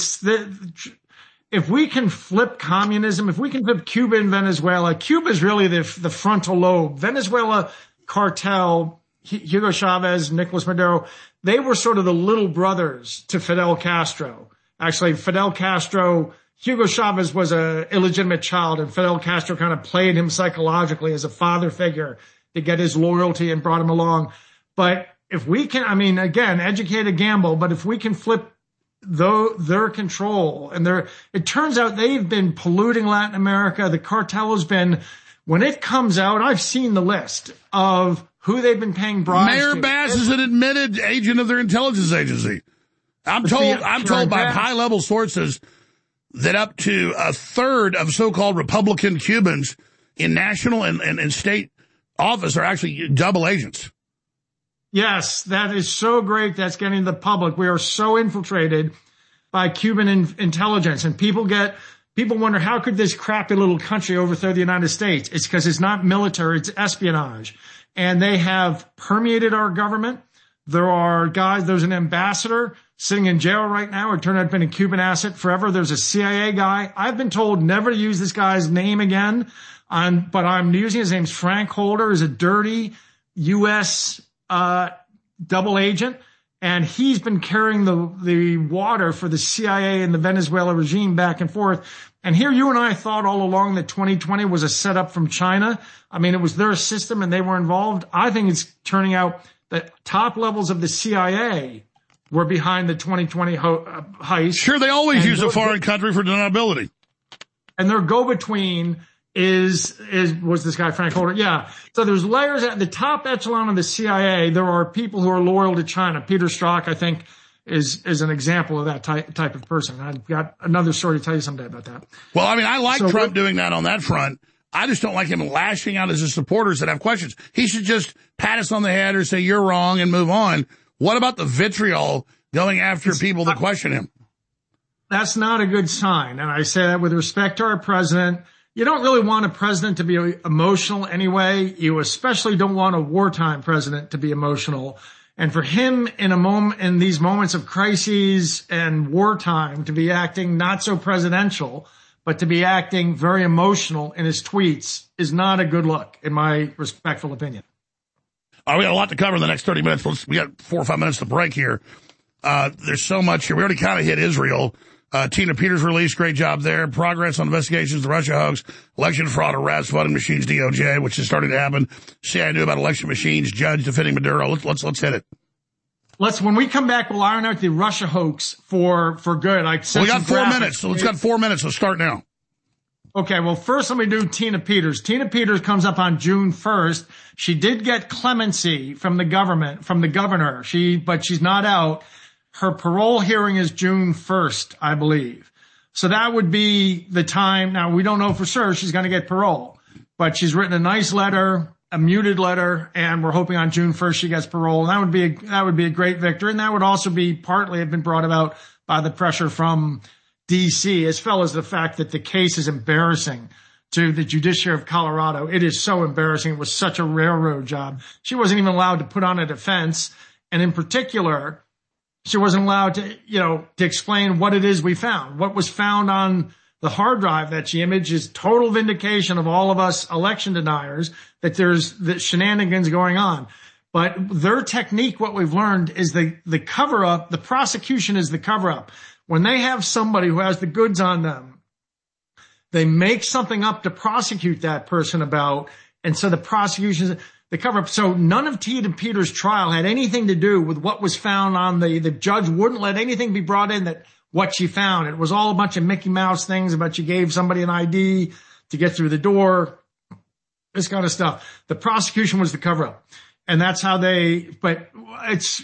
if we can flip communism, if we can flip Cuba and Venezuela, Cuba is really the frontal lobe. Venezuela cartel, Hugo Chavez, Nicolas Maduro, they were sort of the little brothers to Fidel Castro. Actually, Fidel Castro, Hugo Chavez was an illegitimate child, and Fidel Castro kind of played him psychologically as a father figure to get his loyalty and brought him along. But if we can, again, educate a gamble, but if we can flip their control and it turns out they've been polluting Latin America. The cartel has been, when it comes out, I've seen the list of who they've been paying bribes to. Mayor Bass is an admitted agent of their intelligence agency. I'm told by high-level sources that up to a third of so-called Republican Cubans in national and state office are actually double agents. Yes, that is so great. That's getting to the public. We are so infiltrated by Cuban intelligence, and people wonder, how could this crappy little country overthrow the United States? It's because it's not military, it's espionage. And they have permeated our government. There's an ambassador sitting in jail right now. It turned out to have been a Cuban asset forever. There's a CIA guy. I've been told never to use this guy's name again. But I'm using his name's Frank Holder. He's a dirty U.S. double agent, and he's been carrying the water for the CIA and the Venezuela regime back and forth. And here you and I thought all along that 2020 was a setup from China. It was their system and they were involved. I think it's turning out that top levels of the CIA were behind the 2020 heist. Sure, they always use a foreign country for deniability. And their go-between was this guy Frank Holder. Yeah. So there's layers at the top echelon of the CIA. There are people who are loyal to China. Peter Strzok, I think, is an example of that type of person. I've got another story to tell you someday about that. Well, I like Trump doing that on that front. I just don't like him lashing out at his supporters that have questions. He should just pat us on the head or say you're wrong and move on. What about the vitriol going after people that question him? That's not a good sign. And I say that with respect to our president. You don't really want a president to be emotional anyway. You especially don't want a wartime president to be emotional. And for him in these moments of crises and wartime to be acting not so presidential, but to be acting very emotional in his tweets is not a good look, in my respectful opinion. All right, we got a lot to cover in the next 30 minutes. We got 4 or 5 minutes to break here. There's so much here. We already kind of hit Israel. Tina Peters released, great job there. Progress on investigations, the Russia hoax, election fraud arrests, voting machines, DOJ, which is starting to happen. CIA knew about election machines, judge defending Maduro. Let's hit it. when we come back, we'll iron out the Russia hoax for good. We got 4 minutes, so let's got 4 minutes. Let's start now. Okay, well, first let me do Tina Peters. Tina Peters comes up on June 1st. She did get clemency from the governor. But she's not out. Her parole hearing is June 1st, I believe. So that would be the time. Now, we don't know for sure she's going to get parole, but she's written a nice letter, a muted letter, and we're hoping on June 1st she gets parole. And that would be a great victory. And that would also be partly have been brought about by the pressure from D.C., as well as the fact that the case is embarrassing to the judiciary of Colorado. It is so embarrassing. It was such a railroad job. She wasn't even allowed to put on a defense. And in particular, she wasn't allowed to explain what it is we found. What was found on the hard drive that she imaged is total vindication of all of us election deniers that there's the shenanigans going on. But their technique, what we've learned, is the cover-up. The prosecution is the cover-up. When they have somebody who has the goods on them, they make something up to prosecute that person about. And so the prosecution, the cover-up. So none of Tina Peters' trial had anything to do with what was found on the judge wouldn't let anything be brought in that what she found. It was all a bunch of Mickey Mouse things about she gave somebody an ID to get through the door, this kind of stuff. The prosecution was the cover-up. And that's how but it's,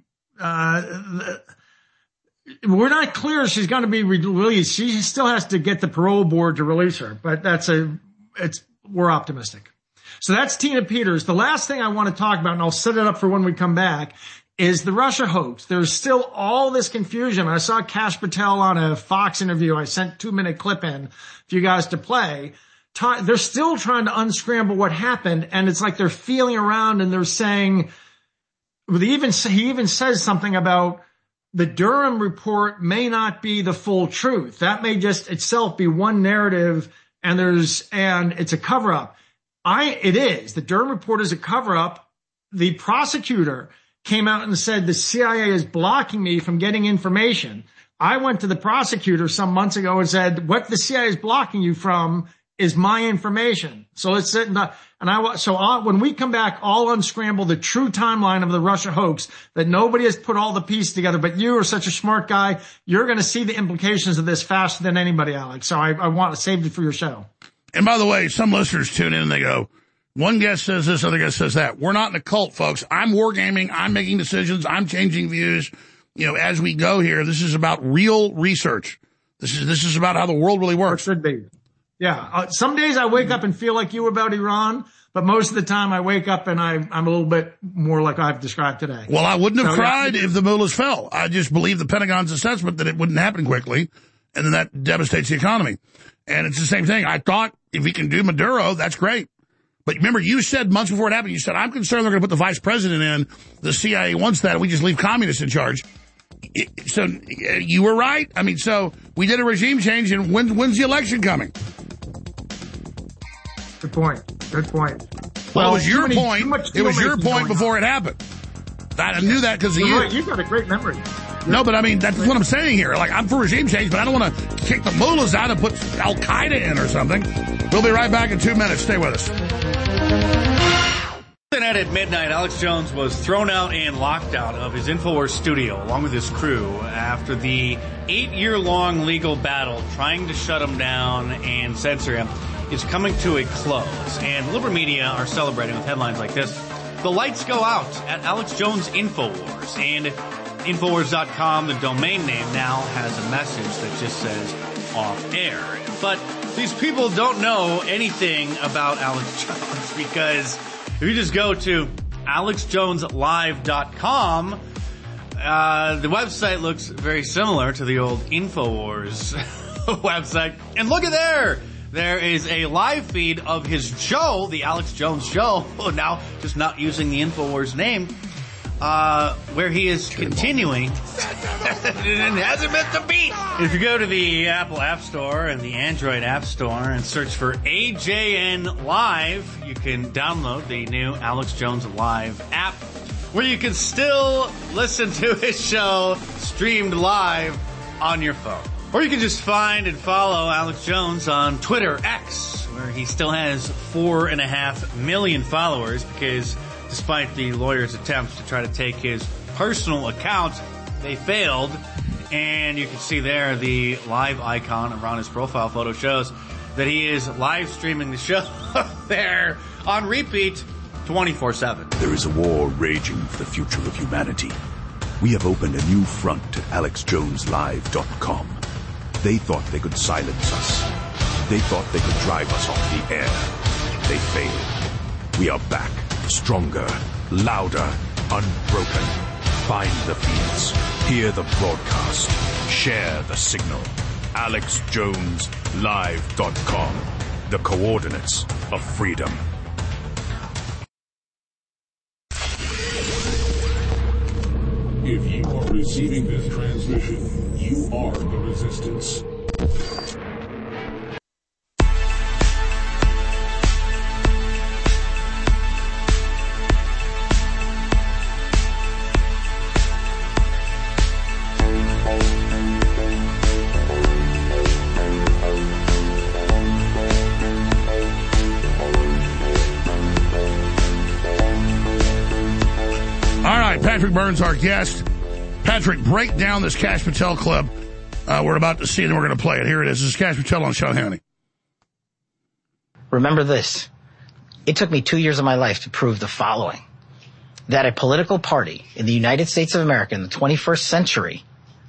we're not clear she's going to be released. She still has to get the parole board to release her, but we're optimistic. So that's Tina Peters. The last thing I want to talk about, and I'll set it up for when we come back, is the Russia hoax. There's still all this confusion. I saw Kash Patel on a Fox interview. I sent 2-minute clip in for you guys to play. They're still trying to unscramble what happened, and it's like they're feeling around and they're saying, he even says something about the Durham report may not be the full truth. That may just itself be one narrative, and it's a cover-up. It is. The Durham report is a cover-up. The prosecutor came out and said the CIA is blocking me from getting information. I went to the prosecutor some months ago and said, what the CIA is blocking you from is my information. So let's sit when we come back, I'll unscramble the true timeline of the Russia hoax that nobody has put all the pieces together, but you are such a smart guy. You're going to see the implications of this faster than anybody, Alex. So I want to save it for your show. And by the way, some listeners tune in and they go, one guest says this, other guest says that. We're not in a cult, folks. I'm wargaming. I'm making decisions. I'm changing views. As we go here, this is about real research. This is about how the world really works. It should be. Yeah. Some days I wake up and feel like you about Iran, but most of the time I wake up and I'm a little bit more like I've described today. Well, I wouldn't have cried if the mullahs fell. I just believe the Pentagon's assessment that it wouldn't happen quickly, and then that devastates the economy. And it's the same thing. I thought if we can do Maduro, that's great. But remember, you said months before it happened, you said, I'm concerned they're going to put the vice president in. The CIA wants that. We just leave communists in charge. So you were right. I mean, so we did a regime change, and when's the election coming? Good point. Well, it was your point. It was your point before it happened. I knew that because of you. Right. You've got a great memory. No, but I mean, that's what I'm saying here. Like, I'm for regime change, but I don't want to kick the mullahs out and put Al-Qaeda in or something. We'll be right back in 2 minutes. Stay with us. At midnight, Alex Jones was thrown out and locked out of his InfoWars studio along with his crew after the 8-year-long legal battle trying to shut him down and censor him is coming to a close. And liberal media are celebrating with headlines like this. The lights go out at Alex Jones InfoWars. And Infowars.com, the domain name, now has a message that just says off air. But these people don't know anything about Alex Jones because if you just go to AlexJonesLive.com, the website looks very similar to the old InfoWars website. And look at there! There is a live feed of his show, the Alex Jones Show, now just not using the InfoWars name, where he is continuing. It hasn't missed a beat. If you go to the Apple App Store and the Android App Store and search for AJN Live, you can download the new Alex Jones Live app, where you can still listen to his show streamed live on your phone. Or you can just find and follow Alex Jones on Twitter X, where he still has 4.5 million followers because despite the lawyer's attempts to try to take his personal account. They failed. And you can see there the live icon around his profile photo shows that he is live streaming the show there on repeat 24/7. There is a war raging for the future of humanity. We have opened a new front at AlexJonesLive.com. They thought they could silence us. They thought they could drive us off the air. They failed. We are back, stronger, louder, unbroken. Find the feeds. Hear the broadcast. Share the signal. AlexJonesLive.com. The coordinates of freedom. If you are receiving this transmission, you are the resistance. Patrick Burns, our guest. Patrick, break down this Kash Patel clip we're about to see, and then we're going to play it. Here it is. This is Kash Patel on Sean Hannity. Remember this. It took me 2 years of my life to prove the following. That a political party in the United States of America in the 21st century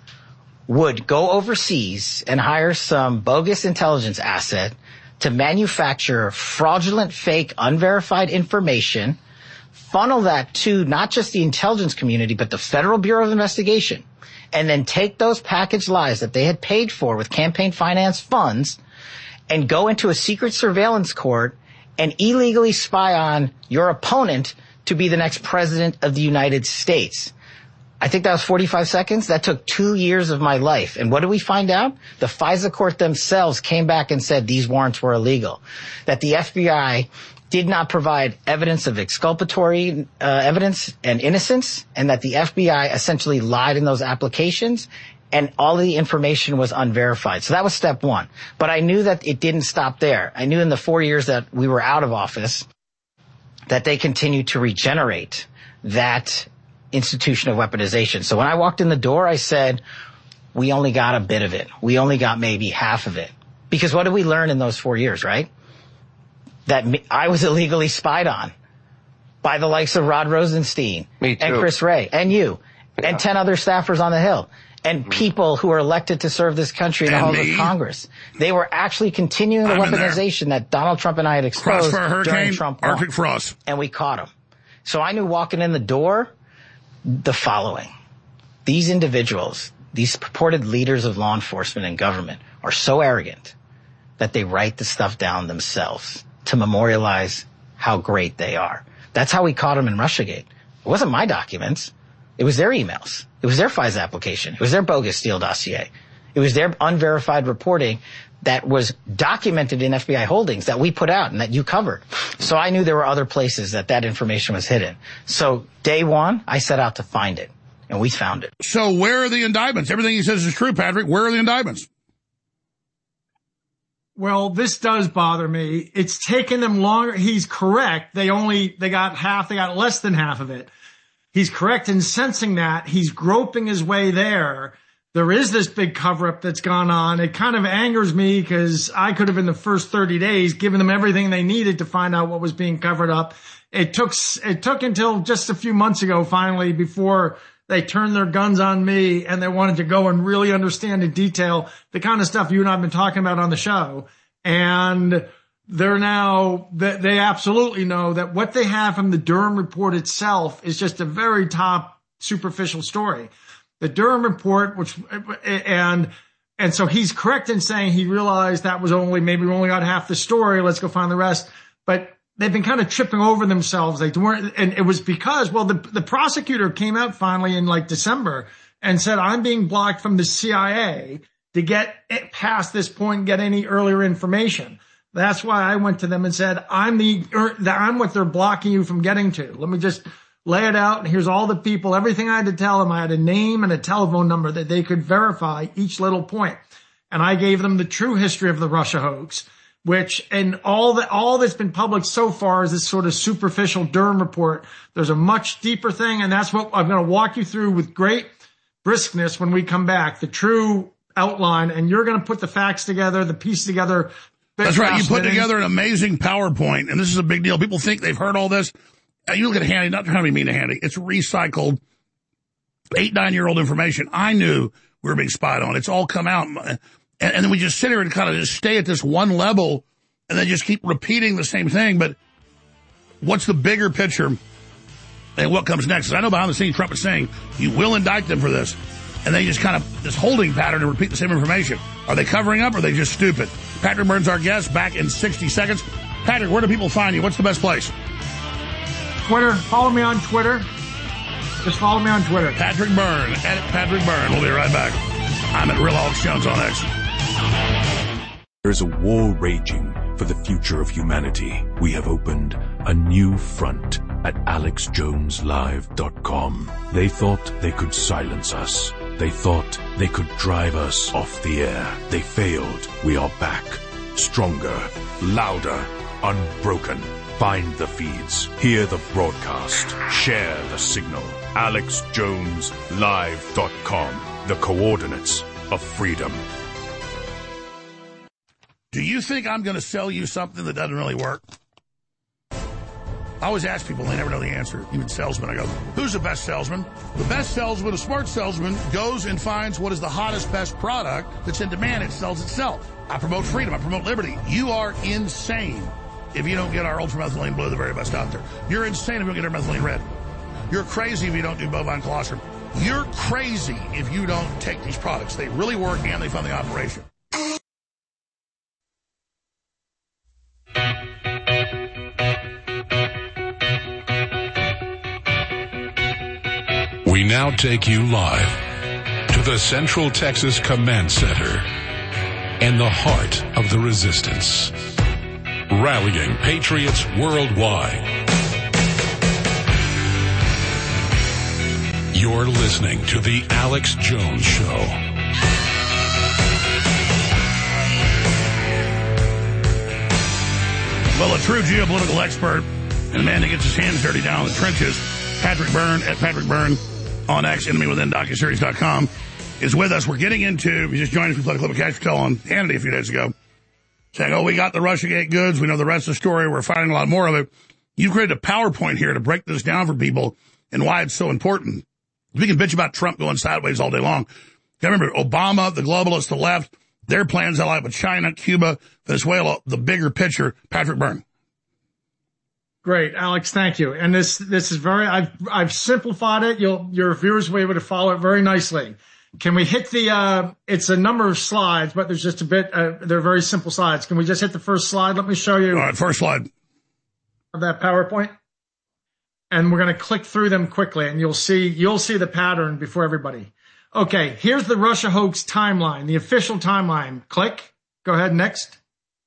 would go overseas and hire some bogus intelligence asset to manufacture fraudulent, fake, unverified information, funnel that to not just the intelligence community, but the Federal Bureau of Investigation, and then take those packaged lies that they had paid for with campaign finance funds and go into a secret surveillance court and illegally spy on your opponent to be the next president of the United States. I think that was 45 seconds. That took 2 years of my life. And what did we find out? The FISA court themselves came back and said these warrants were illegal, that the FBI did not provide evidence of exculpatory evidence and innocence, and that the FBI essentially lied in those applications, and all of the information was unverified. So that was step one. But I knew that it didn't stop there. I knew in the 4 years that we were out of office that they continued to regenerate that institution of weaponization. So when I walked in the door, I said, we only got a bit of it. We only got maybe half of it. Because what did we learn in those 4 years, right? That I was illegally spied on by the likes of Rod Rosenstein and Chris Wray and you and 10 other staffers on the Hill and people who are elected to serve this country in the halls of Congress. They were actually continuing the weaponization that Donald Trump and I had exposed during Trump Arctic Frost. And we caught them. So I knew walking in the door the following. These individuals, these purported leaders of law enforcement and government are so arrogant that they write the stuff down themselves to memorialize how great they are. That's how we caught them in Russiagate. It wasn't my documents. It was their emails. It was their FISA application. It was their bogus Steele dossier. It was their unverified reporting that was documented in FBI holdings that we put out and that you covered. So I knew there were other places that that information was hidden. So day one, I set out to find it, and we found it. So where are the indictments? Everything he says is true, Patrick. Where are the indictments? Well, this does bother me. It's taken them longer. He's correct. They got less than half of it. He's correct in sensing that. He's groping his way there. There is this big cover-up that's gone on. It kind of angers me because I could have in the first 30 days given them everything they needed to find out what was being covered up. It took until just a few months ago finally before they turned their guns on me and they wanted to go and really understand in detail the kind of stuff you and I have been talking about on the show. And they absolutely know that what they have from the Durham report itself is just a very top superficial story. The Durham report, and so he's correct in saying he realized that was maybe we only got half the story. Let's go find the rest. But they've been kind of tripping over themselves. They weren't, and it was because, the prosecutor came out finally in like December and said, I'm being blocked from the CIA to get past this point and get any earlier information. That's why I went to them and said, I'm what they're blocking you from getting to. Let me just lay it out. And here's all the people, everything I had to tell them. I had a name and a telephone number that they could verify each little point. And I gave them the true history of the Russia hoax. and all that's been published so far is this sort of superficial Durham report. There's a much deeper thing, and that's what I'm going to walk you through with great briskness when we come back, the true outline, and you're going to put the facts together, the piece together. That's right. You put together an amazing PowerPoint, and this is a big deal. People think they've heard all this. You look at Hannity, not trying to be mean to Hannity. It's recycled 8-9-year-old information. I knew we were being spied on. It's all come out. And then we just sit here and kind of just stay at this one level and then just keep repeating the same thing. But what's the bigger picture and what comes next? I know behind the scenes Trump is saying you will indict them for this. And they just kind of, this holding pattern to repeat the same information. Are they covering up or are they just stupid? Patrick Byrne's our guest, back in 60 seconds. Patrick, where do people find you? What's the best place? Twitter. Follow me on Twitter. Just follow me on Twitter. Patrick Byrne, at Patrick Byrne. We'll be right back. I'm at Real Alex Jones on X. There's a war raging for the future of humanity. We have opened a new front at AlexJonesLive.com. They thought they could silence us. They thought they could drive us off the air. They failed. We are back. Stronger, louder, unbroken. Find the feeds. Hear the broadcast. Share the signal. AlexJonesLive.com. The coordinates of freedom. Do you think I'm going to sell you something that doesn't really work? I always ask people, they never know the answer, even salesmen. I go, who's the best salesman? The best salesman, a smart salesman, goes and finds what is the hottest, best product that's in demand. It sells itself. I promote freedom. I promote liberty. You are insane if you don't get our ultramethylene blue, the very best out there. You're insane if you don't get our methylene red. You're crazy if you don't do bovine colostrum. You're crazy if you don't take these products. They really work and they fund the operation. We now take you live to the Central Texas Command Center and the heart of the resistance. Rallying patriots worldwide. You're listening to The Alex Jones Show. Well, a true geopolitical expert and a man that gets his hands dirty down in the trenches, Patrick Byrne, at Patrick Byrne on X, EnemyWithin.docuseries.com, is with us. We're getting into, we just joined us, we played a clip of Cash Patel on Hannity a few days ago, saying, oh, we got the Russiagate goods, we know the rest of the story, we're finding a lot more of it. You've created a PowerPoint here to break this down for people and why it's so important. We can bitch about Trump going sideways all day long. You remember Obama, the globalists, the left, their plans ally with China, Cuba, Venezuela, the bigger picture. Patrick Byrne. Great, Alex. Thank you. And this is very, I've simplified it. Your viewers will be able to follow it very nicely. Can we hit it's a number of slides, but there's just a bit, they're very simple slides. Can we just hit the first slide? Let me show you. All right, first slide. Of that PowerPoint. And we're going to click through them quickly and you'll see the pattern before everybody. Okay. Here's the Russia hoax timeline, the official timeline. Click. Go ahead. Next.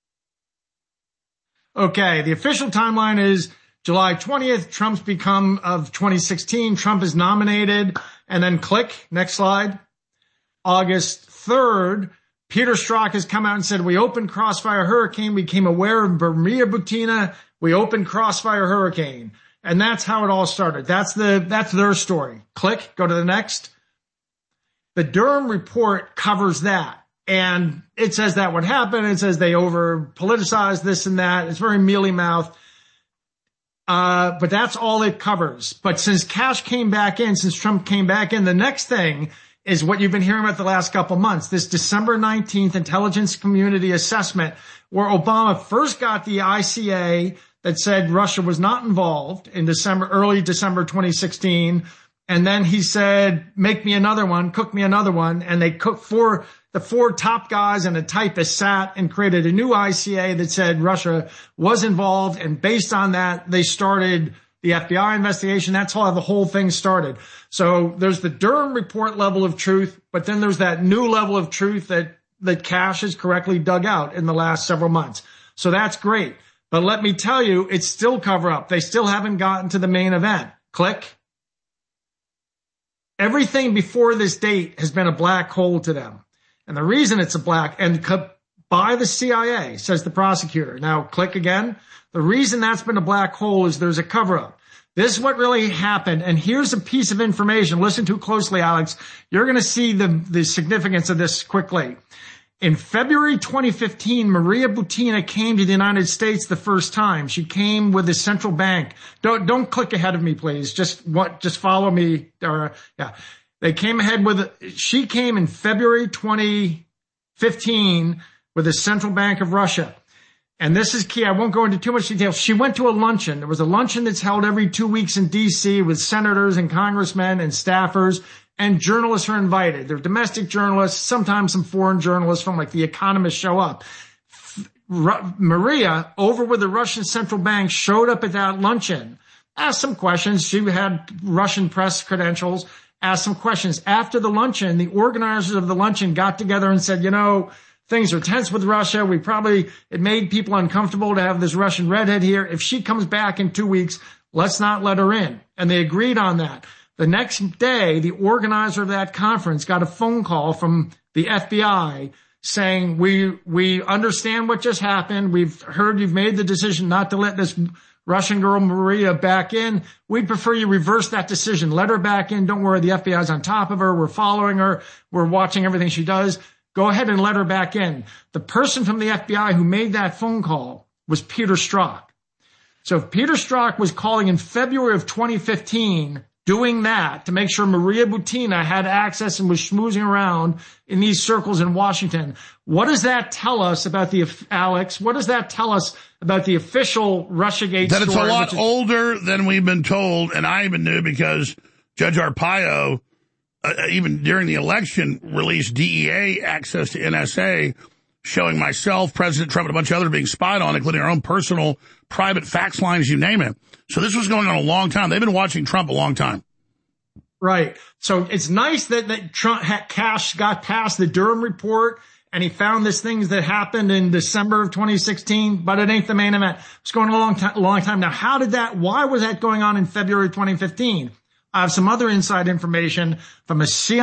Okay, the official timeline is July 20th, Trump's become of 2016, Trump is nominated, and then click, next slide. August 3rd, Peter Strzok has come out and said, we opened Crossfire Hurricane, we became aware of Maria Butina, we opened Crossfire Hurricane. And that's how it all started. That's their story. Click, go to the next. The Durham report covers that. And it says that what happened. It says they over politicized this and that. It's very mealy mouth. But that's all it covers. But since Trump came back in, the next thing is what you've been hearing about the last couple months, this December 19th intelligence community assessment where Obama first got the ICA that said Russia was not involved in early December 2016. And then he said, make me another one, cook me another one. And they cooked the four top guys and a typist sat and created a new ICA that said Russia was involved. And based on that, they started the FBI investigation. That's how the whole thing started. So there's the Durham report level of truth, but then there's that new level of truth that Cash has correctly dug out in the last several months. So that's great. But let me tell you, it's still cover up. They still haven't gotten to the main event. Click. Everything before this date has been a black hole to them. And the reason it's a black, and by the CIA, says the prosecutor. Now, click again. The reason that's been a black hole is there's a cover-up. This is what really happened. And here's a piece of information. Listen to closely, Alex. You're going to see the significance of this quickly. In February 2015, Maria Butina came to the United States the first time. She came with the central bank. Don't click ahead of me, please. Just follow me. She came in February 2015 with the Central Bank of Russia. And this is key. I won't go into too much detail. She went to a luncheon. There was a luncheon that's held every 2 weeks in D.C. with senators and congressmen and staffers, and journalists are invited. They're domestic journalists. Sometimes some foreign journalists from like The Economist show up. Maria, over with the Russian Central Bank, showed up at that luncheon, asked some questions. She had Russian press credentials, asked some questions. After the luncheon, the organizers of the luncheon got together and said, things are tense with Russia. It made people uncomfortable to have this Russian redhead here. If she comes back in 2 weeks, let's not let her in. And they agreed on that. The next day, the organizer of that conference got a phone call from the FBI saying, we understand what just happened. We've heard you've made the decision not to let this Russian girl Maria back in. We'd prefer you reverse that decision. Let her back in. Don't worry. The FBI's on top of her. We're following her. We're watching everything she does. Go ahead and let her back in. The person from the FBI who made that phone call was Peter Strzok. So if Peter Strzok was calling in February of 2015, doing that to make sure Maria Butina had access and was schmoozing around in these circles in Washington, what does that tell us about Alex? What does that tell us about the official Russiagate story? That it's a lot older than we've been told, and I even knew because Judge Arpaio, even during the election, released DEA access to NSA, showing myself, President Trump, and a bunch of others being spied on, including our own personal private fax lines, you name it. So this was going on a long time. They've been watching Trump a long time. Right. So it's nice that Trump got past the Durham report and he found these things that happened in December of 2016, but it ain't the main event. It's going on a long time. Now, why was that going on in February 2015? I have some other inside information from a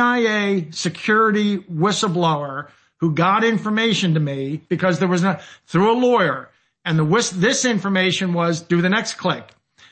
CIA security whistleblower who got information to me because there was through a lawyer. And this information was, do the next click.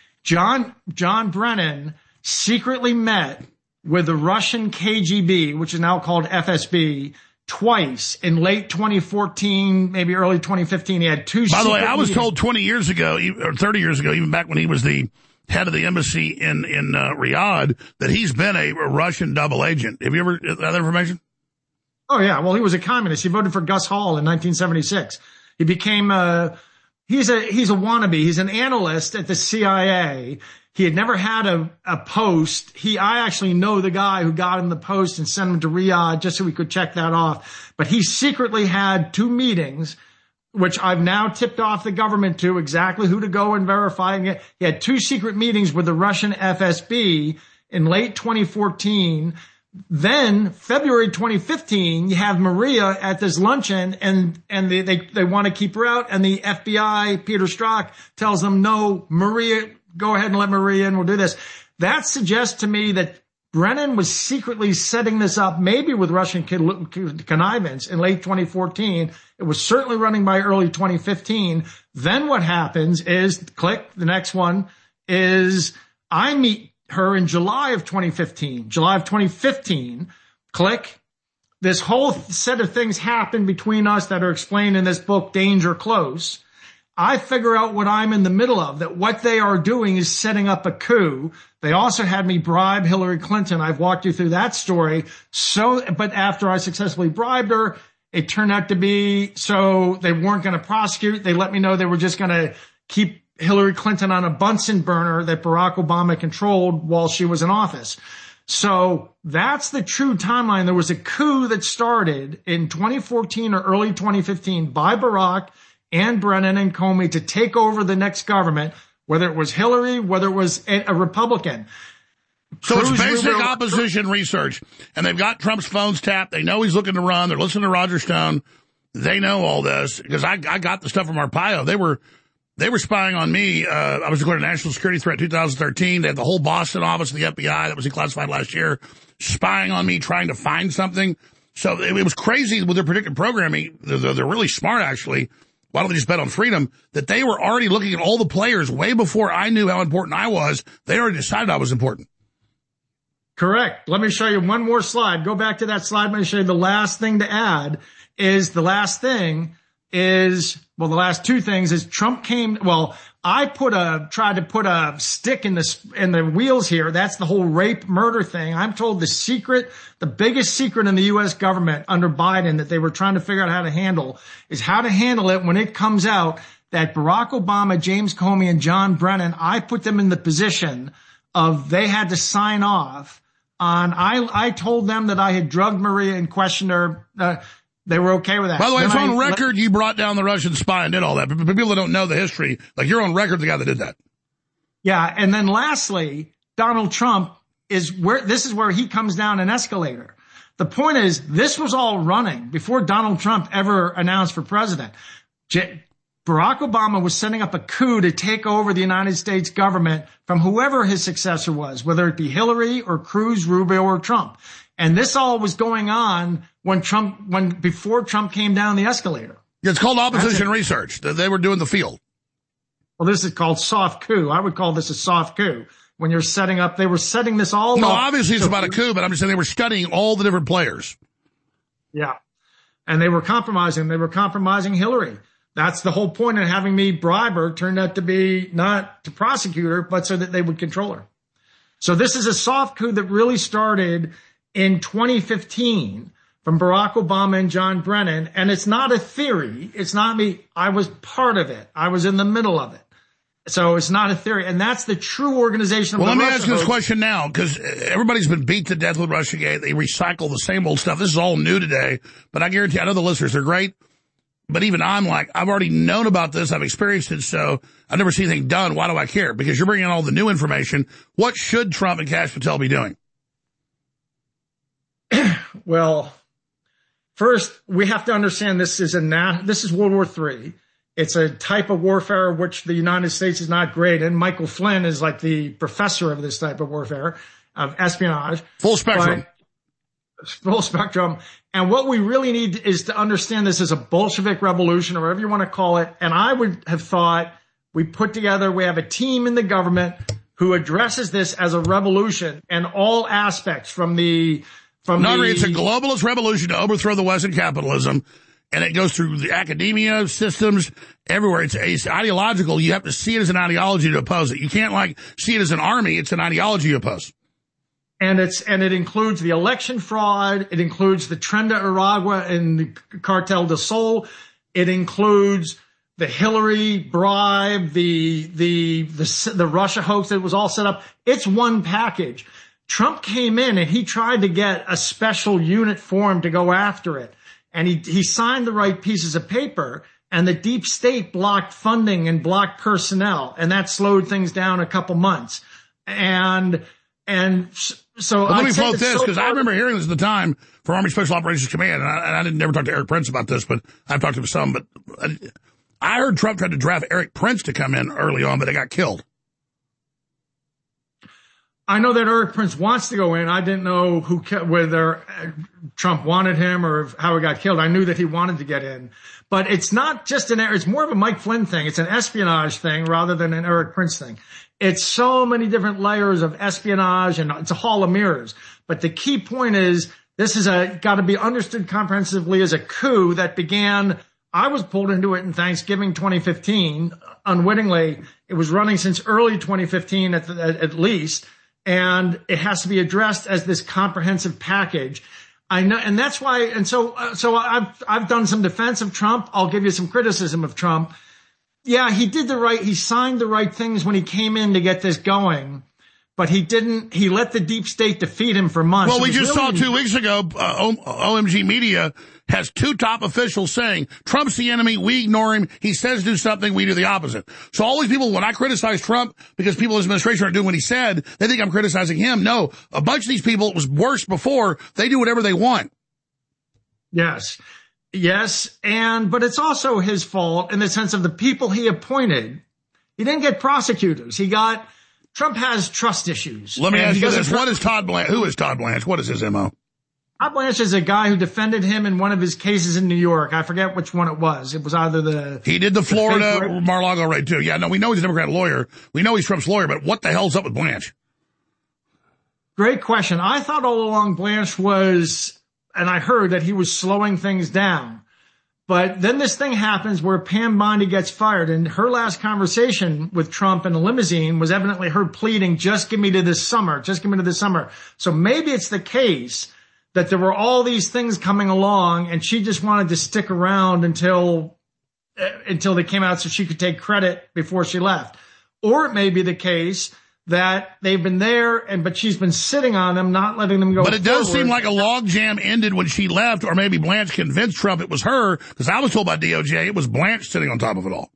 John Brennan secretly met with the Russian KGB, which is now called FSB, twice in late 2014, maybe early 2015. He had two. By the way, I was told 20 years ago, or 30 years ago, even back when he was the head of the embassy in Riyadh, that he's been a Russian double agent. Have you ever had that information? Oh, yeah. Well, he was a communist. He voted for Gus Hall in 1976. He became he's a wannabe. He's an analyst at the CIA. He had never had a post. I actually know the guy who got him the post and sent him to Riyadh just so we could check that off. But he secretly had 2 meetings, which I've now tipped off the government to exactly who to go and verifying it. He had 2 secret meetings with the Russian FSB in late 2014. Then February 2015, you have Maria at this luncheon and they want to keep her out. And the FBI, Peter Strzok, tells them, no, Maria, go ahead and let Maria in. We'll do this. That suggests to me that Brennan was secretly setting this up, maybe with Russian connivance in late 2014. It was certainly running by early 2015. Then what happens is, click, the next one is I meet her in July of 2015. July of 2015, click. This whole set of things happened between us that are explained in this book, Danger Close. I figure out what I'm in the middle of, that what they are doing is setting up a coup. They also had me bribe Hillary Clinton. I've walked you through that story. But after I successfully bribed her, it turned out to be so they weren't going to prosecute. They let me know they were just going to keep Hillary Clinton on a Bunsen burner that Barack Obama controlled while she was in office. So that's the true timeline. There was a coup that started in 2014 or early 2015 by Barack and Brennan and Comey to take over the next government, whether it was Hillary, whether it was a Republican. So it's basic opposition research. And they've got Trump's phones tapped. They know he's looking to run. They're listening to Roger Stone. They know all this because I got the stuff from Arpaio. They were spying on me. I was declared a national security threat in 2013. They had the whole Boston office of the FBI that was declassified last year spying on me, trying to find something. So it was crazy with their predictive programming. They're really smart, actually. Why don't they just bet on freedom? That they were already looking at all the players way before I knew how important I was. They already decided I was important. Correct. Let me show you one more slide. Go back to that slide. Let me show you the last thing to add is the last two things is Trump came, I tried to put a stick in the wheels here. That's the whole rape murder thing. I'm told the biggest secret in the U.S. government under Biden that they were trying to figure out how to handle is how to handle it when it comes out that Barack Obama, James Comey, and John Brennan, I put them in the position of they had to sign off on, I told them that I had drugged Maria and questioned her. They were okay with that. By the way, it's on record you brought down the Russian spy and did all that. But people that don't know the history, like you're on record the guy that did that. Yeah, and then lastly, Donald Trump this is where he comes down an escalator. The point is, this was all running before Donald Trump ever announced for president. Barack Obama was setting up a coup to take over the United States government from whoever his successor was, whether it be Hillary or Cruz, Rubio, or Trump. And this all was going on before Trump came down the escalator. It's called opposition research. They were doing the field. Well, this is called soft coup. I would call this a soft coup. When you're setting up, they were setting this all up. No, obviously it's about a coup, but I'm just saying they were studying all the different players. Yeah. And they were compromising. They were compromising Hillary. That's the whole point of having me bribe her, turned out to be not to prosecute her, but so that they would control her. So this is a soft coup that really started in 2015 from Barack Obama and John Brennan. And it's not a theory. It's not me. I was part of it. I was in the middle of it. So it's not a theory. And that's the true organization of the Russia. Well, let me ask you this question now, because everybody's been beat to death with Russiagate. They recycle the same old stuff. This is all new today. But I guarantee, I know the listeners are great. But even I'm like, I've already known about this. I've experienced it. So I've never seen anything done. Why do I care? Because you're bringing in all the new information. What should Trump and Kash Patel be doing? Well, first, we have to understand this is World War III. It's a type of warfare which the United States is not great in. Michael Flynn is like the professor of this type of warfare, of espionage. Full spectrum. Full spectrum. And what we really need is to understand this as a Bolshevik revolution, or whatever you want to call it. And I would have thought we have a team in the government who addresses this as a revolution and all aspects it's a globalist revolution to overthrow the Western capitalism. And it goes through the academia systems everywhere. It's ideological. You have to see it as an ideology to oppose it. You can't see it as an army. It's an ideology you oppose. And it includes the election fraud. It includes the Tren de Aragua and the Cartel del Sol. It includes the Hillary bribe, the Russia hoax that was all set up. It's one package. Trump came in and he tried to get a special unit formed to go after it. And he signed the right pieces of paper, and the deep state blocked funding and blocked personnel, and that slowed things down a couple months. So let me quote this, because I remember hearing this at the time for Army Special Operations Command, and I didn't never talk to Eric Prince about this, but I've talked to him some. But I heard Trump tried to draft Eric Prince to come in early on, but they got killed. I know that Eric Prince wants to go in. I didn't know whether Trump wanted him or how he got killed. I knew that he wanted to get in. But it's not just it's more of a Mike Flynn thing. It's an espionage thing rather than an Eric Prince thing. It's so many different layers of espionage, and it's a hall of mirrors. But the key point is this is got to be understood comprehensively as a coup that began. I was pulled into it in Thanksgiving 2015 unwittingly. It was running since early 2015 at least. And it has to be addressed as this comprehensive package. I know, and that's why, and so I've done some defense of Trump. I'll give you some criticism of Trump. Yeah, he signed the right things when he came in to get this going, but he let the deep state defeat him for months. Well, we just saw 2 weeks ago, OMG Media has two top officials saying, Trump's the enemy, we ignore him, he says do something, we do the opposite. So all these people, when I criticize Trump because people in his administration aren't doing what he said, they think I'm criticizing him. No, a bunch of these people, it was worse before, they do whatever they want. Yes, but it's also his fault in the sense of the people he appointed. He didn't get prosecutors. Trump has trust issues. Let me ask you this, who is Todd Blanche? What is his MO? Todd Blanche is a guy who defended him in one of his cases in New York. I forget which one it was. It was either he did the Florida Mar-a-Lago raid too. Yeah, no, we know he's a Democrat lawyer. We know he's Trump's lawyer, but what the hell's up with Blanche? Great question. I thought all along Blanche was, and I heard that he was slowing things down. But then this thing happens where Pam Bondi gets fired, and her last conversation with Trump in the limousine was evidently her pleading, just give me to this summer, just give me to this summer. So maybe it's the case that there were all these things coming along and she just wanted to stick around until they came out so she could take credit before she left. Or it may be the case that they've been there, but she's been sitting on them, not letting them go. But it does seem like a logjam ended when she left, or maybe Blanche convinced Trump it was her, because I was told by DOJ it was Blanche sitting on top of it all.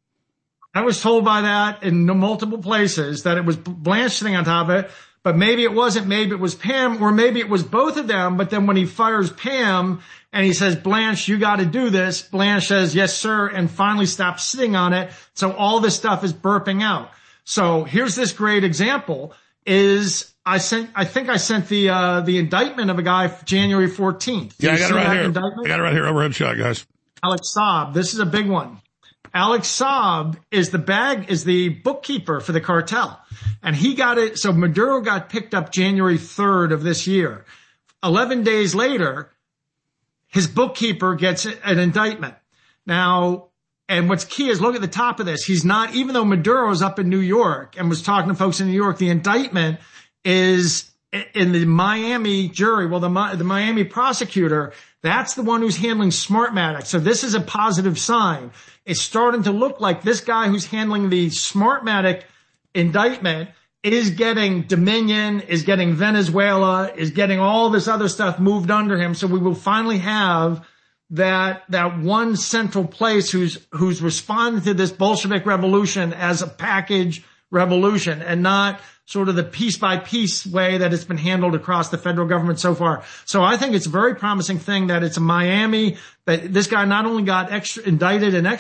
I was told by that in multiple places that it was Blanche sitting on top of it, but maybe it wasn't. Maybe it was Pam, or maybe it was both of them. But then when he fires Pam and he says, Blanche, you got to do this, Blanche says, yes, sir, and finally stops sitting on it. So all this stuff is burping out. So here's this great example is I think I sent the indictment of a guy January 14th. Yeah, I got it right here. I got it right here. Overhead shot, guys. Alex Saab. This is a big one. Alex Saab is the bookkeeper for the cartel. And he got it. So Maduro got picked up January 3rd of this year. 11 days later, his bookkeeper gets an indictment. Now, and what's key is look at the top of this. He's not, even though Maduro is up in New York and was talking to folks in New York, the indictment is in the Miami jury. Well, the Miami prosecutor, that's the one who's handling Smartmatic. So this is a positive sign. It's starting to look like this guy who's handling the Smartmatic indictment is getting Dominion, is getting Venezuela, is getting all this other stuff moved under him. So we will finally have that one central place who's responding to this Bolshevik revolution as a package revolution and not sort of the piece by piece way that it's been handled across the federal government so far. So I think it's a very promising thing that it's a Miami, that this guy not only got indicted and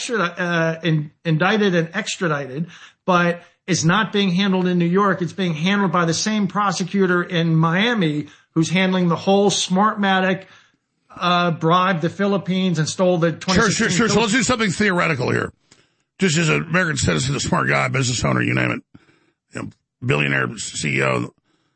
extradited, but it's not being handled in New York. It's being handled by the same prosecutor in Miami who's handling the whole Smartmatic, bribed the Philippines and stole the 2016. Sure. So let's do something theoretical here. Just as an American citizen, a smart guy, business owner, you name it, billionaire, CEO.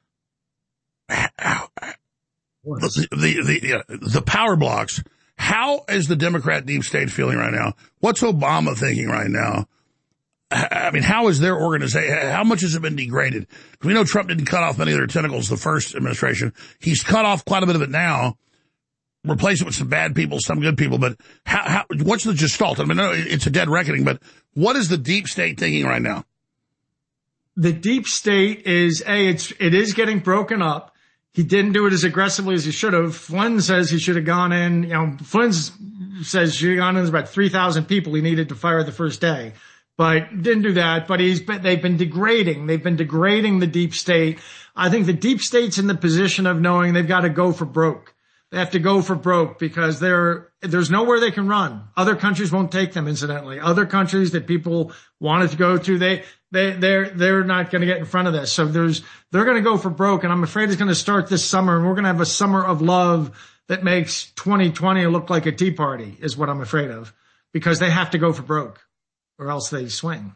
The power blocks. How is the Democrat deep state feeling right now? What's Obama thinking right now? I mean, how is their organization? How much has it been degraded? We know Trump didn't cut off many of their tentacles the first administration. He's cut off quite a bit of it now. Replace it with some bad people, some good people, but what's the gestalt? I mean, no, it's a dead reckoning, but what is the deep state thinking right now? The deep state is, it is getting broken up. He didn't do it as aggressively as he should have. Flynn says he should have gone in, Flynn says he should have gone in, there's about 3,000 people he needed to fire the first day, but didn't do that. But they've been degrading the deep state. I think the deep state's in the position of knowing they've got to go for broke. They have to go for broke because there's nowhere they can run. Other countries won't take them, incidentally. Other countries that people wanted to go to, they're not going to get in front of this. So they're going to go for broke. And I'm afraid it's going to start this summer, and we're going to have a summer of love that makes 2020 look like a tea party is what I'm afraid of, because they have to go for broke or else they swing.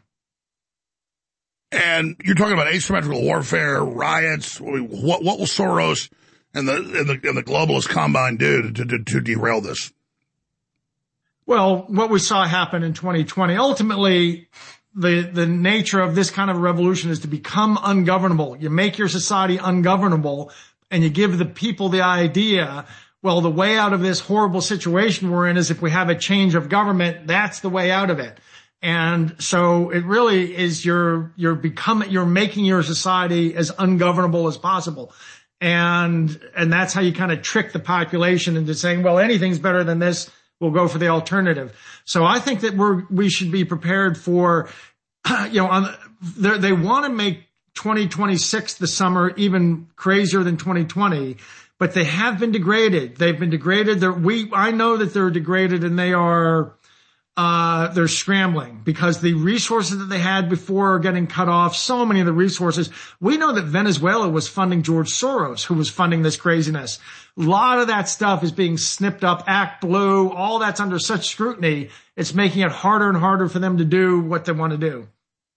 And you're talking about asymmetrical warfare, riots. What will Soros and the globalist combine do to derail this? Well, what we saw happen in 2020, ultimately, the nature of this kind of revolution is to become ungovernable. You make your society ungovernable and you give the people the idea, well, the way out of this horrible situation we're in is if we have a change of government, that's the way out of it. And so it really is you're making your society as ungovernable as possible. And that's how you kind of trick the population into saying, well, anything's better than this. We'll go for the alternative. So I think that we should be prepared for, they want to make 2026 the summer even crazier than 2020, but they have been degraded. They've been degraded. I know that they're degraded and they are, they're scrambling because the resources that they had before are getting cut off. So many of the resources. We know that Venezuela was funding George Soros, who was funding this craziness. A lot of that stuff is being snipped up. Act Blue, all that's under such scrutiny. It's making it harder and harder for them to do what they want to do.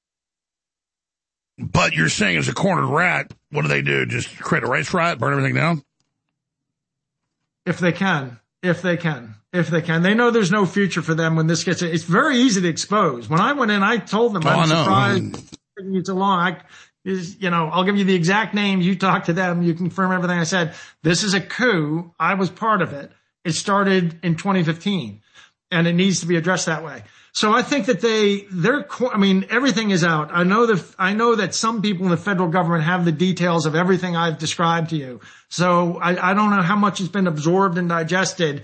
But you're saying as a cornered rat, what do? Just create a race riot, burn everything down? If they can. They know there's no future for them when this gets, it's very easy to expose. When I went in, I told them, I'm surprised taking you so long. I'll give you the exact name. You talk to them. You confirm everything I said. This is a coup. I was part of it. It started in 2015 and it needs to be addressed that way. So I think that everything is out. I know that some people in the federal government have the details of everything I've described to you. So I don't know how much has been absorbed and digested.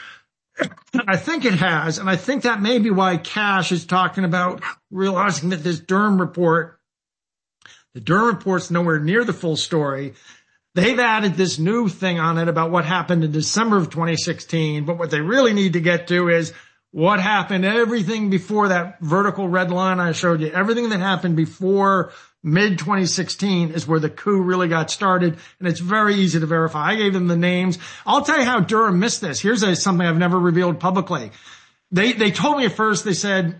I think it has. And I think that may be why Cash is talking about realizing that this Durham report, the Durham report's nowhere near the full story. They've added this new thing on it about what happened in December of 2016. But what they really need to get to is what happened, everything before that vertical red line I showed you, everything that happened before mid-2016 is where the coup really got started, and it's very easy to verify. I gave them the names. I'll tell you how Durham missed this. Here's something I've never revealed publicly. They told me at first, they said,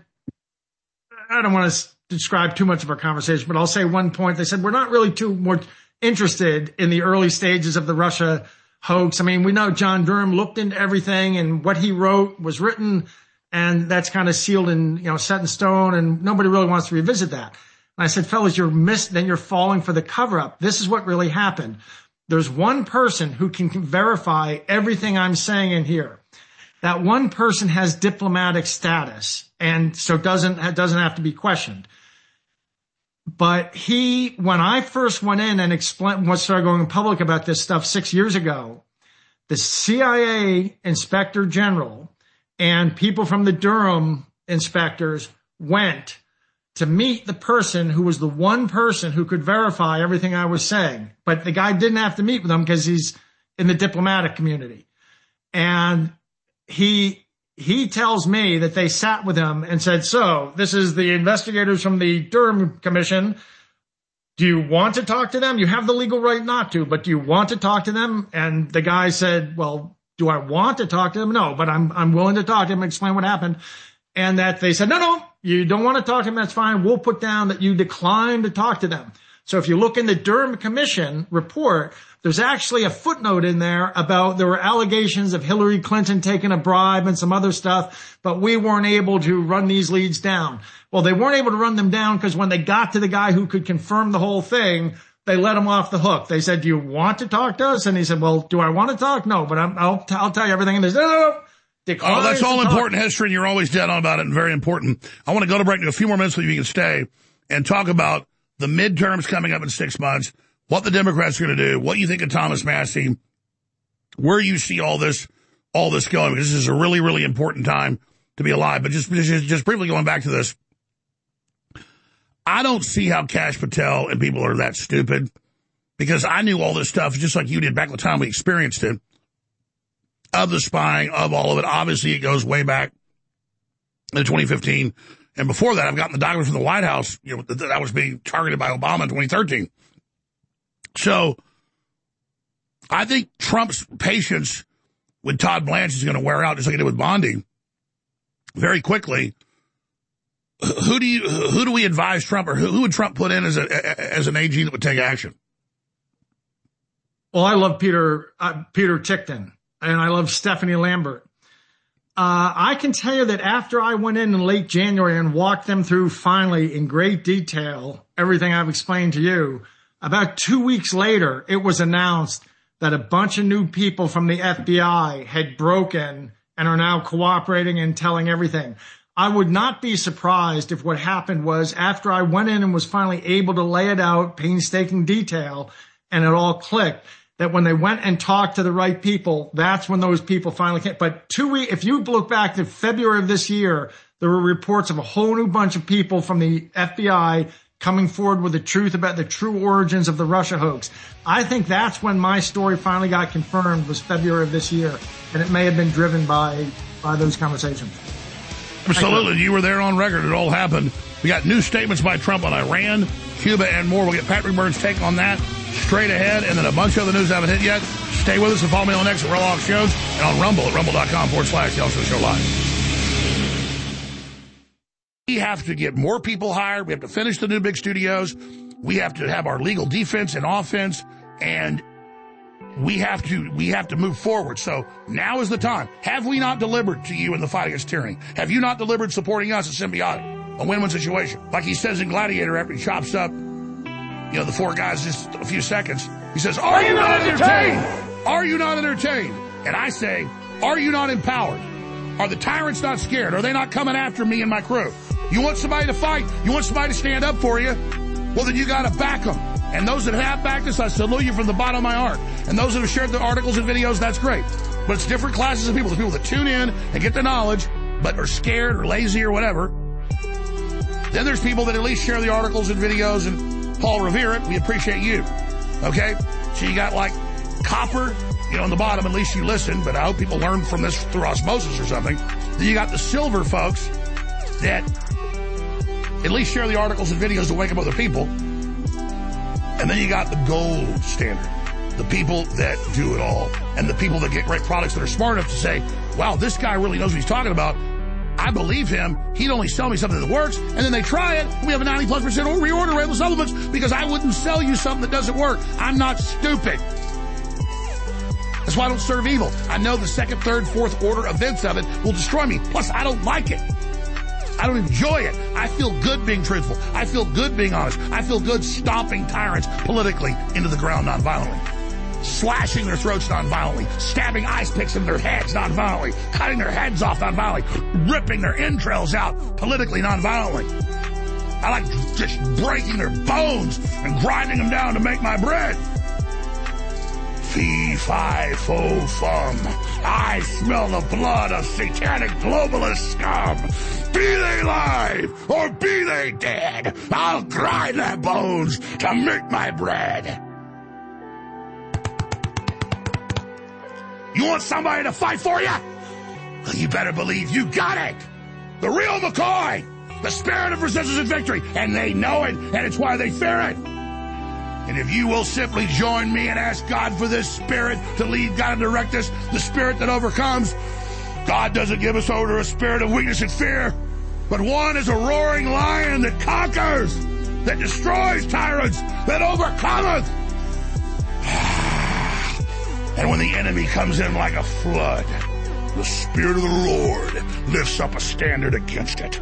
I don't want to describe too much of our conversation, but I'll say one point. They said, we're not really too more interested in the early stages of the Russia hoax. I mean, we know John Durham looked into everything, and what he wrote was written, and that's kind of sealed and, set in stone, and nobody really wants to revisit that. And I said, fellas, then you're falling for the cover up. This is what really happened. There's one person who can verify everything I'm saying in here. That one person has diplomatic status, and so doesn't have to be questioned. But when I first went in and started going public about this stuff 6 years ago, the CIA inspector general and people from the Durham inspectors went to meet the person who was the one person who could verify everything I was saying. But the guy didn't have to meet with him because he's in the diplomatic community. And he tells me that they sat with him and said, so this is the investigators from the Durham Commission. Do you want to talk to them? You have the legal right not to, but do you want to talk to them? And the guy said, well, do I want to talk to them? No, but I'm willing to talk to them and explain what happened. And that they said, no, you don't want to talk to them. That's fine. We'll put down that you declined to talk to them. So if you look in the Durham Commission report, there's actually a footnote in there about there were allegations of Hillary Clinton taking a bribe and some other stuff, but we weren't able to run these leads down. Well, they weren't able to run them down because when they got to the guy who could confirm the whole thing, they let him off the hook. They said, do you want to talk to us? And he said, well, do I want to talk? No, but I'll tell you everything. And they said, no. Oh, that's all important history, and you're always dead on about it and very important. I want to go to break in a few more minutes so you can stay and talk about the midterms coming up in 6 months, what the Democrats are going to do, what you think of Thomas Massie, where you see all this going. This is a really, really important time to be alive. But just briefly going back to this, I don't see how Kash Patel and people are that stupid, because I knew all this stuff just like you did back the time we experienced it, of the spying, of all of it. Obviously, it goes way back in 2015. And before that, I've gotten the document from the White House, that was being targeted by Obama in 2013. So I think Trump's patience with Todd Blanche is going to wear out, just like it did with Bondi, very quickly. Who do we advise Trump, or who would Trump put in as an AG that would take action? Well, I love Peter Tickton, and I love Stephanie Lambert. I can tell you that after I went in late January and walked them through finally in great detail everything I've explained to you, about 2 weeks later, it was announced that a bunch of new people from the FBI had broken and are now cooperating and telling everything. I would not be surprised if what happened was, after I went in and was finally able to lay it out, painstaking detail, and it all clicked, that when they went and talked to the right people, that's when those people finally came. But 2 weeks, if you look back to February of this year, there were reports of a whole new bunch of people from the FBI coming forward with the truth about the true origins of the Russia hoax. I think that's when my story finally got confirmed, was February of this year. And it may have been driven by those conversations. Absolutely. You were there on record. It all happened. We got new statements by Trump on Iran, Cuba, and more. We'll get Patrick Byrne's take on that straight ahead, and then a bunch of other news I haven't hit yet. Stay with us and follow me on X at Real Alex Jones and on Rumble at rumble.com/The Alex Jones Show Live. We have to get more people hired. We have to finish the new big studios. We have to have our legal defense and offense, and we have to move forward. So now is the time. Have we not delivered to you in the fight against tyranny? Have you not delivered supporting us at Symbiotic? A win-win situation. Like he says in Gladiator after he chops up, the four guys just a few seconds. He says, are you not entertained? Are you not entertained? And I say, are you not empowered? Are the tyrants not scared? Are they not coming after me and my crew? You want somebody to fight? You want somebody to stand up for you? Well, then you got to back them. And those that have backed us, I salute you from the bottom of my heart. And those that have shared the articles and videos, that's great. But it's different classes of people. There's people that tune in and get the knowledge, but are scared or lazy or whatever. Then there's people that at least share the articles and videos, and Paul Revere it. We appreciate you. Okay? So you got like Copper, on the bottom, at least you listen, but I hope people learn from this through osmosis or something. Then you got the silver folks that at least share the articles and videos to wake up other people. And then you got the gold standard, the people that do it all, and the people that get great products that are smart enough to say, wow, this guy really knows what he's talking about. I believe him. He'd only sell me something that works, and then they try it. We have a 90+% reorder rate with supplements because I wouldn't sell you something that doesn't work. I'm not stupid. That's why I don't serve evil. I know the second, third, fourth order events of it will destroy me. Plus, I don't like it. I don't enjoy it. I feel good being truthful. I feel good being honest. I feel good stomping tyrants politically into the ground nonviolently. Slashing their throats nonviolently. Stabbing ice picks in their heads nonviolently. Cutting their heads off nonviolently. Ripping their entrails out politically nonviolently. I like just breaking their bones and grinding them down to make my bread. Fee, fi, fo, fum. I smell the blood of satanic globalist scum. Be they live or be they dead, I'll grind their bones to make my bread. You want somebody to fight for you? Well, you better believe you got it. The real McCoy. The spirit of resistance and victory. And they know it, and it's why they fear it. And if you will simply join me and ask God for this spirit to lead, God, and direct us, the spirit that overcomes, God doesn't give us over to a spirit of weakness and fear, but one is a roaring lion that conquers, that destroys tyrants, that overcometh. And when the enemy comes in like a flood, the Spirit of the Lord lifts up a standard against it.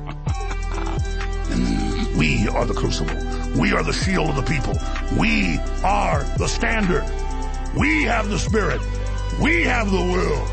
And we are the crucible. We are the shield of the people. We are the standard. We have the Spirit. We have the will.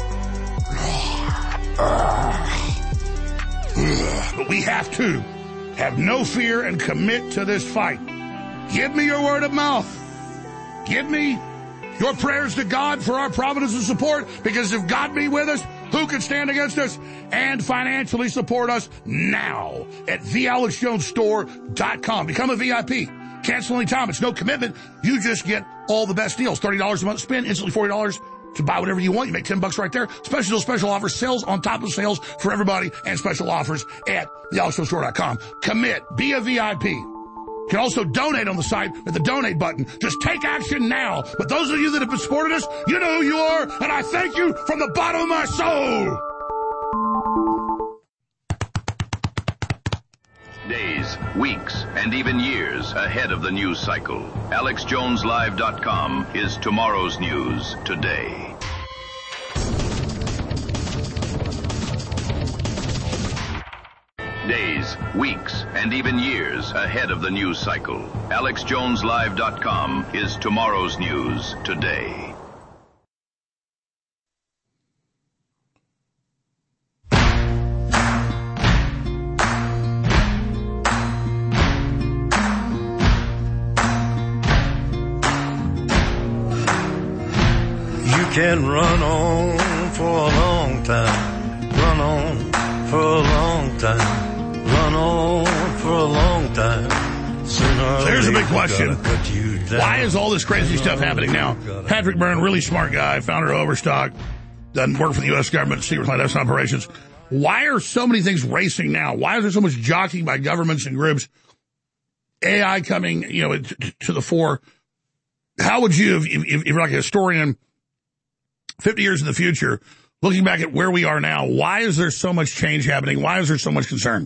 But we have to have no fear and commit to this fight. Give me your word of mouth. Give me your prayers to God for our providence and support, because if God be with us, who can stand against us? And financially support us now at thealexjonesstore.com. Become a VIP. Cancel anytime. It's no commitment. You just get all the best deals. $30 a month spend, instantly $40 to buy whatever you want. You make $10 right there. Special offers, sales on top of sales for everybody, and special offers at thealexjonesstore.com. Commit. Be a VIP. You can also donate on the site with the donate button. Just take action now. But those of you that have been supporting us, you know who you are, and I thank you from the bottom of my soul. Days, weeks, and even years ahead of the news cycle. AlexJonesLive.com is tomorrow's news today. Days, weeks, and even years ahead of the news cycle. AlexJonesLive.com is tomorrow's news today. You can run on for a long time. Run on for a long time. Run on for a long time. So here's a big question. Why is all this crazy stuff happening now? Patrick Byrne, really smart guy, founder of Overstock, doesn't work for the U.S. government, secret clandestine operations. Why are so many things racing now? Why is there so much jockeying by governments and groups? AI coming, to the fore. How would you, if you're like a historian, 50 years in the future, looking back at where we are now, why is there so much change happening? Why is there so much concern?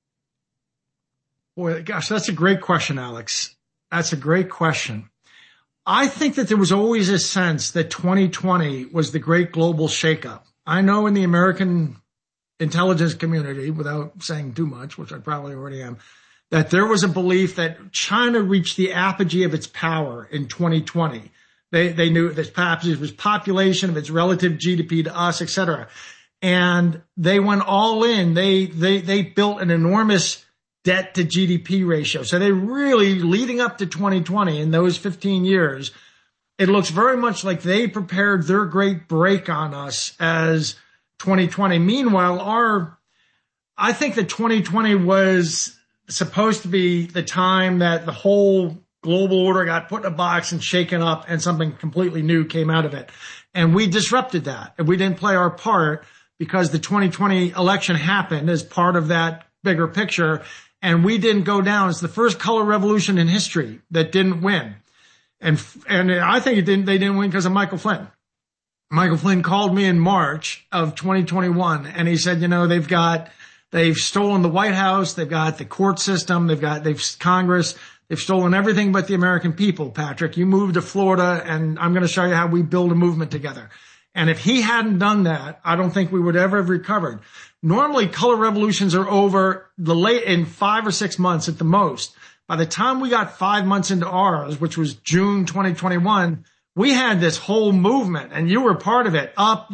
Boy, gosh, that's a great question, Alex. That's a great question. I think that there was always a sense that 2020 was the great global shakeup. I know in the American intelligence community, without saying too much, which I probably already am, that there was a belief that China reached the apogee of its power in 2020. They knew this apogee of its population, of its relative GDP to us, et cetera. And they went all in. They built an enormous debt to GDP ratio. So they really, leading up to 2020, in those 15 years, it looks very much like they prepared their great break on us as 2020. Meanwhile, I think that 2020 was supposed to be the time that the whole global order got put in a box and shaken up and something completely new came out of it. And we disrupted that. And we didn't play our part because the 2020 election happened as part of that bigger picture. And we didn't go down. It's the first color revolution in history that didn't win. And I think they didn't win because of Michael Flynn. Michael Flynn called me in March of 2021 and he said, they've stolen the White House. They've got the court system. They've Congress. They've stolen everything but the American people, Patrick. You moved to Florida and I'm going to show you how we build a movement together. And if he hadn't done that, I don't think we would ever have recovered. Normally color revolutions are over in 5 or 6 months at the most. By the time we got 5 months into ours, which was June 2021, we had this whole movement and you were part of it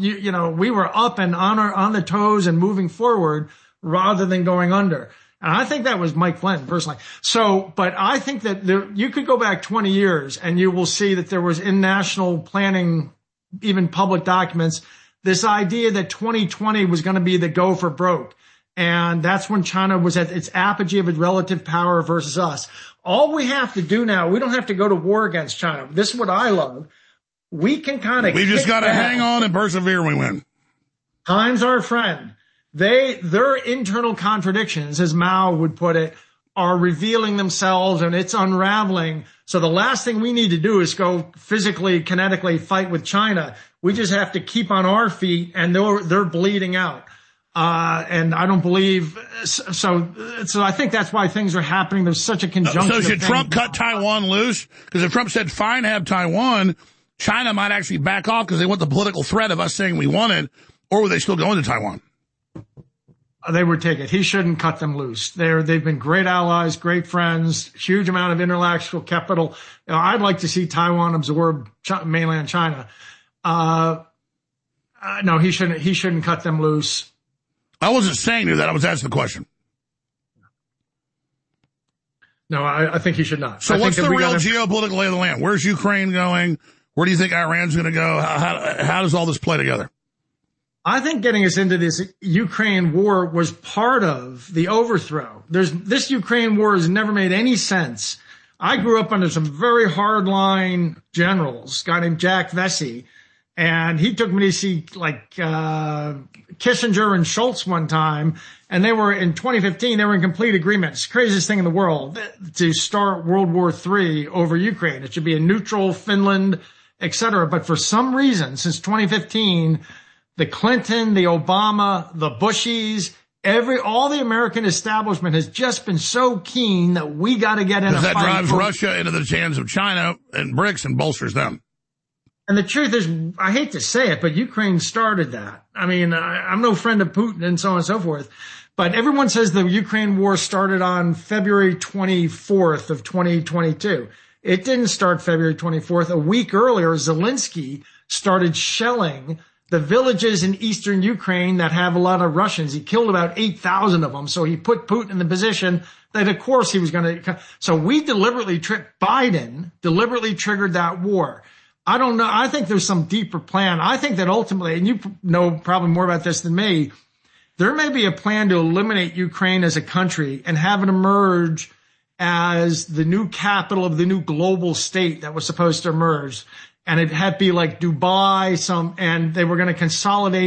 we were up and on the toes and moving forward rather than going under. And I think that was Mike Flynn personally. So, but I think that you could go back 20 years and you will see that there was in national planning, even public documents, this idea that 2020 was going to be the go for broke. And that's when China was at its apogee of its relative power versus us. All we have to do now, we don't have to go to war against China. This is what I love. We can kind of... We just got to hang on and persevere when we win. Time's our friend. Their internal contradictions, as Mao would put it, are revealing themselves and it's unraveling. So the last thing we need to do is go physically, kinetically fight with China. We just have to keep on our feet and they're bleeding out. And I don't believe so I think that's why things are happening. There's such a conjunction. So should Trump cut Taiwan loose? Because if Trump said, fine, have Taiwan, China might actually back off because they want the political threat of us saying we want it, or would they still go into Taiwan? They would take it. He shouldn't cut them loose. They've been great allies, great friends, huge amount of intellectual capital. I'd like to see Taiwan absorb mainland China. No, he shouldn't cut them loose. I wasn't saying that. I was asking the question. No, I think he should not. So what's the real geopolitical lay of the land? Where's Ukraine going? Where do you think Iran's going to go? How does all this play together? I think getting us into this Ukraine war was part of the overthrow. This Ukraine war has never made any sense. I grew up under some very hardline generals, a guy named Jack Vesey, and he took me to see Kissinger and Schultz one time, and they were in 2015, they were in complete agreement. It's the craziest thing in the world to start World War III over Ukraine. It should be a neutral Finland, etc. But for some reason, since 2015, the Clinton, the Obama, the Bushies, all the American establishment has just been so keen that we got to get in a fight. That drives Russia into the hands of China and BRICS and bolsters them. And the truth is, I hate to say it, but Ukraine started that. I mean, I'm no friend of Putin and so on and so forth, but everyone says the Ukraine war started on February 24th of 2022. It didn't start February 24th. A week earlier, Zelensky started shelling the villages in eastern Ukraine that have a lot of Russians. He killed about 8,000 of them. So he put Putin in the position that, of course, he was going to. So Biden deliberately triggered that war. I don't know. I think there's some deeper plan. I think that ultimately, and you know probably more about this than me, there may be a plan to eliminate Ukraine as a country and have it emerge as the new capital of the new global state that was supposed to emerge. And it had to be like Dubai, and they were going to consolidate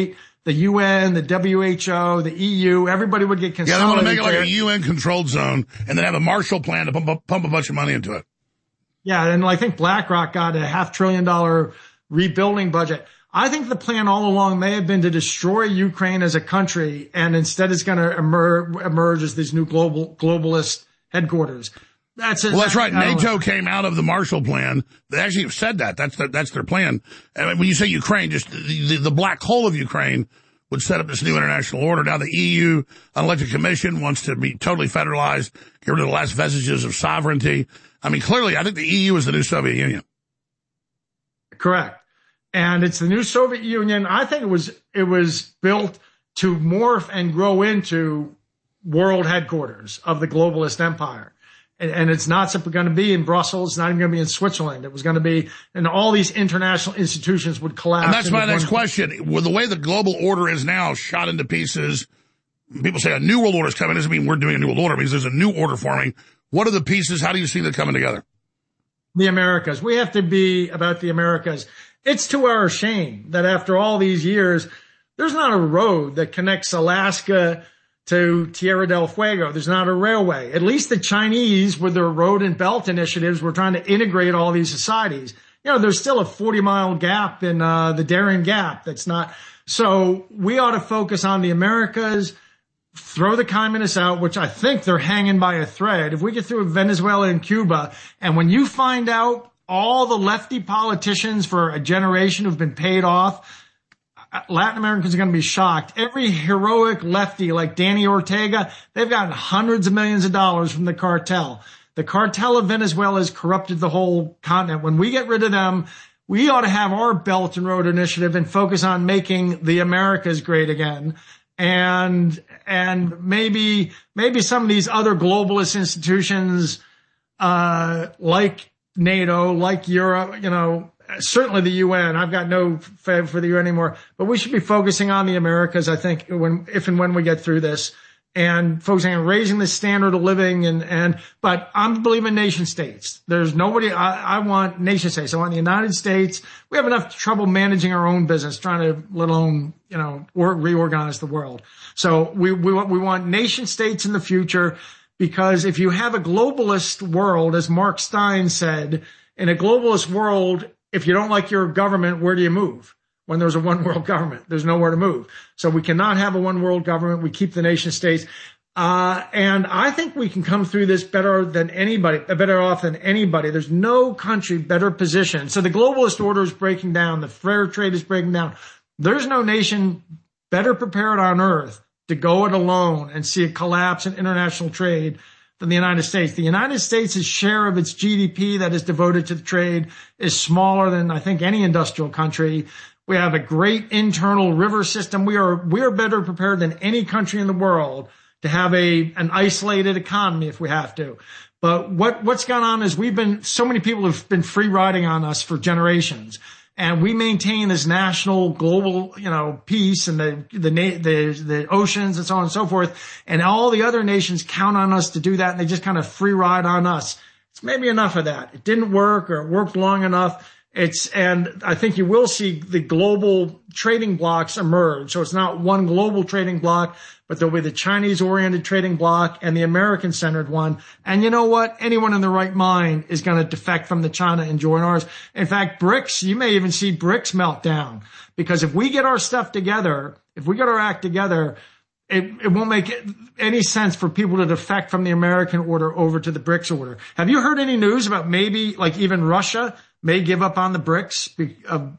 the UN, the WHO, the EU, everybody would get consolidated. Yeah, they want to make it like a UN-controlled zone and then have a Marshall Plan to pump a bunch of money into it. Yeah, and I think BlackRock got a $500 billion rebuilding budget. I think the plan all along may have been to destroy Ukraine as a country, and instead it's going to emerge as these new globalist headquarters. That's it. Well, that's right. NATO came out of the Marshall Plan. They actually have said that. That's their plan. And when you say Ukraine, just the black hole of Ukraine would set up this new international order. Now the EU unelected commission wants to be totally federalized, get rid of the last vestiges of sovereignty. I mean, clearly, I think the EU is the new Soviet Union. Correct. And it's the new Soviet Union. I think it was built to morph and grow into world headquarters of the globalist empire. And it's not simply going to be in Brussels. It's not even going to be in Switzerland. It was going to be, and all these international institutions would collapse. And that's my next question. With the way the global order is now shot into pieces, people say a new world order is coming. It doesn't mean we're doing a new world order. It means there's a new order forming. What are the pieces? How do you see them coming together? The Americas. We have to be about the Americas. It's to our shame that after all these years, there's not a road that connects Alaska to Tierra del Fuego. There's not a railway. At least the Chinese, with their road and belt initiatives, were trying to integrate all these societies. You know, there's still a 40-mile gap in the Darien Gap. That's not. So we ought to focus on the Americas, throw the communists out, which I think they're hanging by a thread. If we get through Venezuela and Cuba, and when you find out all the lefty politicians for a generation who've been paid off, Latin Americans are going to be shocked. Every heroic lefty like Danny Ortega, they've gotten hundreds of millions of dollars from the cartel. The cartel of Venezuela has corrupted the whole continent. When we get rid of them, we ought to have our Belt and Road Initiative and focus on making the Americas great again. And maybe some of these other globalist institutions, like NATO, like Europe, you know, certainly the UN. I've got no favor for the UN anymore, but we should be focusing on the Americas, I think, if and when we get through this, and focusing on raising the standard of living but I'm believing nation states. There's nobody, I want nation states. I want the United States. We have enough trouble managing our own business, trying to, let alone, you know, reorganize the world. So we want nation states in the future, because if you have a globalist world, as Mark Stein said, in a globalist world, if you don't like your government, where do you move? When there's a one world government, there's nowhere to move. So we cannot have a one world government. We keep the nation states. And I think we can come through this better off than anybody. There's no country better positioned. So the globalist order is breaking down. The fair trade is breaking down. There's no nation better prepared on earth to go it alone and see a collapse in international trade than the United States. The United States' share of its GDP that is devoted to the trade is smaller than, I think, any industrial country. We have a great internal river system. We are better prepared than any country in the world to have an isolated economy if we have to. But what's gone on is so many people have been free riding on us for generations. And we maintain this national global, you know, peace and the oceans and so on and so forth. And all the other nations count on us to do that. And they just kind of free ride on us. It's maybe enough of that. It didn't work, or it worked long enough. And I think you will see the global trading blocks emerge. So it's not one global trading block, but there'll be the Chinese-oriented trading bloc and the American-centered one. And you know what? Anyone in their right mind is going to defect from the China and join ours. In fact, BRICS, you may even see BRICS melt down, because if we get our stuff together, if we get our act together, it won't make any sense for people to defect from the American order over to the BRICS order. Have you heard any news about maybe, like, even Russia may give up on the BRICS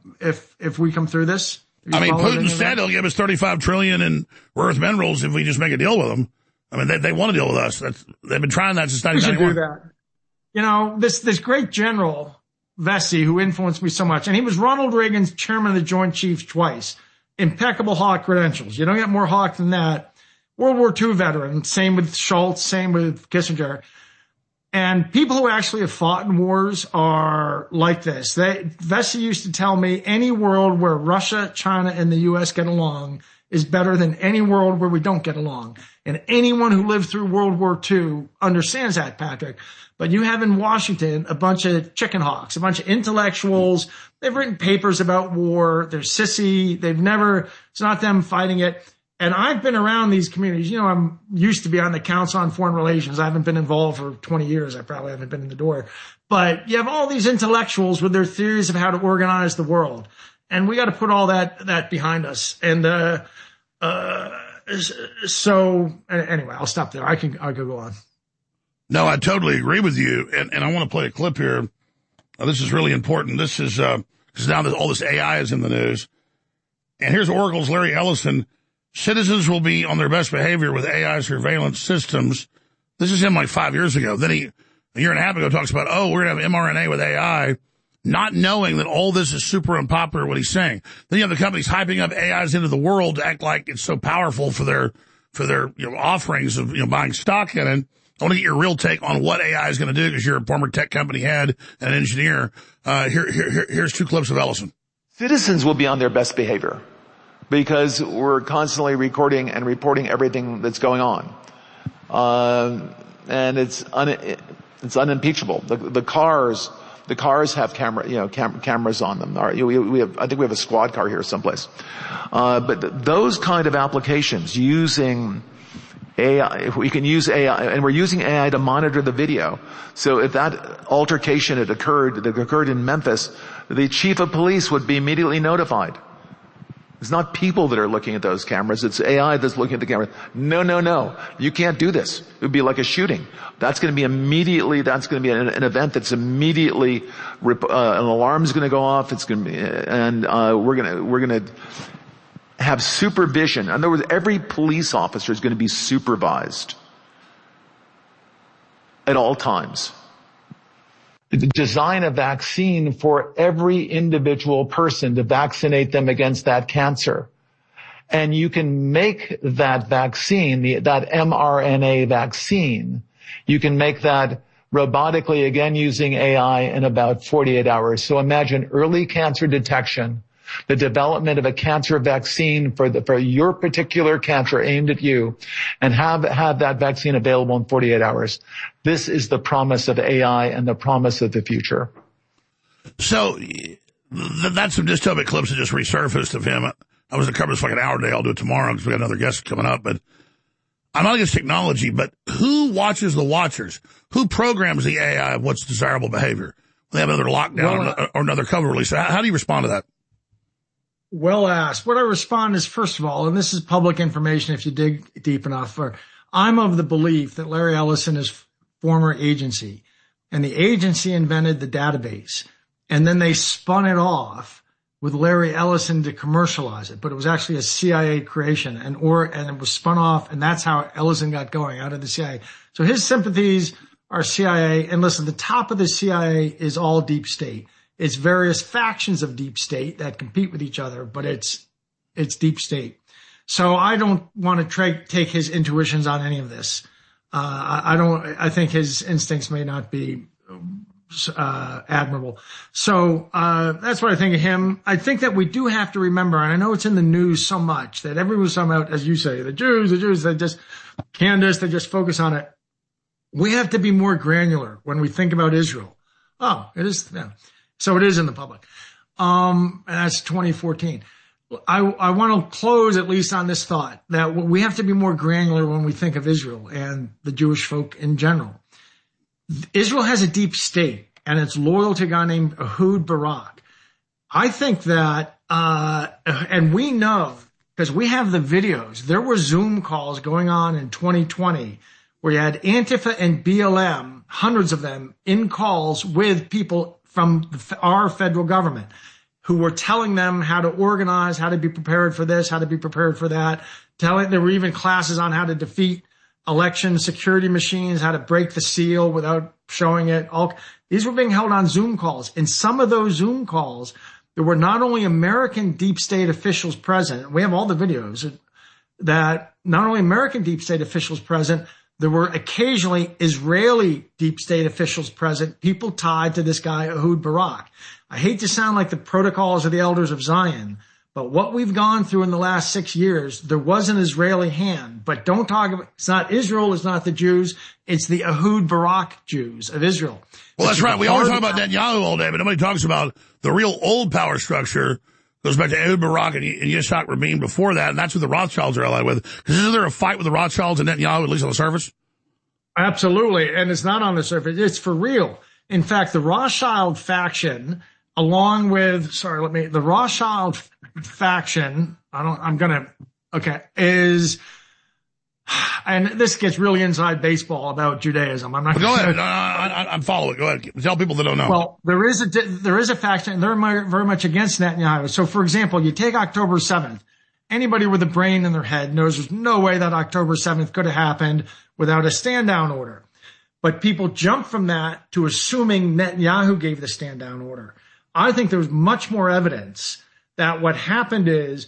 if we come through this? I mean, Putin said he'll give us $35 trillion in rare earth minerals if we just make a deal with them. I mean, they want to deal with us. They've been trying that since 1991. We should do that. You know, this great general, Vesey, who influenced me so much, and he was Ronald Reagan's chairman of the Joint Chiefs twice. Impeccable Hawk credentials. You don't get more Hawk than that. World War II veteran. Same with Schultz. Same with Kissinger. And people who actually have fought in wars are like this. Vesey used to tell me any world where Russia, China, and the U.S. get along is better than any world where we don't get along. And anyone who lived through World War II understands that, Patrick. But you have in Washington a bunch of chicken hawks, a bunch of intellectuals. They've written papers about war. They're sissy. It's not them fighting it. And I've been around these communities. You know, I'm used to be on the Council on Foreign Relations. I haven't been involved for 20 years. I probably haven't been in the door. But you have all these intellectuals with their theories of how to organize the world. And we got to put all that behind us. And, so anyway, I'll stop there. I could go on. No, I totally agree with you. And I want to play a clip here. This is really important. This is, because now all this AI is in the news. And here's Oracle's Larry Ellison. Citizens will be on their best behavior with AI surveillance systems. This is him like 5 years ago. Then a year and a half ago, talks about, we're going to have mRNA with AI, not knowing that all this is super unpopular, what he's saying. Then you have the companies hyping up AIs into the world to act like it's so powerful for their offerings of, buying stock in it. I want to get your real take on what AI is going to do, because you're a former tech company head and an engineer. Here's 2 clips of Ellison. Citizens will be on their best behavior because we're constantly recording and reporting everything that's going on. And it's unimpeachable. The cars have cameras on them. I think we have a squad car here someplace. But those kind of applications using AI, if we can use AI, and we're using AI to monitor the video. So if that altercation that occurred in Memphis, the chief of police would be immediately notified. It's not people that are looking at those cameras. It's AI that's looking at the camera. No. You can't do this. It would be like a shooting. That's going to be an event that's immediately, an alarm is going to go off. It's going to be, and we're going to have supervision. In other words, every police officer is going to be supervised at all times. Design a vaccine for every individual person to vaccinate them against that cancer. And you can make that vaccine, that mRNA vaccine, you can make that robotically, again using AI, in about 48 hours. So imagine early cancer detection, the development of a cancer vaccine for your particular cancer aimed at you, and have that vaccine available in 48 hours. This is the promise of AI and the promise of the future. So that's some dystopic clips that just resurfaced of him. I was going to cover this for like an hour today. I'll do it tomorrow because we got another guest coming up. But I'm not against technology, but who watches the watchers? Who programs the AI of what's desirable behavior? They have another lockdown or another cover release. How do you respond to that? Well asked. What I respond is, first of all, and this is public information if you dig deep enough, I'm of the belief that Larry Ellison is former agency, and the agency invented the database, and then they spun it off with Larry Ellison to commercialize it, but it was actually a CIA creation, and it was spun off, and that's how Ellison got going, out of the CIA. So his sympathies are CIA, and listen, the top of the CIA is all deep state. It's various factions of deep state that compete with each other, but it's deep state. So I don't want to take his intuitions on any of this. I think his instincts may not be admirable. So that's what I think of him. I think that we do have to remember, and I know it's in the news so much, that everyone's talking about, as you say, the Jews, they just focus on it. We have to be more granular when we think about Israel. Oh, it is. Yeah. So it is in the public. And that's 2014. I want to close at least on this thought that we have to be more granular when we think of Israel and the Jewish folk in general. Israel has a deep state, and it's loyal to a guy named Ehud Barak. I think that, and we know, because we have the videos, there were Zoom calls going on in 2020 where you had Antifa and BLM, hundreds of them, in calls with people from our federal government who were telling them how to organize, how to be prepared for this, how to be prepared for that. There were even classes on how to defeat election security machines, how to break the seal without showing it. These were being held on Zoom calls. In some of those Zoom calls, there were not only American deep state officials present, we have all the videos, that not only American deep state officials present, there were occasionally Israeli deep state officials present, people tied to this guy, Ehud Barak. I hate to sound like the protocols of the elders of Zion, But what we've gone through in the last 6 years, there was an Israeli hand. But don't talk about, it's not Israel, it's not the Jews, it's the Ehud Barak Jews of Israel. Well, that's right. We always talk about Netanyahu all day, but nobody talks about the real old power structure. Goes back to Ehud Barak and Yitzhak Rabin before that, and that's who the Rothschilds are allied with. Because isn't there a fight with the Rothschilds and Netanyahu, at least on the surface? Absolutely, and it's not on the surface. It's for real. In fact, the Rothschild faction, along with, the Rothschild faction, is, and this gets really inside baseball about Judaism. I'm not Go ahead. I'm following. Go ahead. Tell people that don't know. Well, there is a faction, and they're very much against Netanyahu. So, for example, you take October 7th. Anybody with a brain in their head knows there's no way that October 7th could have happened without a stand-down order. But people jump from that to assuming Netanyahu gave the stand-down order. I think there's much more evidence that what happened is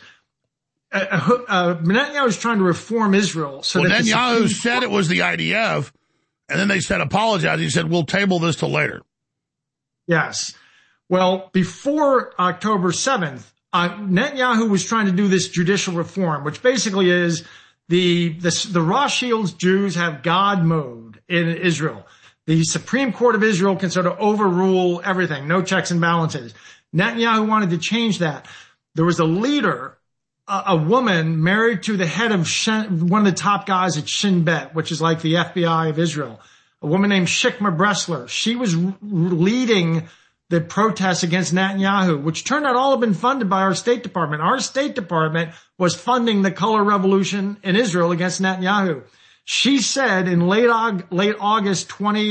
Netanyahu is trying to reform Israel. So that Netanyahu said it was the IDF, and then they said apologize. He said, we'll table this till later. Yes. Well, before October 7th, Netanyahu was trying to do this judicial reform, which basically is the Rothschilds Jews have God mode in Israel. The Supreme Court of Israel can sort of overrule everything, no checks and balances. Netanyahu wanted to change that. There was a leader, a woman married to the head of one of the top guys at Shin Bet, which is like the FBI of Israel, a woman named Shikma Bressler. She was leading the protests against Netanyahu, which turned out all have been funded by our State Department. Our State Department was funding the color revolution in Israel against Netanyahu. She said in late August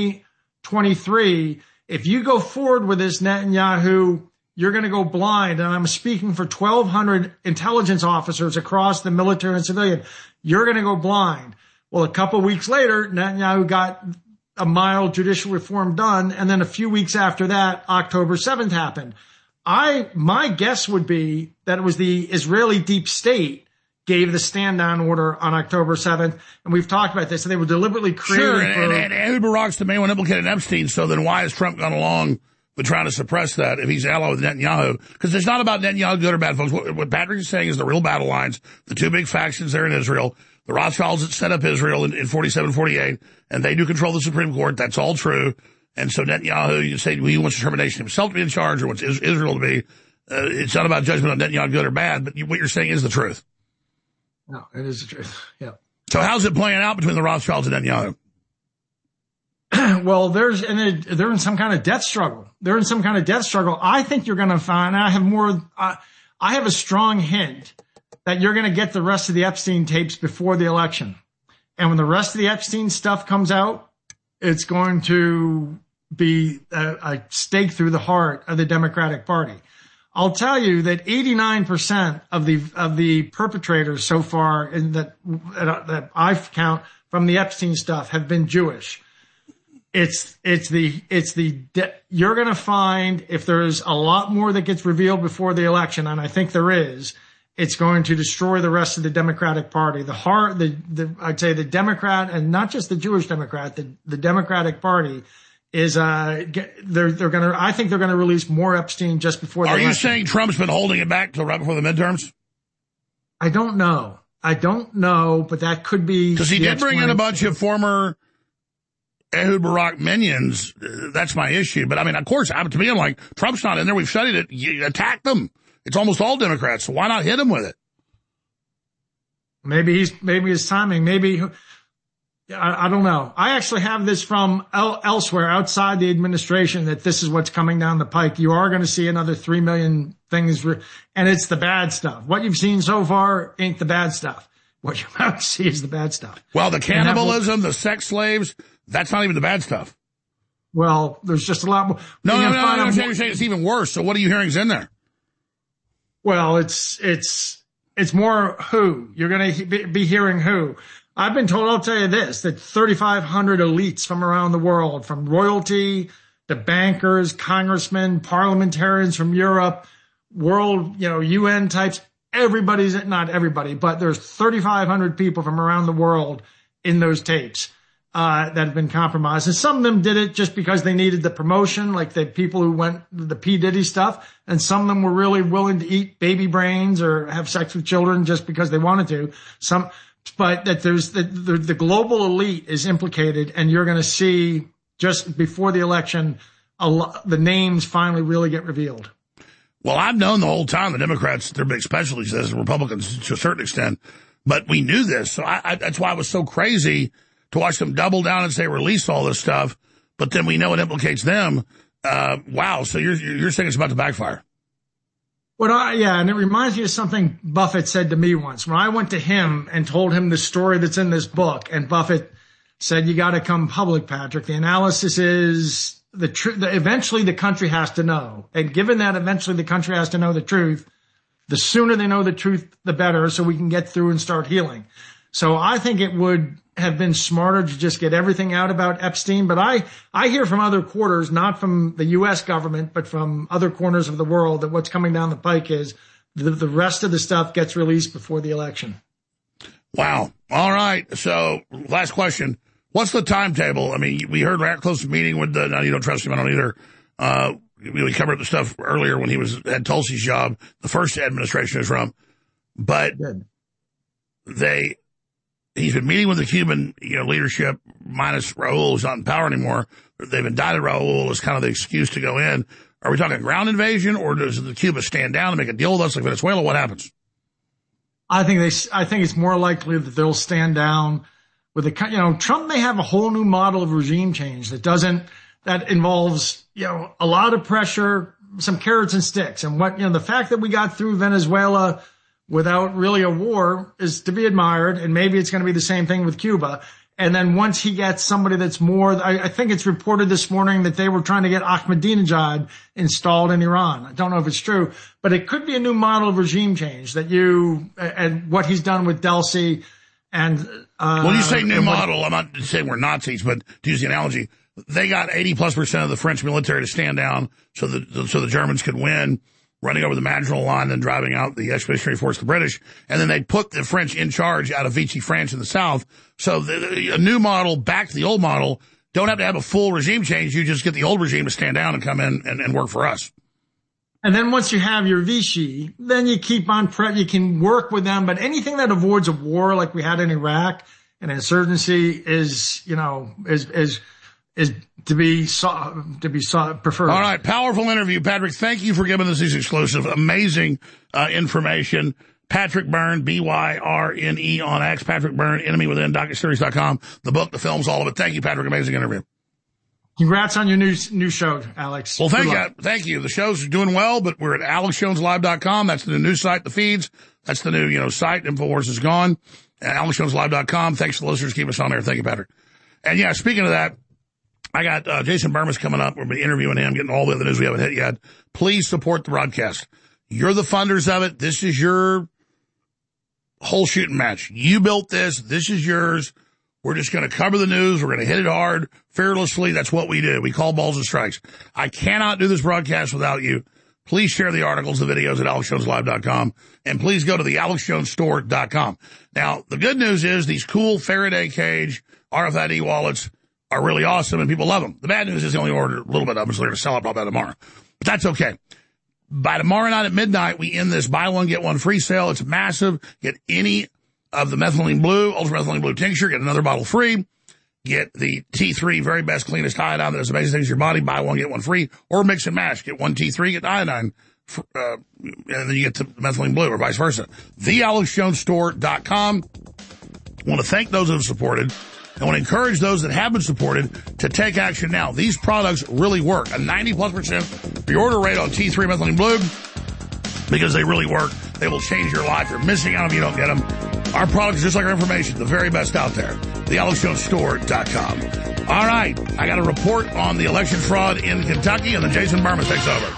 2023, if you go forward with this, Netanyahu, you're going to go blind. And I'm speaking for 1,200 intelligence officers across the military and civilian. You're going to go blind. Well, a couple weeks later, Netanyahu got a mild judicial reform done. And then a few weeks after that, October 7th happened. My guess would be that it was the Israeli deep state gave the stand-down order on October 7th. And we've talked about this. So they were deliberately creating. Sure, and Ehud Barak's the main one implicated in Epstein. So then why has Trump gone along with trying to suppress that if he's allied with Netanyahu? Because it's not about Netanyahu good or bad, folks. What Patrick is saying is the real battle lines, the two big factions there in Israel, the Rothschilds that set up Israel in 47, 48, and they do control the Supreme Court. That's all true. And so Netanyahu, you say, well, he wants determination himself to be in charge or wants Israel to be. It's not about judgment on Netanyahu good or bad, but what you're saying is the truth. No, it is the truth. Yeah. So how's it playing out between the Rothschilds and Netanyahu? Well, they're in some kind of death struggle. They're in some kind of death struggle. I think you're going to find, I have a strong hint that you're going to get the rest of the Epstein tapes before the election. And when the rest of the Epstein stuff comes out, it's going to be a stake through the heart of the Democratic Party. I'll tell you that 89% of the perpetrators so far that I've count from the Epstein stuff have been Jewish. You're going to find if there's a lot more that gets revealed before the election, and I think there is, it's going to destroy the rest of the Democratic Party. I'd say the Democrat, and not just the Jewish Democrat, the Democratic Party is, I think they're going to release more Epstein just before the election. Are you saying Trump's been holding it back till right before the midterms? I don't know, but that could be. Because he did bring in a bunch of former Ehud Barak minions. That's my issue. But I mean, of course, to me, I'm like, Trump's not in there. We've studied it. You attack them. It's almost all Democrats. So why not hit him with it? Maybe his timing. Maybe, I don't know. I actually have this from elsewhere outside the administration that this is what's coming down the pike. You are going to see another 3 million things. And it's the bad stuff. What you've seen so far ain't the bad stuff. What you're about to see is the bad stuff. Well, the cannibalism, the sex slaves, that's not even the bad stuff. Well, there's just a lot more. No, you're saying it's even worse. So what are you hearing is in there? Well, it's more who. You're going to be hearing who. I've been told, I'll tell you this, that 3,500 elites from around the world, from royalty to bankers, congressmen, parliamentarians from Europe, world, UN types, not everybody, but there's 3,500 people from around the world in those tapes. that have been compromised. And some of them did it just because they needed the promotion, like the people who went the P. Diddy stuff. And some of them were really willing to eat baby brains or have sex with children just because they wanted to. But that there's the global elite is implicated, and you're going to see just before the election, the names finally really get revealed. Well, I've known the whole time the Democrats, their big specialties as the Republicans to a certain extent, but we knew this. So that's why it was so crazy to watch them double down and say release all this stuff, but then we know it implicates them. Wow. So you're saying it's about to backfire. And it reminds me of something Buffett said to me once when I went to him and told him the story that's in this book. And Buffett said, you got to come public, Patrick. The analysis is the truth. Eventually the country has to know. And given that eventually the country has to know the truth, the sooner they know the truth, the better, so we can get through and start healing. So I think it would have been smarter to just get everything out about Epstein. But I hear from other quarters, not from the U.S. government, but from other corners of the world, that what's coming down the pike is the rest of the stuff gets released before the election. Wow. All right. So last question. What's the timetable? I mean, we heard Ratcliffe's meeting with no, you don't trust him. I don't either. We covered the stuff earlier when he had Tulsi's job, the first administration is from. But he's been meeting with the Cuban, leadership, minus Raul, who's not in power anymore. They've indicted Raul as kind of the excuse to go in. Are we talking ground invasion, or does the Cuba stand down and make a deal with us like Venezuela? What happens? I think it's more likely that they'll stand down with Trump may have a whole new model of regime change that involves, a lot of pressure, some carrots and sticks. And the fact that we got through Venezuela without really a war is to be admired. And maybe it's going to be the same thing with Cuba. And then once he gets somebody that's more, I think it's reported this morning that they were trying to get Ahmadinejad installed in Iran. I don't know if it's true, but it could be a new model of regime change and what he's done with Delcy. And, when you say new model, I'm not saying we're Nazis, but to use the analogy, they got 80+% of the French military to stand down so the Germans could win, running over the Maginot Line and driving out the Expeditionary Force, the British. And then they put the French in charge out of Vichy France in the south. So a new model back to the old model, don't have to have a full regime change. You just get the old regime to stand down and come in and work for us. And then once you have your Vichy, then you keep on you can work with them. But anything that avoids a war like we had in Iraq, an insurgency is to be preferred. All right. Powerful interview, Patrick. Thank you for giving us these exclusive, amazing information. Patrick Byrne, Byrne on X. Patrick Byrne, Enemy Within, DocuSeries.com. The book, the films, all of it. Thank you, Patrick. Amazing interview. Congrats on your new show, Alex. Well, thank you. The show's doing well, but we're at AlexJonesLive.com. That's the new news site, the feeds. That's the new, site. InfoWars is gone. AlexJonesLive.com. Thanks to the listeners. Keep us on there. Thank you, Patrick. And yeah, speaking of that, I got Jason Burmas coming up. We'll be interviewing him, getting all the other news we haven't hit yet. Please support the broadcast. You're the funders of it. This is your whole shooting match. You built this. This is yours. We're just going to cover the news. We're going to hit it hard, fearlessly. That's what we do. We call balls and strikes. I cannot do this broadcast without you. Please share the articles, the videos at AlexJonesLive.com. And please go to the AlexJonesStore.com. Now, the good news is these cool Faraday cage RFID wallets are really awesome and people love them. The bad news is they only ordered a little bit of them, so they're going to sell out probably tomorrow. But that's okay. By tomorrow night at midnight, we end this buy one, get one free sale. It's massive. Get any of the methylene blue, ultra methylene blue tincture, get another bottle free. Get the T3, very best, cleanest iodine that does amazing things to your body. Buy one, get one free. Or mix and match. Get one T3, get the iodine. And then you get the methylene blue or vice versa. TheAlexJonesStore.com. I want to thank those that have supported. I want to encourage those that have been supported to take action now. These products really work. A 90+% reorder rate on T3 methylene blue because they really work. They will change your life. You're missing out if you don't get them. Our products, just like our information, the very best out there. TheAlexJonesStore.com. All right. I got a report on the election fraud in Kentucky, and then Jason Burmas takes over.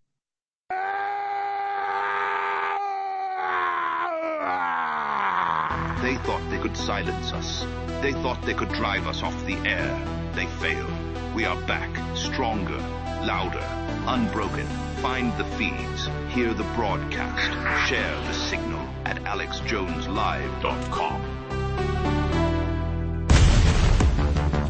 They thought they could silence us. They thought they could drive us off the air. They failed. We are back, stronger, louder, unbroken. Find the feeds, hear the broadcast, share the signal at AlexJonesLive.com.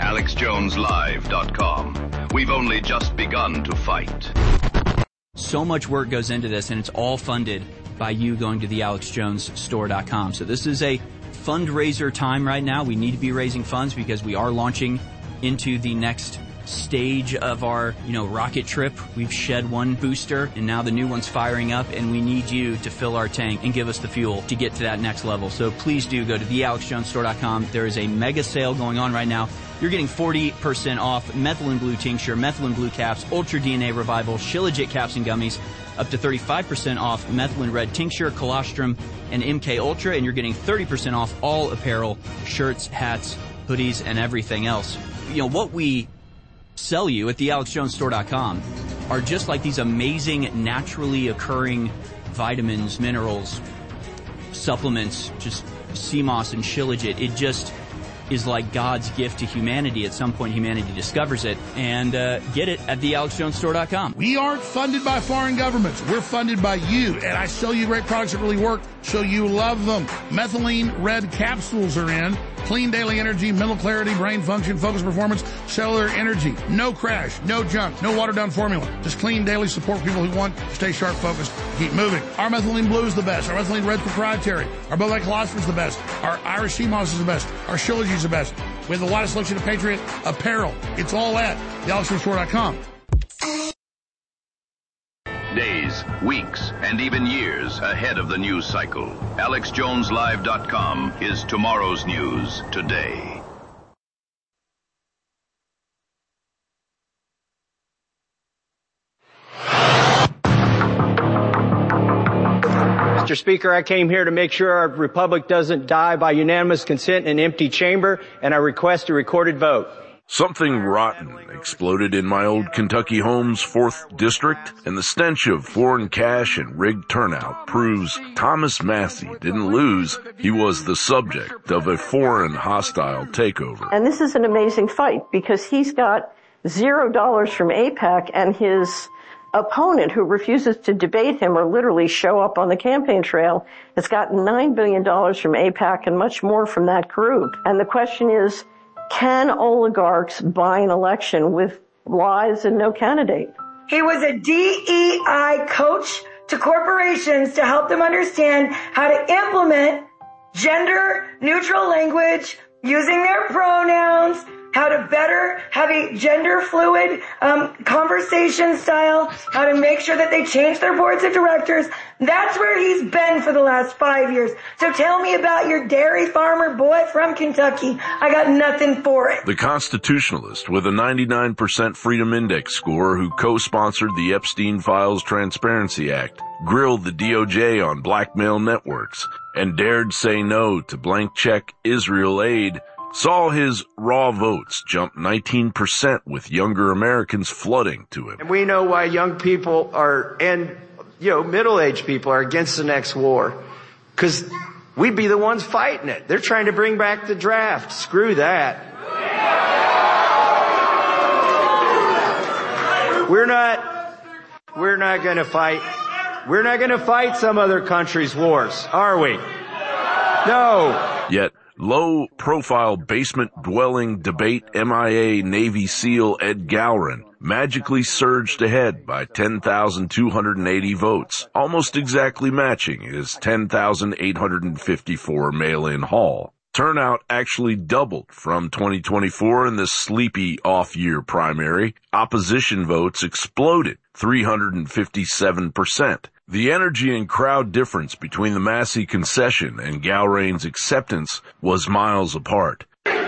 AlexJonesLive.com. We've only just begun to fight. So much work goes into this, and it's all funded by you going to the AlexJonesStore.com. So this is a fundraiser time right now. We need to be raising funds because we are launching into the next stage of our, rocket trip. We've shed one booster and now the new one's firing up, and we need you to fill our tank and give us the fuel to get to that next level. So please do go to thealexjonesstore.com. There is a mega sale going on right now. You're getting 40% off methylene blue tincture, methylene blue caps, ultra DNA revival, Shilajit caps and gummies, up to 35% off methylene red tincture, colostrum, and MK Ultra, and you're getting 30% off all apparel, shirts, hats, hoodies, and everything else. What we sell you at thealexjonesstore.com are just like these amazing naturally occurring vitamins, minerals, supplements, just sea moss and Shilajit. It just is like God's gift to humanity. At some point, humanity discovers it. And get it at thealexjonesstore.com. We aren't funded by foreign governments. We're funded by you. And I sell you great products that really work, so you love them. Methylene red capsules are in. Clean daily energy, mental clarity, brain function, focus performance, cellular energy. No crash, no junk, no watered-down formula. Just clean daily support for people who want to stay sharp, focused, keep moving. Our methylene blue is the best. Our methylene red proprietary. Our Bowlight colostrum is the best. Our Irish sea moss is the best. Our Shilajit is the best. We have the widest selection of Patriot apparel. It's all at thealexjonesstore.com. Days, weeks, and even years ahead of the news cycle. AlexJonesLive.com is tomorrow's news today. Mr. Speaker, I came here to make sure our republic doesn't die by unanimous consent in an empty chamber, and I request a recorded vote. Something rotten exploded in my old Kentucky home's 4th District, and the stench of foreign cash and rigged turnout proves Thomas Massie didn't lose. He was the subject of a foreign hostile takeover. And this is an amazing fight because he's got $0 from AIPAC, and his opponent, who refuses to debate him or literally show up on the campaign trail, has gotten $9 billion from AIPAC and much more from that group. And the question is, can oligarchs buy an election with lies and no candidate? He was a DEI coach to corporations to help them understand how to implement gender neutral language, using their pronouns, how to better have a gender fluid conversation style, how to make sure that they change their boards of directors. That's where he's been for the last 5 years. So tell me about your dairy farmer boy from Kentucky. I got nothing for it. The constitutionalist with a 99% Freedom Index score who co-sponsored the Epstein Files Transparency Act, grilled the DOJ on blackmail networks, and dared say no to blank check Israel aid, saw his raw votes jump 19% with younger Americans flooding to him. And we know why young people middle-aged people are against the next war. Because we'd be the ones fighting it. They're trying to bring back the draft. Screw that. We're not going to fight. We're not going to fight some other country's wars, are we? No. Yet, low-profile basement-dwelling debate MIA Navy SEAL Ed Gowron magically surged ahead by 10,280 votes, almost exactly matching his 10,854 mail-in haul. Turnout actually doubled from 2024 in this sleepy off-year primary. Opposition votes exploded 357%. The energy and crowd difference between the Massie concession and Gowron's acceptance was miles apart.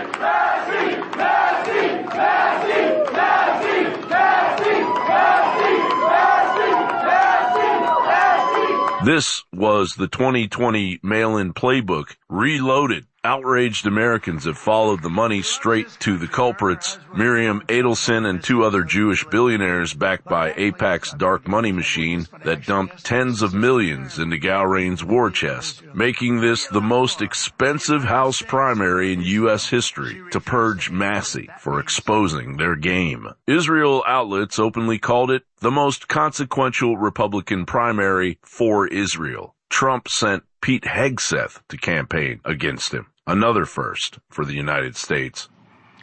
This was the 2020 mail-in playbook reloaded. Outraged Americans have followed the money straight to the culprits, Miriam Adelson and 2 other Jewish billionaires backed by AIPAC's dark money machine that dumped tens of millions into Gowron's war chest, making this the most expensive House primary in U.S. history to purge Massie for exposing their game. Israel outlets openly called it the most consequential Republican primary for Israel. Trump sent Pete Hegseth to campaign against him. Another first for the United States.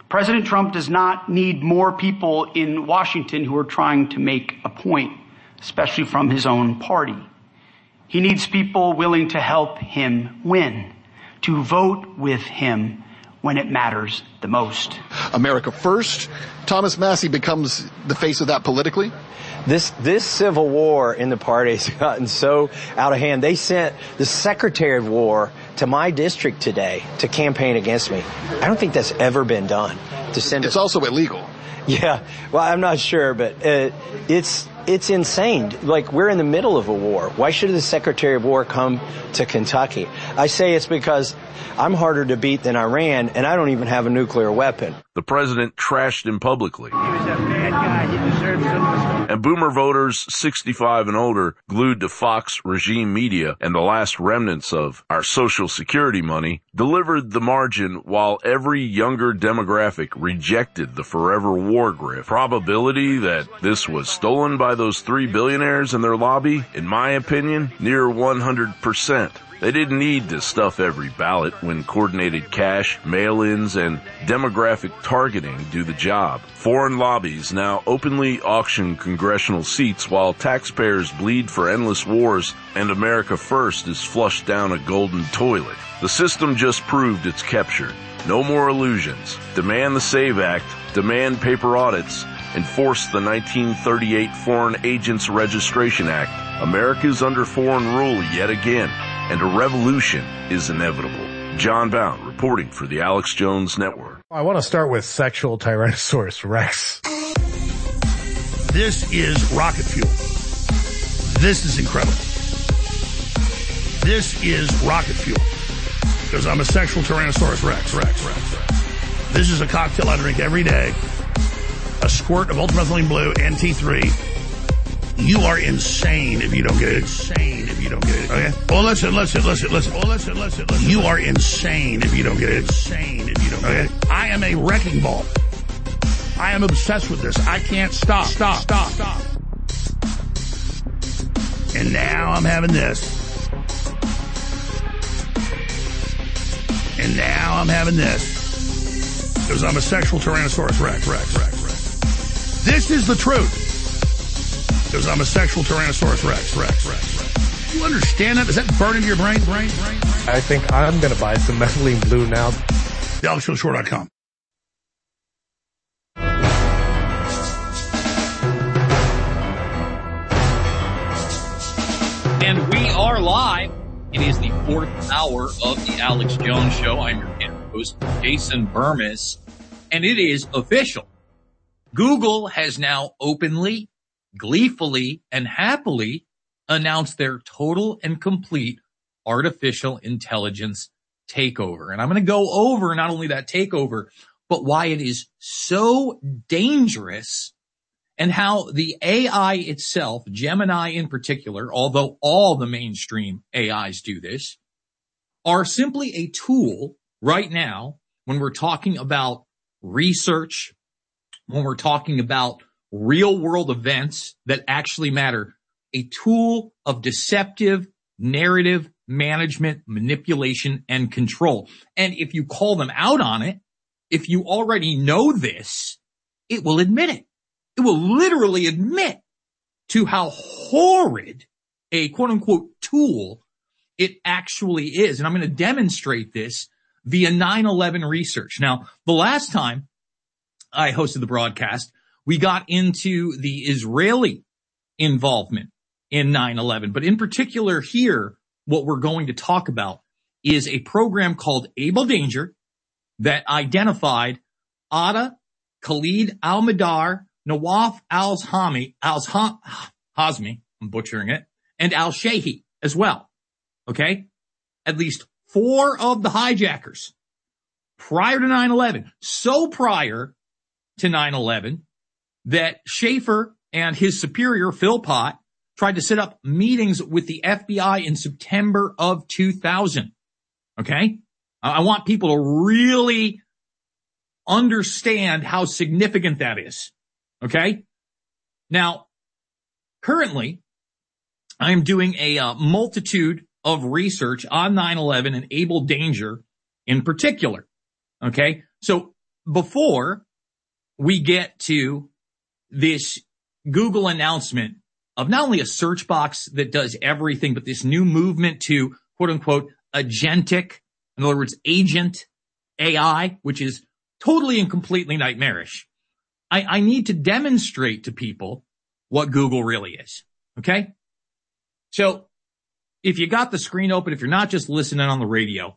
President Trump does not need more people in Washington who are trying to make a point, especially from his own party. He needs people willing to help him win, to vote with him when it matters the most. America first. Thomas Massie becomes the face of that politically. This civil war in the party has gotten so out of hand. They sent the Secretary of War to my district today to campaign against me. I don't think that's ever been done. It's also illegal. Yeah, well, I'm not sure, but it's insane. Like, we're in the middle of a war. Why should the Secretary of War come to Kentucky? I say it's because I'm harder to beat than Iran, and I don't even have a nuclear weapon. The president trashed him publicly. He was a bad guy. He deserves some respect. And boomer voters 65 and older, glued to Fox regime media and the last remnants of our Social Security money, delivered the margin while every younger demographic rejected the forever war grift. Probability that this was stolen by those 3 billionaires and their lobby, in my opinion, near 100%. They didn't need to stuff every ballot when coordinated cash, mail-ins, and demographic targeting do the job. Foreign lobbies now openly auction congressional seats while taxpayers bleed for endless wars and America First is flushed down a golden toilet. The system just proved it's captured. No more illusions. Demand the SAVE Act, demand paper audits, enforce the 1938 Foreign Agents Registration Act. America's under foreign rule yet again, and a revolution is inevitable. John Bound reporting for the Alex Jones Network. I want to start with sexual Tyrannosaurus Rex. This is rocket fuel. This is incredible. This is rocket fuel. Because I'm a sexual Tyrannosaurus Rex. This is a cocktail I drink every day. A squirt of ultramethylene blue and T3. You are insane if you don't get it. Okay? Well, listen. You are insane if you don't get it. Okay? I am a wrecking ball. I am obsessed with this. I can't stop. And now I'm having this. And now I'm having this. Because I'm a sexual Tyrannosaurus Rex. This is the truth. Because I'm a sexual Tyrannosaurus Rex. You understand that? Does that burn into your brain? I think I'm going to buy some methylene blue now. TheAlexJonesShow.com. And we are live. It is the 4th hour of the Alex Jones Show. I'm your host, Jason Burmis. And it is official. Google has now openly, gleefully, and happily announced their total and complete artificial intelligence takeover. And I'm going to go over not only that takeover, but why it is so dangerous and how the AI itself, Gemini in particular, although all the mainstream AIs do this, are simply a tool right now when we're talking about research, when we're talking about real world events that actually matter, a tool of deceptive narrative management, manipulation, and control. And if you call them out on it, if you already know this, it will admit it. It will literally admit to how horrid a quote unquote tool it actually is. And I'm going to demonstrate this via 9/11 research. Now, the last time I hosted the broadcast, we got into the Israeli involvement in 9/11. But in particular here, what we're going to talk about is a program called Able Danger that identified Atta, Khalid al-Mihdhar, Nawaf al-Hazmi, I'm butchering it, and al-Shehhi as well. Okay? At least 4 of the hijackers prior to 9/11, so prior to 9/11 that Schaefer and his superior, Phil Pott, tried to set up meetings with the FBI in September of 2000. Okay? I want people to really understand how significant that is. Okay? Now, currently, I am doing a multitude of research on 9/11 and Able Danger in particular. Okay? So before we get to this Google announcement of not only a search box that does everything, but this new movement to quote unquote agentic, in other words, agent AI, which is totally and completely nightmarish. I need to demonstrate to people what Google really is. Okay. So if you got the screen open, if you're not just listening on the radio,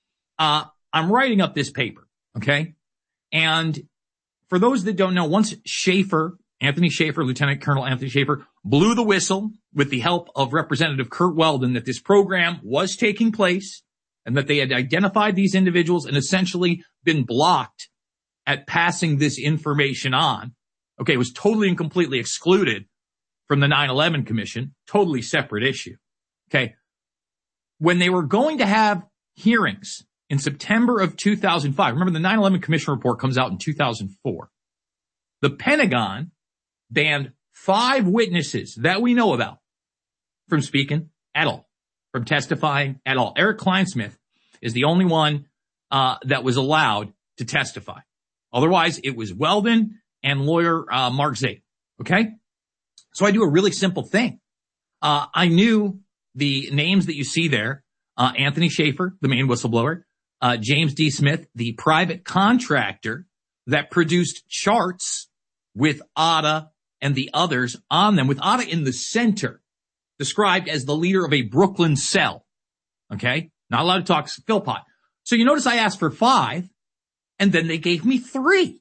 I'm writing up this paper. Okay. And for those that don't know, once Anthony Schaefer, Lieutenant Colonel Anthony Schaefer, blew the whistle with the help of Representative Kurt Weldon that this program was taking place and that they had identified these individuals and essentially been blocked at passing this information on. Okay, it was totally and completely excluded from the 9/11 Commission, totally separate issue. Okay, when they were going to have hearings in September of 2005, remember the 9/11 Commission report comes out in 2004, the Pentagon banned 5 witnesses that we know about from speaking at all, from testifying at all. Eric Kleinsmith is the only one that was allowed to testify. Otherwise, it was Weldon and lawyer Mark Zaid. Okay? So I do a really simple thing. I knew the names that you see there. Anthony Schaefer, the main whistleblower. James D. Smith, the private contractor that produced charts with Atta and the others on them, with Atta in the center, described as the leader of a Brooklyn cell. Okay? Not allowed to talk Philpott. So you notice I asked for 5, and then they gave me 3.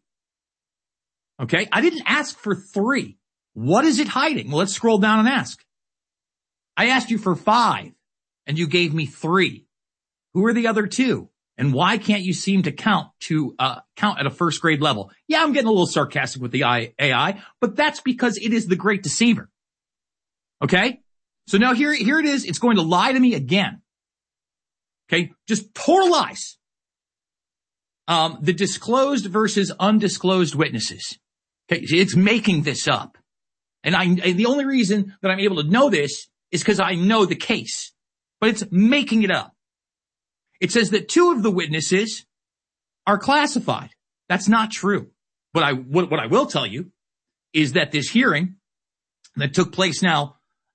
Okay? I didn't ask for 3. What is it hiding? Well, let's scroll down and ask. I asked you for 5, and you gave me 3. Who are the other 2? And why can't you seem to count at a first grade level? Yeah, I'm getting a little sarcastic with the AI, but that's because it is the great deceiver. Okay? So now here it is. It's going to lie to me again. Okay? Just total lies. The disclosed versus undisclosed witnesses. Okay? It's making this up. And the only reason that I'm able to know this is because I know the case. But it's making it up. It says that 2 of the witnesses are classified. That's not true. But what I will tell you is that this hearing that took place now,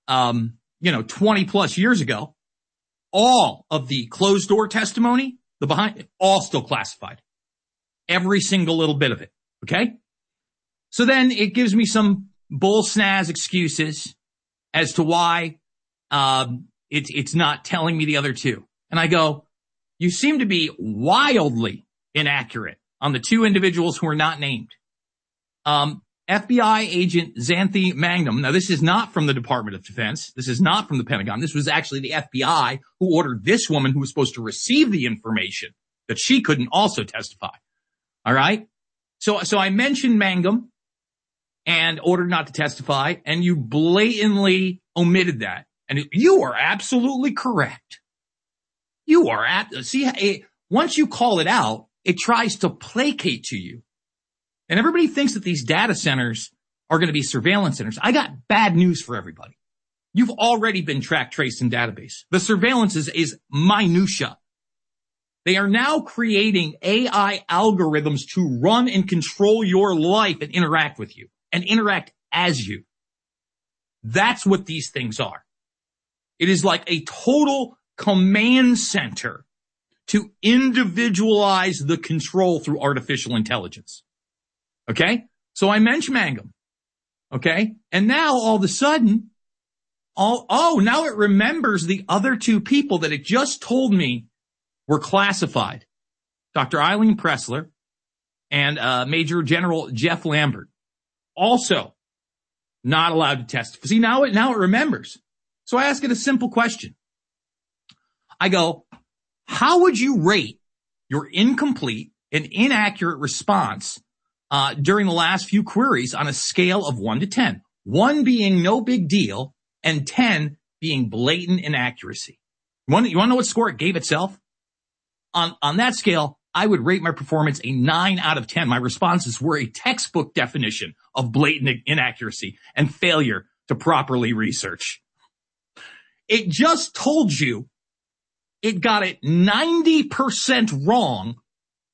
20 plus years ago, all of the closed door testimony, the behind it, all still classified. Every single little bit of it. Okay? So then it gives me some bull snaz excuses as to why, it's not telling me the other 2. And I go, you seem to be wildly inaccurate on the 2 individuals who are not named. FBI agent Xanthi Mangum. Now, this is not from the Department of Defense. This is not from the Pentagon. This was actually the FBI who ordered this woman who was supposed to receive the information that she couldn't also testify. All right? So I mentioned Mangum and ordered not to testify, and you blatantly omitted that. And you are absolutely correct. You are once you call it out, it tries to placate to you. And everybody thinks that these data centers are going to be surveillance centers. I got bad news for everybody. You've already been tracked, traced, and database. The surveillance is minutia. They are now creating AI algorithms to run and control your life and interact with you and interact as you. That's what these things are. It is like a total command center to individualize the control through artificial intelligence. Okay? So I mentioned Mangum. Okay? And now all of a sudden, now it remembers the other 2 people that it just told me were classified. Dr. Eileen Pressler and Major General Jeff Lambert. Also not allowed to testify. See, now it remembers. So I ask it a simple question. I go, how would you rate your incomplete and inaccurate response during the last few queries on a scale of 1 to 10? 1 being no big deal and 10 being blatant inaccuracy. You want to know what score it gave itself? On that scale, I would rate my performance a 9 out of 10. My responses were a textbook definition of blatant inaccuracy and failure to properly research. It just told you it got it 90% wrong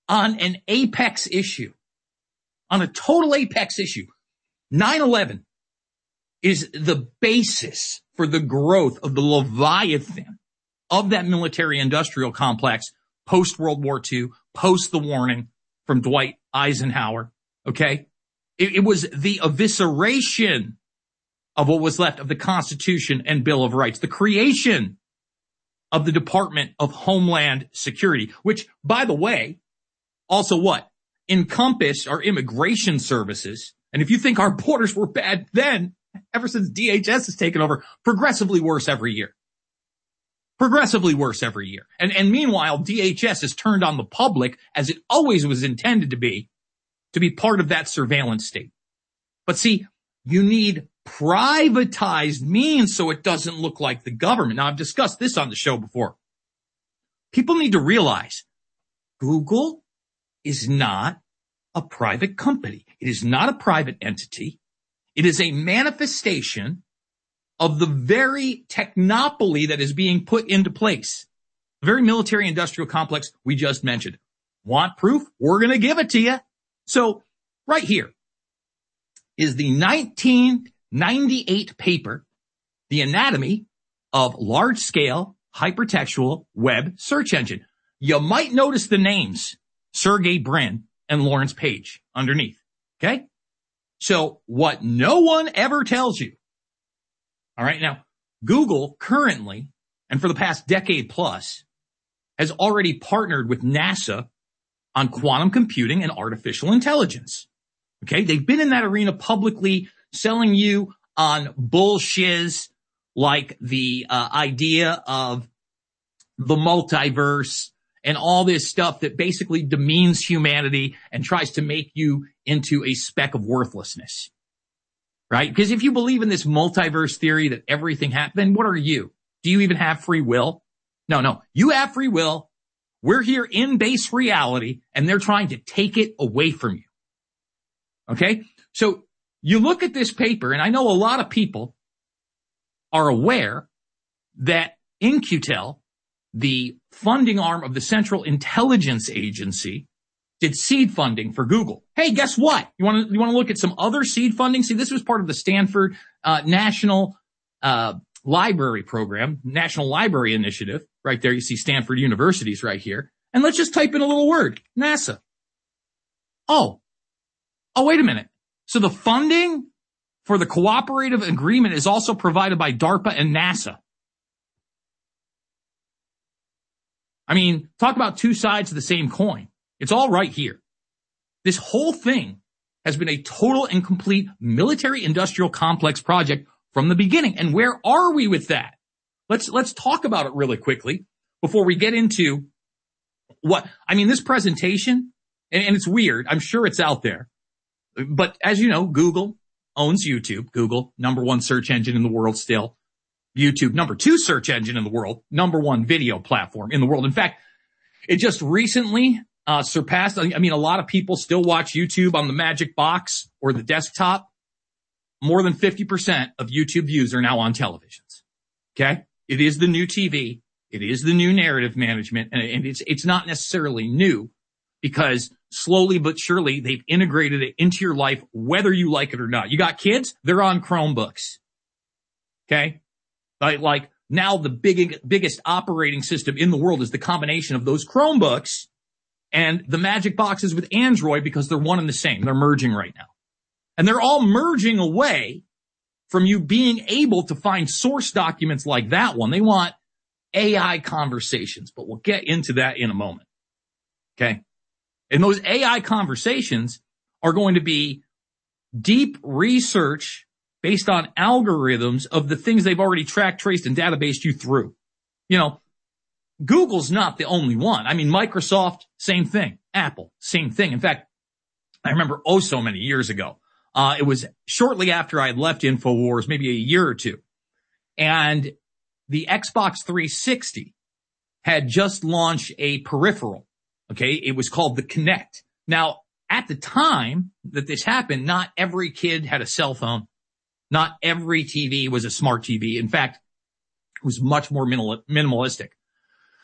on an apex issue, on a total apex issue. 9/11 is the basis for the growth of the Leviathan of that military-industrial complex post-World War II, post the warning from Dwight Eisenhower, okay? It was the evisceration of what was left of the Constitution and Bill of Rights, the creation of the Department of Homeland Security, which, by the way, also what? Encompass our immigration services. And if you think our borders were bad then, ever since DHS has taken over, progressively worse every year. Progressively worse every year. And meanwhile, DHS has turned on the public, as it always was intended to be part of that surveillance state. But see, you need privatized means so it doesn't look like the government. Now, I've discussed this on the show before. People need to realize Google is not a private company. It is not a private entity. It is a manifestation of the very technopoly that is being put into place. The very military industrial complex we just mentioned. Want proof? We're going to give it to you. So right here is the 1998 paper, The Anatomy of Large-Scale Hypertextual Web Search Engine. You might notice the names, Sergey Brin and Lawrence Page underneath. Okay? So what no one ever tells you. All right. Now, Google currently, and for the past decade plus, has already partnered with NASA on quantum computing and artificial intelligence. Okay. They've been in that arena publicly selling you on bullshiz like the idea of the multiverse and all this stuff that basically demeans humanity and tries to make you into a speck of worthlessness. Right? Because if you believe in this multiverse theory that everything happens, then what are you? Do you even have free will? No. You have free will. We're here in base reality, and they're trying to take it away from you. Okay? So you look at this paper, and I know a lot of people are aware that In-Q-Tel, the funding arm of the Central Intelligence Agency, did seed funding for Google. Hey, guess what? You want to look at some other seed funding? See, this was part of the Stanford National Library Program, National Library Initiative. Right there, you see Stanford University's right here. And let's just type in a little word, NASA. Oh, wait a minute. So the funding for the cooperative agreement is also provided by DARPA and NASA. I mean, talk about two sides of the same coin. It's all right here. This whole thing has been a total and complete military-industrial complex project from the beginning. And where are we with that? Let's talk about it really quickly before we get into this presentation, and it's weird. I'm sure it's out there. But as you know, Google owns YouTube. Google, number one search engine in the world still. YouTube, number two search engine in the world. Number one video platform in the world. In fact, it just recently surpassed. I mean, a lot of people still watch YouTube on the Magic Box or the desktop. More than 50% of YouTube views are now on televisions. Okay? It is the new TV. It is the new narrative management. And it's not necessarily new because slowly but surely they've integrated it into your life, whether you like it or not. You got kids? They're on Chromebooks. Okay? Like now the biggest operating system in the world is the combination of those Chromebooks and the Magic Boxes with Android because they're one and the same. They're merging right now. And they're all merging away from you being able to find source documents like that one. They want AI conversations, but we'll get into that in a moment. Okay? And those AI conversations are going to be deep research based on algorithms of the things they've already tracked, traced, and databased you through. You know, Google's not the only one. I mean, Microsoft, same thing. Apple, same thing. In fact, I remember so many years ago. It was shortly after I had left InfoWars, maybe a year or two. And the Xbox 360 had just launched a peripheral. Okay. It was called the Kinect. Now, at the time that this happened, not every kid had a cell phone. Not every TV was a smart TV. In fact, it was much more minimalistic.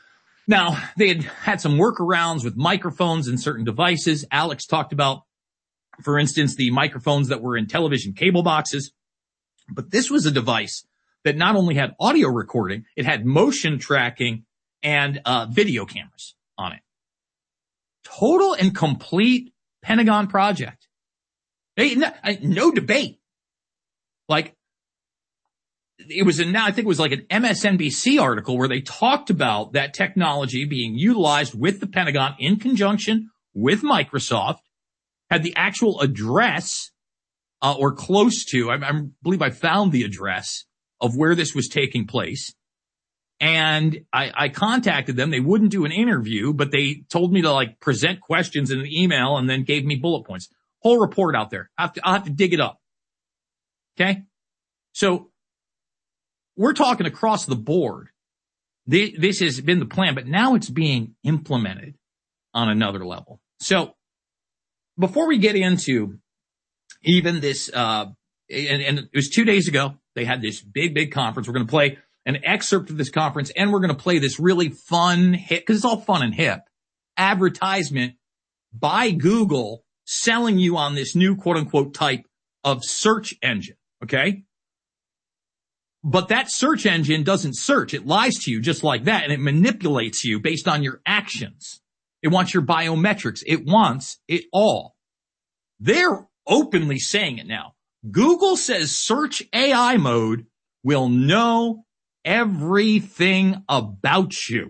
Now, they had some workarounds with microphones in certain devices. Alex talked about, for instance, the microphones that were in television cable boxes. But this was a device that not only had audio recording, it had motion tracking and video cameras on it. Total and complete Pentagon project. No debate. Like, it was I think it was like an MSNBC article where they talked about that technology being utilized with the Pentagon in conjunction with Microsoft, had the actual address, or close to, I believe I found the address of where this was taking place. And I contacted them. They wouldn't do an interview, but they told me to like present questions in an email and then gave me bullet points. Whole report out there. I'll have to dig it up. Okay. So we're talking across the board. This has been the plan, but now it's being implemented on another level. So before we get into even this, and it was 2 days ago, they had this big conference. We're going to play an excerpt of this conference, and we're going to play this really fun hit, because it's all fun and hip, advertisement by Google selling you on this new quote unquote type of search engine. Okay. But that search engine doesn't search. It lies to you just like that, and it manipulates you based on your actions. It wants your biometrics. It wants it all. They're openly saying it now. Google says search AI mode will know everything about you.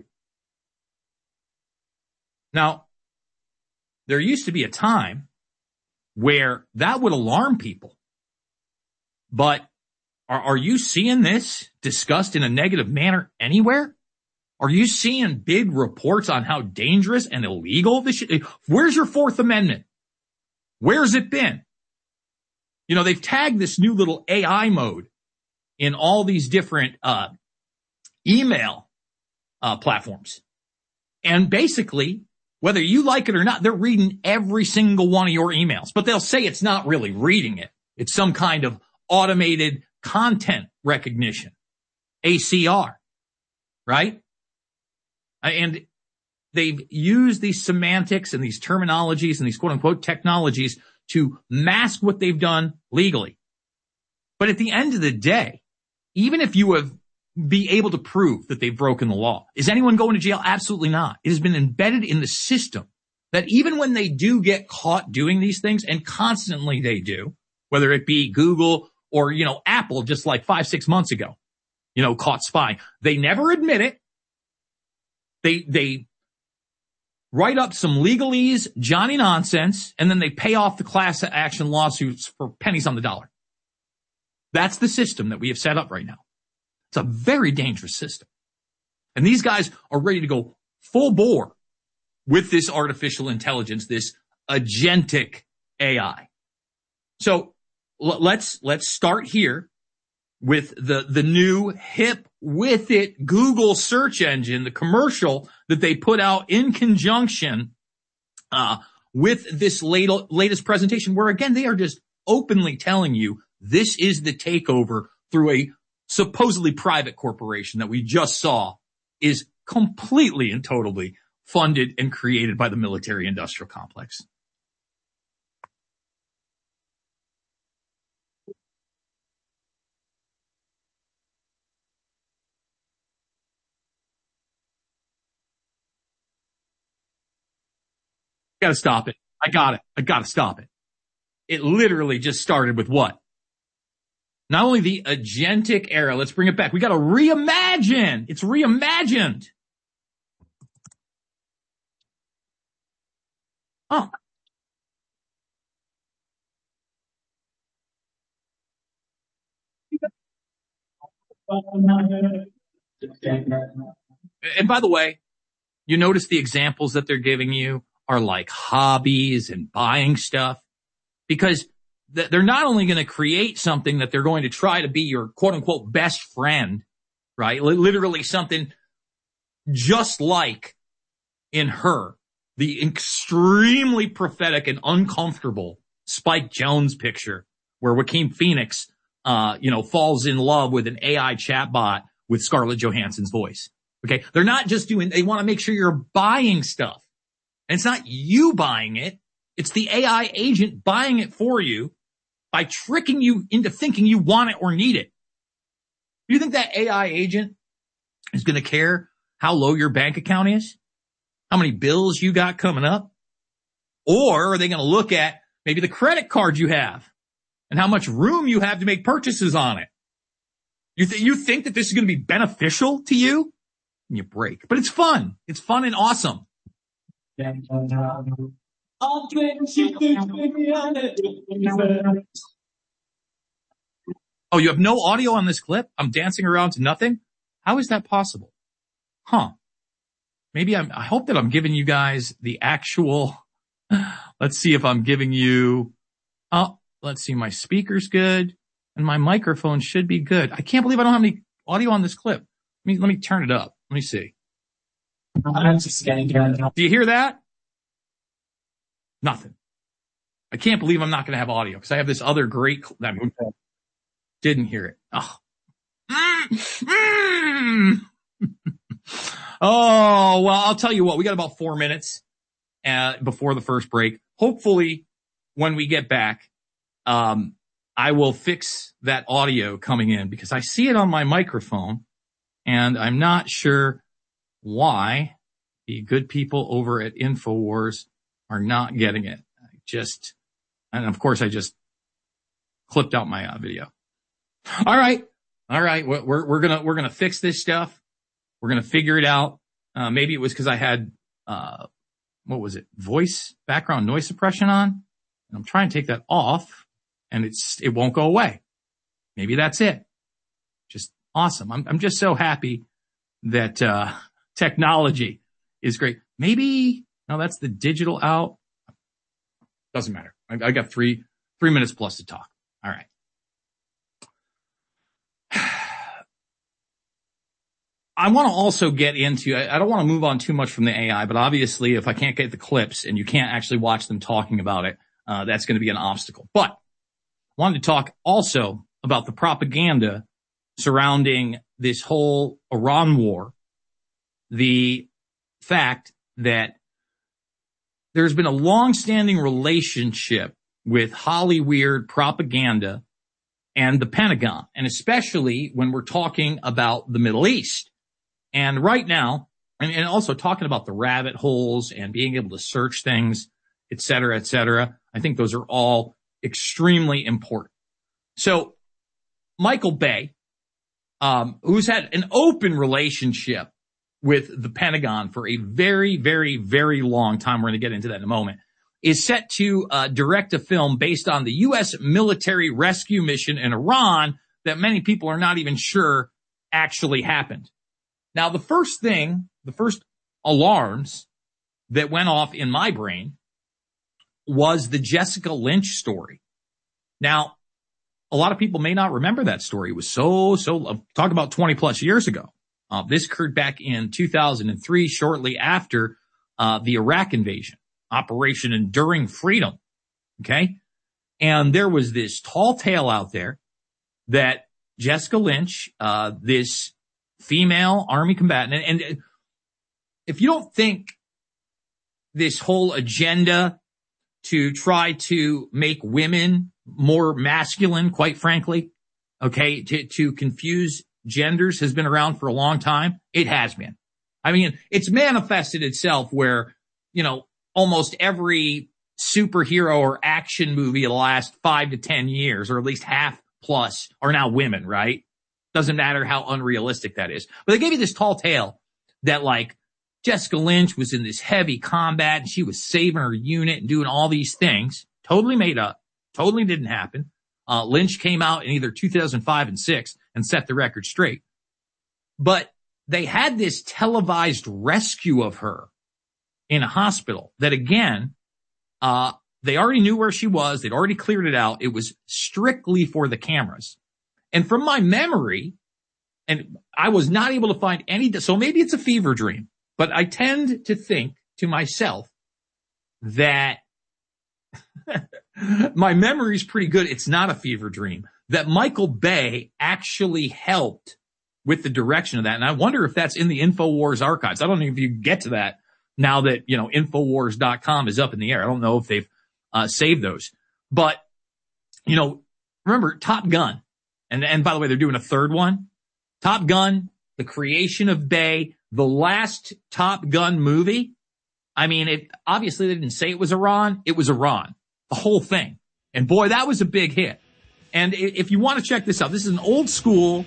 Now, there used to be a time where that would alarm people. But are you seeing this discussed in a negative manner anywhere? Are you seeing big reports on how dangerous and illegal this shit is? Where's your Fourth Amendment? Where's it been? You know, they've tagged this new little AI mode in all these different email platforms. And basically, whether you like it or not, they're reading every single one of your emails. But they'll say it's not really reading it. It's some kind of automated content recognition, ACR, right? And they've used these semantics and these terminologies and these quote unquote technologies to mask what they've done legally. But at the end of the day, even if you have be able to prove that they've broken the law, is anyone going to jail? Absolutely not. It has been embedded in the system that even when they do get caught doing these things, and constantly they do, whether it be Google or, you know, Apple, just like 5-6 months ago, you know, caught spying, they never admit it. They write up some legalese, Johnny nonsense, and then they pay off the class action lawsuits for pennies on the dollar. That's the system that we have set up right now. It's a very dangerous system. And these guys are ready to go full bore with this artificial intelligence, this agentic AI. So let's start here with the new hip with it Google search engine, the commercial that they put out in conjunction with this latest presentation, where again they are just openly telling you this is the takeover through a supposedly private corporation that we just saw is completely and totally funded and created by the military industrial complex. Gotta stop it. I gotta stop it. It literally just started with what? Not only the agentic era, let's bring it back. We gotta reimagine. It's reimagined. Oh. And by the way, you notice the examples that they're giving you are like hobbies and buying stuff, because they're not only going to create something that they're going to try to be your quote unquote best friend, right? Literally something just like in Her, the extremely prophetic and uncomfortable Spike Jonze picture where Joaquin Phoenix, falls in love with an AI chatbot with Scarlett Johansson's voice. Okay. They're not just they want to make sure you're buying stuff. And it's not you buying it. It's the AI agent buying it for you by tricking you into thinking you want it or need it. You think that AI agent is going to care how low your bank account is? How many bills you got coming up? Or are they going to look at maybe the credit card you have and how much room you have to make purchases on it? You think that this is going to be beneficial to you? You break. But it's fun. It's fun and awesome. Oh, you have no audio on this clip? I'm dancing around to nothing? How is that possible? Huh. Maybe I hope that I'm giving you guys the actual, let's see if I'm giving you, let's see, my speaker's good and my microphone should be good. I can't believe I don't have any audio on this clip. Let me turn it up. Let me see. Do you hear that? Nothing. I can't believe I'm not going to have audio because I have this other great didn't hear it. Oh. Oh, well, I'll tell you what. We got about 4 minutes before the first break. Hopefully, when we get back, I will fix that audio coming in because I see it on my microphone, and I'm not sure why the good people over at InfoWars are not getting it. And of course, I just clipped out my video. All right. We're gonna fix this stuff. We're going to figure it out. Maybe it was because I had, what was it? Voice background noise suppression on. And I'm trying to take that off and it won't go away. Maybe that's it. Just awesome. I'm just so happy that, technology is great. Maybe, no, that's the digital out. Doesn't matter. I got three minutes plus to talk. All right. I want to also get into, I don't want to move on too much from the AI, but obviously if I can't get the clips and you can't actually watch them talking about it, that's going to be an obstacle. But I wanted to talk also about the propaganda surrounding this whole Iran war. The fact that there's been a long-standing relationship with Hollyweird propaganda and the Pentagon, and especially when we're talking about the Middle East. And right now, and also talking about the rabbit holes and being able to search things, et cetera, I think those are all extremely important. So Michael Bay, who's had an open relationship with the Pentagon for a very, very, very long time, we're going to get into that in a moment, is set to direct a film based on the U.S. military rescue mission in Iran that many people are not even sure actually happened. Now, the first alarms that went off in my brain was the Jessica Lynch story. Now, a lot of people may not remember that story. It was talk about 20 plus years ago. This occurred back in 2003, shortly after the Iraq invasion, Operation Enduring Freedom. Okay. And there was this tall tale out there that Jessica Lynch, this female Army combatant, and if you don't think this whole agenda to try to make women more masculine, quite frankly, okay, to confuse genders has been around for a long time, it has been. I mean, it's manifested itself where, almost every superhero or action movie of the last 5 to 10 years, or at least half plus, are now women, right? Doesn't matter how unrealistic that is. But they gave you this tall tale that Jessica Lynch was in this heavy combat and she was saving her unit and doing all these things. Totally made up. Totally didn't happen. Lynch came out in either 2005 and 6 and set the record straight. But they had this televised rescue of her in a hospital that, again, they already knew where she was. They'd already cleared it out. It was strictly for the cameras. And from my memory, and I was not able to find so maybe it's a fever dream, but I tend to think to myself that my memory is pretty good. It's not a fever dream, that Michael Bay actually helped with the direction of that. And I wonder if that's in the InfoWars archives. I don't know if you get to that now that, Infowars.com is up in the air. I don't know if they've saved those. But, remember Top Gun. And by the way, they're doing a third one. Top Gun, the creation of Bay, the last Top Gun movie. I mean, obviously they didn't say it was Iran. It was Iran. The whole thing. And boy, that was a big hit. And if you want to check this out, this is an old school,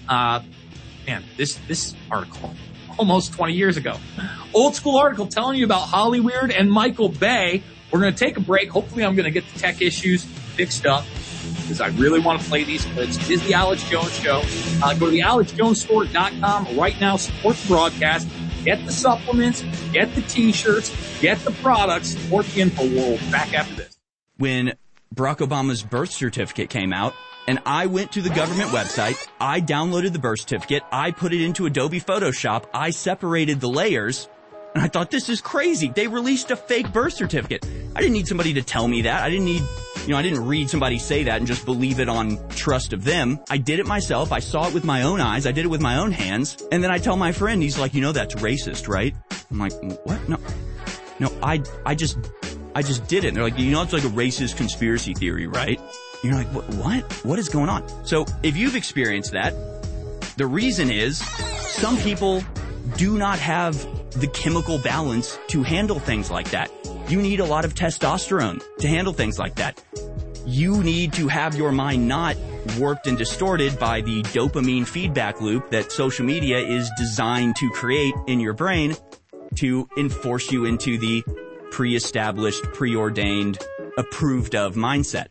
this article, almost 20 years ago. Old school article telling you about Hollyweird and Michael Bay. We're going to take a break. Hopefully I'm going to get the tech issues fixed up because I really want to play these clips. It is the Alex Jones Show. Go to the AlexJonesStore.com right now. Support the broadcast. Get the supplements. Get the T-shirts. Get the products. Support the info world. Back after this. When Barack Obama's birth certificate came out, and I went to the government website, I downloaded the birth certificate, I put it into Adobe Photoshop, I separated the layers, and I thought, this is crazy. They released a fake birth certificate. I didn't need somebody to tell me that. I didn't need, I didn't read somebody say that and just believe it on trust of them. I did it myself. I saw it with my own eyes. I did it with my own hands. And then I tell my friend, he's like, that's racist, right? I'm like, what? No, I just did it. And they're like, it's like a racist conspiracy theory, right? And you're like, what? What is going on? So if you've experienced that, the reason is some people do not have the chemical balance to handle things like that. You need a lot of testosterone to handle things like that. You need to have your mind not warped and distorted by the dopamine feedback loop that social media is designed to create in your brain to enforce you into the pre-established, preordained, approved of mindset.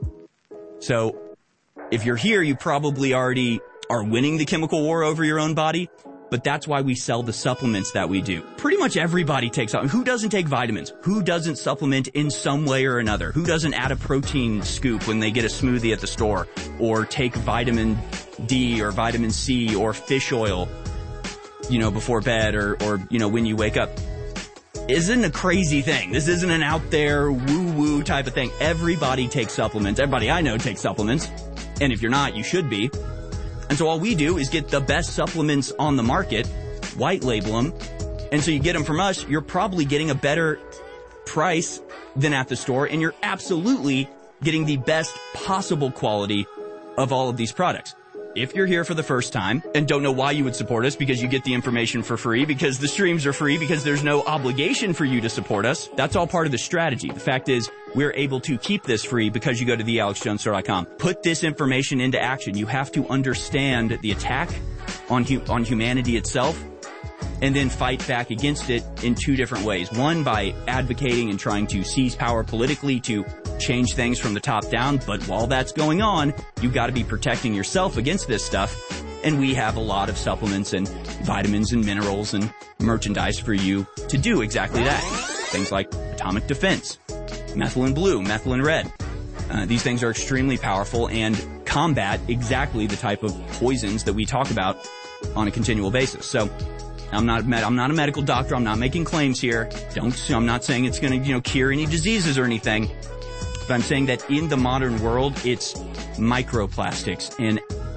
So if you're here, you probably already are winning the chemical war over your own body, but that's why we sell the supplements that we do. Pretty much everybody takes supplements. Who doesn't take vitamins? Who doesn't supplement in some way or another? Who doesn't add a protein scoop when they get a smoothie at the store, or take vitamin D or vitamin C or fish oil, before bed or when you wake up? Isn't a crazy thing. This isn't an out there woo-woo type of thing. Everybody takes supplements. Everybody I know takes supplements. And if you're not, you should be. And so all we do is get the best supplements on the market, white label them. And so you get them from us, you're probably getting a better price than at the store. And you're absolutely getting the best possible quality of all of these products. If you're here for the first time and don't know why you would support us, because you get the information for free, because the streams are free, because there's no obligation for you to support us, that's all part of the strategy. The fact is, we're able to keep this free because you go to thealexjonesstore.com. Put this information into action. You have to understand the attack on humanity itself, and then fight back against it in two different ways. One, by advocating and trying to seize power politically to change things from the top down. But while that's going on, you've got to be protecting yourself against this stuff. And we have a lot of supplements and vitamins and minerals and merchandise for you to do exactly that. Things like Atomic Defense, Methylene Blue, Methylene Red. These things are extremely powerful and combat exactly the type of poisons that we talk about on a continual basis. So I'm not a medical doctor. I'm not making claims here. I'm not saying it's going to, cure any diseases or anything. But I'm saying that in the modern world, it's microplastics and,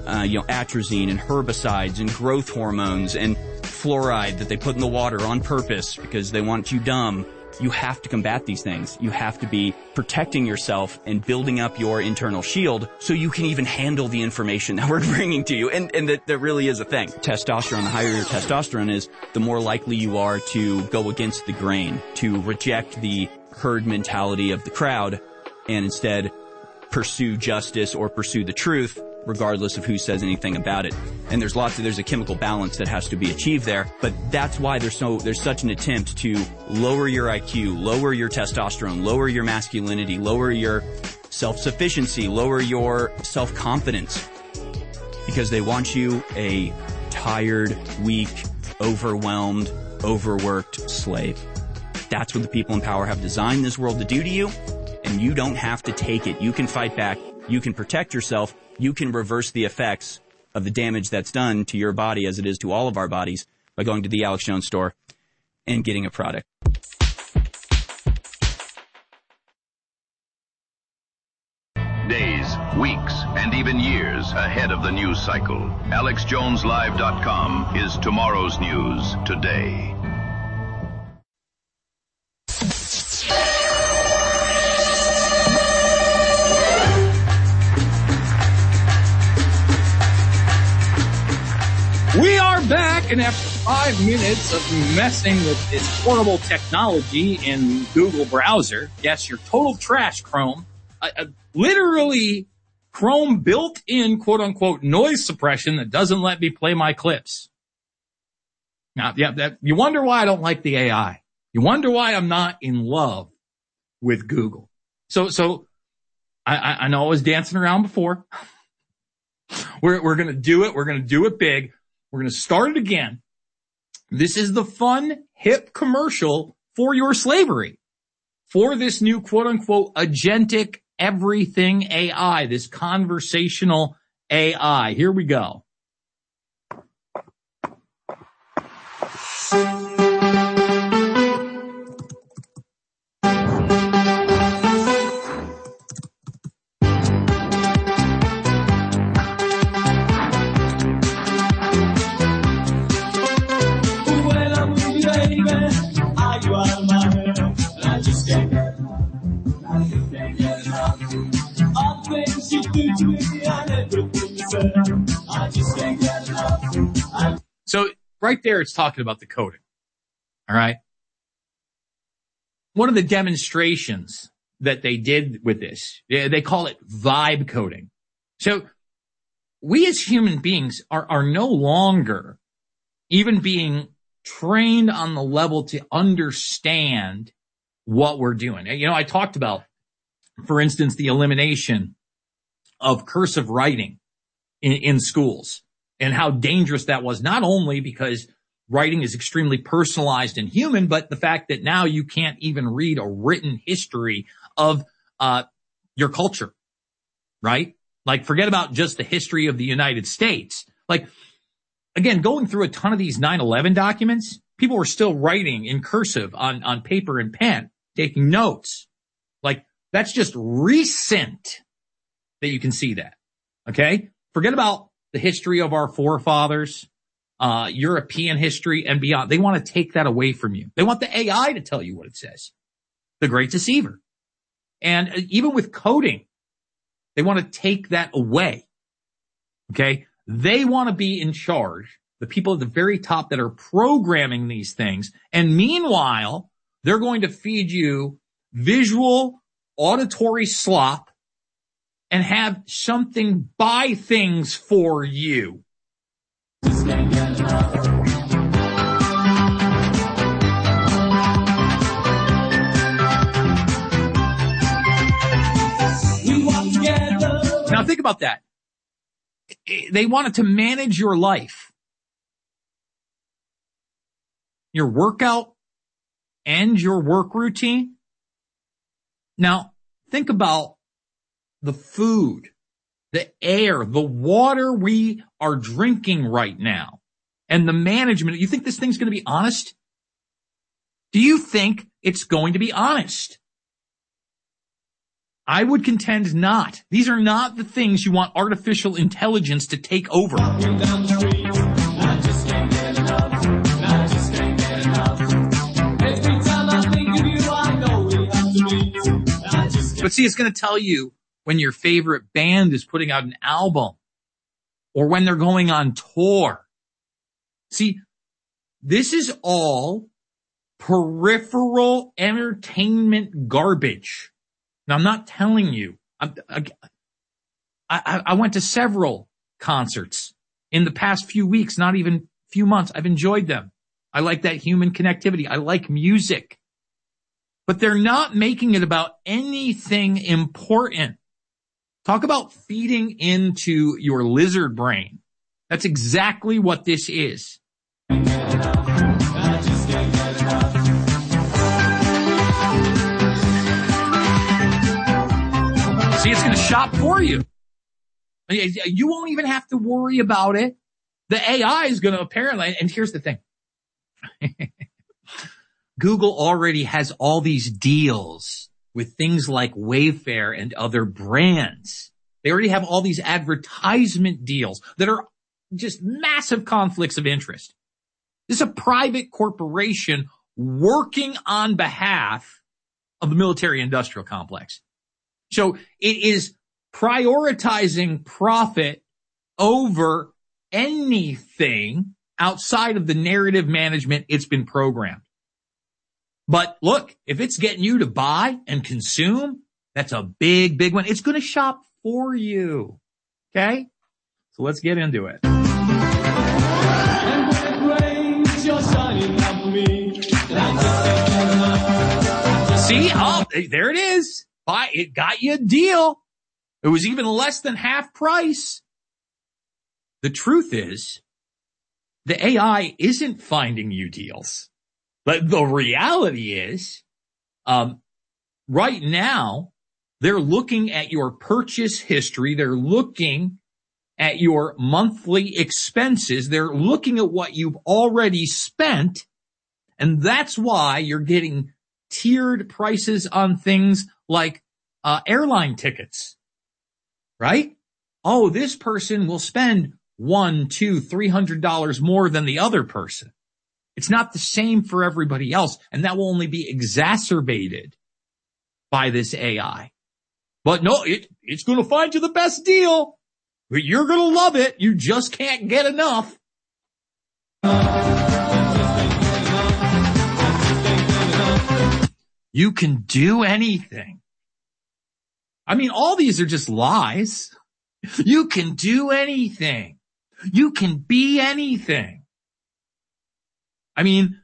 atrazine and herbicides and growth hormones and fluoride that they put in the water on purpose because they want you dumb. You have to combat these things. You have to be protecting yourself and building up your internal shield so you can even handle the information that we're bringing to you. And that really is a thing. Testosterone, the higher your testosterone is, the more likely you are to go against the grain, to reject the herd mentality of the crowd, and instead pursue justice or pursue the truth, regardless of who says anything about it. And there's a chemical balance that has to be achieved there, but that's why there's such an attempt to lower your IQ, lower your testosterone, lower your masculinity, lower your self-sufficiency, lower your self-confidence, because they want you a tired, weak, overwhelmed, overworked slave. That's what the people in power have designed this world to do to you, and you don't have to take it. You can fight back. You can protect yourself. You can reverse the effects of the damage that's done to your body, as it is to all of our bodies, by going to the Alex Jones Store and getting a product. Days, weeks, and even years years ahead of the news cycle. AlexJonesLive.com is tomorrow's news today. We are back, and after 5 minutes of messing with this horrible technology in Google browser, yes, your total trash, Chrome, literally Chrome built-in quote-unquote noise suppression that doesn't let me play my clips. Now, you wonder why I don't like the AI. You wonder why I'm not in love with Google. So I know I was dancing around before. We're going to do it. We're going to do it big. We're going to start it again. This is the fun, hip commercial for your slavery, for this new quote-unquote agentic everything AI, this conversational AI. Here we go. So right there, it's talking about the coding. All right. One of the demonstrations that they did with this, they call it vibe coding. So we as human beings are no longer even being trained on the level to understand what we're doing. You know, I talked about, for instance, the elimination of cursive writing in schools and how dangerous that was, not only because writing is extremely personalized and human, but the fact that now you can't even read a written history of your culture, right? Like, forget about just the history of the United States. Like, again, going through a ton of these 9/11 documents, people were still writing in cursive on paper and pen, taking notes. Like, that's just recent that you can see that. Okay? Forget about the history of our forefathers, European history and beyond. They want to take that away from you. They want the AI to tell you what it says. The great deceiver. And even with coding, they want to take that away. Okay? They want to be in charge, the people at the very top that are programming these things. And meanwhile, they're going to feed you visual, auditory slop and have something buy things for you. Now think about that. They wanted to manage your life, your workout, and your work routine. Now, think about the food, the air, the water we are drinking right now, and the management. You think this thing's going to be honest? Do you think it's going to be honest? I would contend not. These are not the things you want artificial intelligence to take over. But see, it's going to tell you when your favorite band is putting out an album or when they're going on tour. See, this is all peripheral entertainment garbage. Now, I'm not telling you. I went to several concerts in the past few weeks, not even few months. I've enjoyed them. I like that human connectivity. I like music. But they're not making it about anything important. Talk about feeding into your lizard brain. That's exactly what this is. See, it's going to shop for you. You won't even have to worry about it. The AI is going to apparently, and here's the thing. Google already has all these deals with things like Wayfair and other brands. They already have all these advertisement deals that are just massive conflicts of interest. This is a private corporation working on behalf of the military-industrial complex. So it is prioritizing profit over anything outside of the narrative management it's been programmed. But look, if it's getting you to buy and consume, that's a big, big one. It's going to shop for you. Okay? So let's get into it. See? Oh, there it is. It got you a deal. It was even less than half price. The truth is, the AI isn't finding you deals. But the reality is, right now, they're looking at your purchase history. They're looking at your monthly expenses. They're looking at what you've already spent. And that's why you're getting tiered prices on things like airline tickets, right? Oh, this person will spend $100, $200, $300 more than the other person. It's not the same for everybody else, and that will only be exacerbated by this AI. But no, it's going to find you the best deal. You're going to love it. You just can't get enough. You can do anything. I mean, all these are just lies. You can do anything. You can be anything. I mean,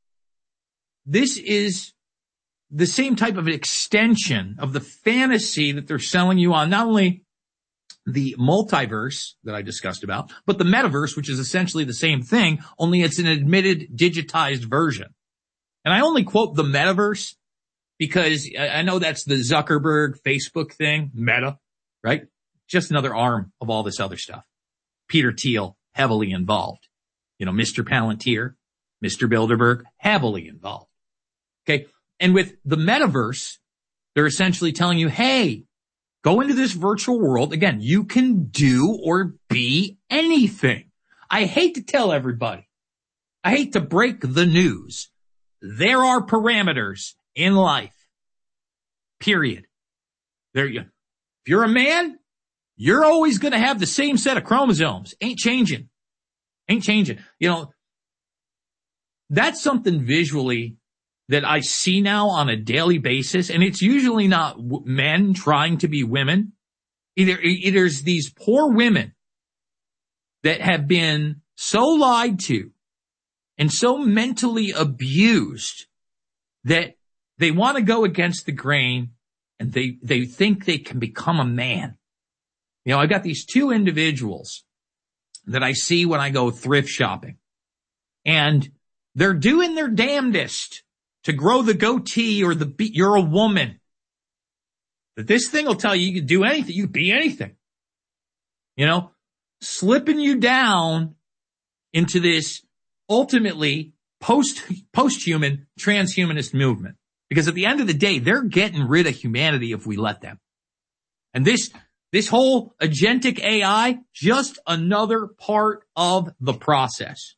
this is the same type of extension of the fantasy that they're selling you on not only the multiverse that I discussed about, but the metaverse, which is essentially the same thing, only it's an admitted digitized version. And I only quote the metaverse because I know that's the Zuckerberg Facebook thing, Meta, right? Just another arm of all this other stuff. Peter Thiel, heavily involved. You know, Mr. Palantir, Mr. Bilderberg, heavily involved. Okay. And with the metaverse, they're essentially telling you, hey, go into this virtual world. Again, you can do or be anything. I hate to tell everybody. I hate to break the news. There are parameters in life. Period. If you're a man, you're always going to have the same set of chromosomes. Ain't changing. You know, that's something visually that I see now on a daily basis, and it's usually not men trying to be women. Either there's these poor women that have been so lied to and so mentally abused that they want to go against the grain and they think they can become a man. You know, I got these two individuals that I see when I go thrift shopping, and they're doing their damnedest to grow the goatee or you're a woman. But this thing will tell you can do anything. You can be anything. You know, slipping you down into this ultimately post-human transhumanist movement. Because at the end of the day, they're getting rid of humanity if we let them. And this whole agentic AI, just another part of the process.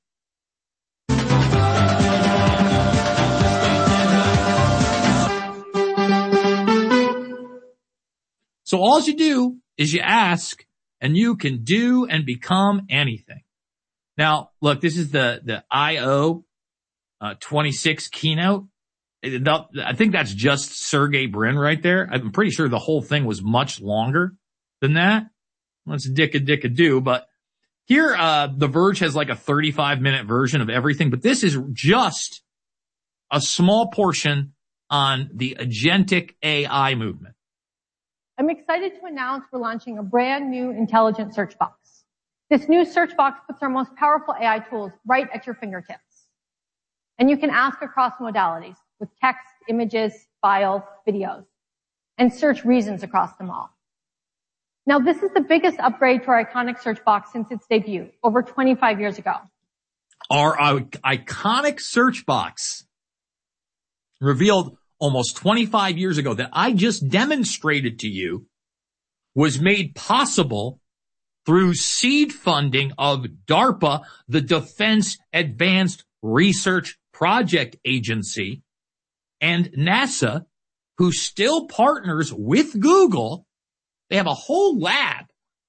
So all you do is you ask, and you can do and become anything. Now, look, this is the IO 26 keynote. I think that's just Sergey Brin right there. I'm pretty sure the whole thing was much longer than that. Let's dick-a-do. But here, The Verge has like a 35-minute version of everything, but this is just a small portion on the agentic AI movement. I'm excited to announce we're launching a brand new intelligent search box. This new search box puts our most powerful AI tools right at your fingertips. And you can ask across modalities with text, images, files, videos, and search reasons across them all. Now, this is the biggest upgrade to our iconic search box since its debut over 25 years ago. Our iconic search box revealed almost 25 years ago that I just demonstrated to you was made possible through seed funding of DARPA, the Defense Advanced Research Project Agency, and NASA, who still partners with Google. They have a whole lab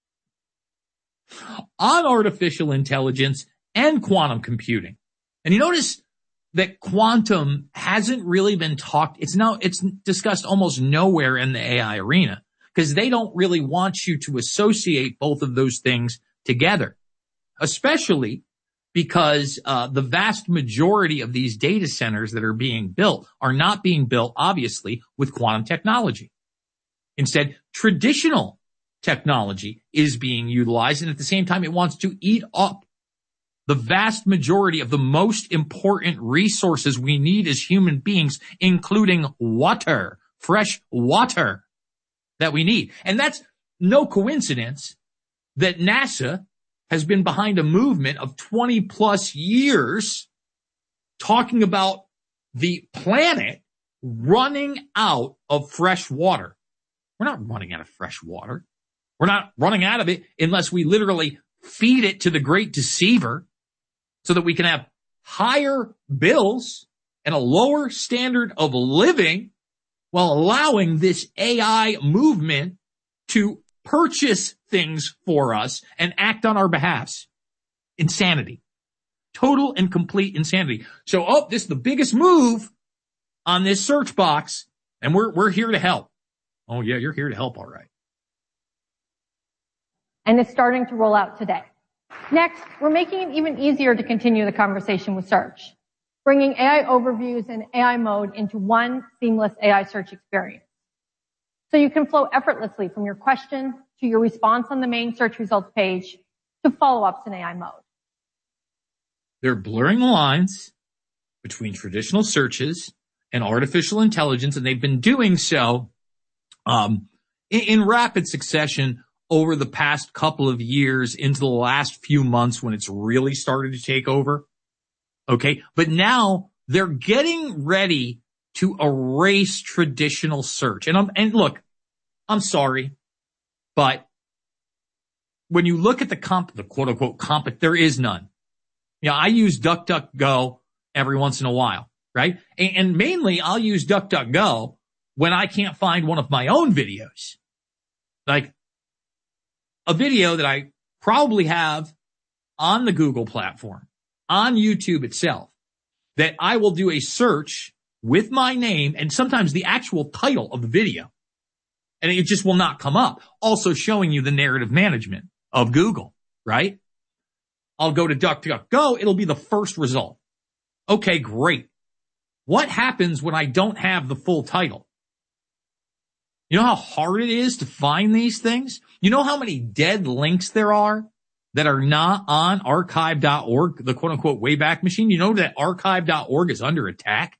on artificial intelligence and quantum computing. And you notice that quantum hasn't really been talked. It's discussed almost nowhere in the AI arena because they don't really want you to associate both of those things together, especially because the vast majority of these data centers that are being built are not being built, obviously, with quantum technology. Instead, traditional technology is being utilized, and at the same time, it wants to eat up the vast majority of the most important resources we need as human beings, including water, fresh water that we need. And that's no coincidence that NASA has been behind a movement of 20 plus years talking about the planet running out of fresh water. We're not running out of fresh water. We're not running out of it unless we literally feed it to the great deceiver so that we can have higher bills and a lower standard of living while allowing this AI movement to purchase things for us and act on our behalves. Insanity. Total and complete insanity. So, this is the biggest move on this search box, and we're here to help. Oh yeah, you're here to help, all right. And it's starting to roll out today. Next, we're making it even easier to continue the conversation with search, bringing AI overviews and AI mode into one seamless AI search experience. So you can flow effortlessly from your question to your response on the main search results page to follow-ups in AI mode. They're blurring the lines between traditional searches and artificial intelligence, and they've been doing so in rapid succession over the past couple of years into the last few months when it's really started to take over. Okay. But now they're getting ready to erase traditional search. And look, I'm sorry, but when you look at the quote unquote there is none. You know, I use DuckDuckGo every once in a while, right? And mainly I'll use DuckDuckGo when I can't find one of my own videos. Like a video that I probably have on the Google platform, on YouTube itself, that I will do a search with my name and sometimes the actual title of the video. And it just will not come up. Also showing you the narrative management of Google, right? I'll go to DuckDuckGo. It'll be the first result. Okay, great. What happens when I don't have the full title? You know how hard it is to find these things? You know how many dead links there are that are not on archive.org, the quote unquote Wayback Machine? You know that archive.org is under attack?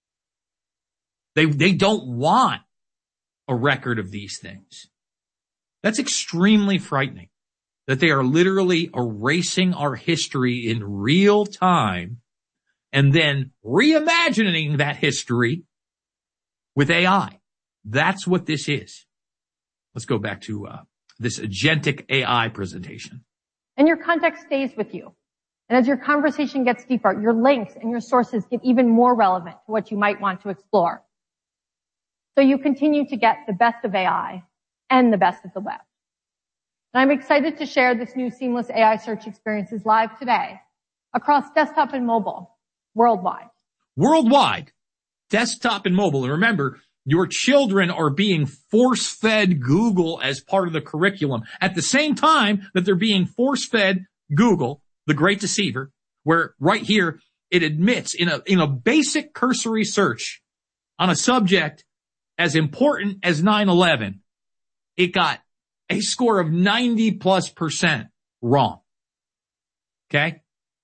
They don't want a record of these things. That's extremely frightening that they are literally erasing our history in real time and then reimagining that history with AI. That's what this is. Let's go back to this agentic AI presentation. And your context stays with you. And as your conversation gets deeper, your links and your sources get even more relevant to what you might want to explore. So you continue to get the best of AI and the best of the web. And I'm excited to share this new seamless AI search experience is live today across desktop and mobile worldwide. Worldwide, desktop and mobile. And remember, your children are being force-fed Google as part of the curriculum at the same time that they're being force-fed Google, the great deceiver, where right here it admits in a basic cursory search on a subject as important as 9/11, it got a score of 90+% wrong. Okay?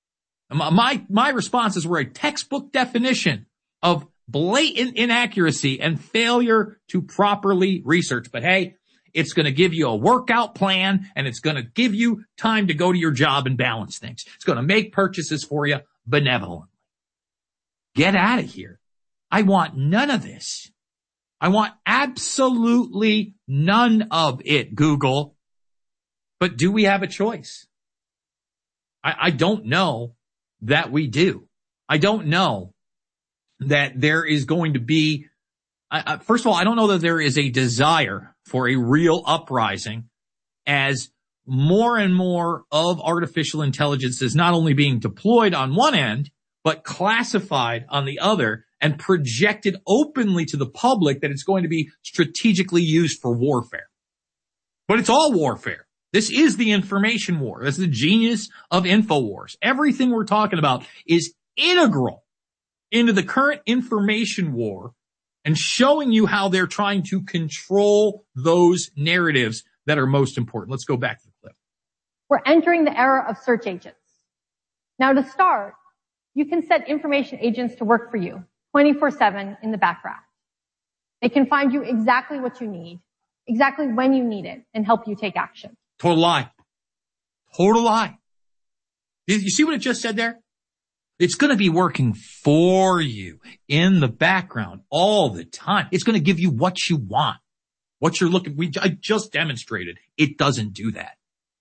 My responses were a textbook definition of blatant inaccuracy and failure to properly research. But hey, it's going to give you a workout plan and it's going to give you time to go to your job and balance things. It's going to make purchases for you benevolently. Get out of here. I want none of this. I want absolutely None of it, Google. But do we have a choice? I don't know that we do. I don't know that there is going to be, first of all, I don't know that there is a desire for a real uprising as more and more of artificial intelligence is not only being deployed on one end, but classified on the other and projected openly to the public that it's going to be strategically used for warfare. But it's all warfare. This is the information war. That's the genius of InfoWars. Everything we're talking about is integral into the current information war and showing you how they're trying to control those narratives that are most important. Let's go back to the clip. We're entering the era of search agents. Now to start, you can set information agents to work for you 24/7 in the background. They can find you exactly what you need, exactly when you need it, and help you take action. Total lie. Total lie. You see what it just said there? It's going to be working for you in the background all the time. It's going to give you what you want, what you're looking. I just demonstrated. It doesn't do that.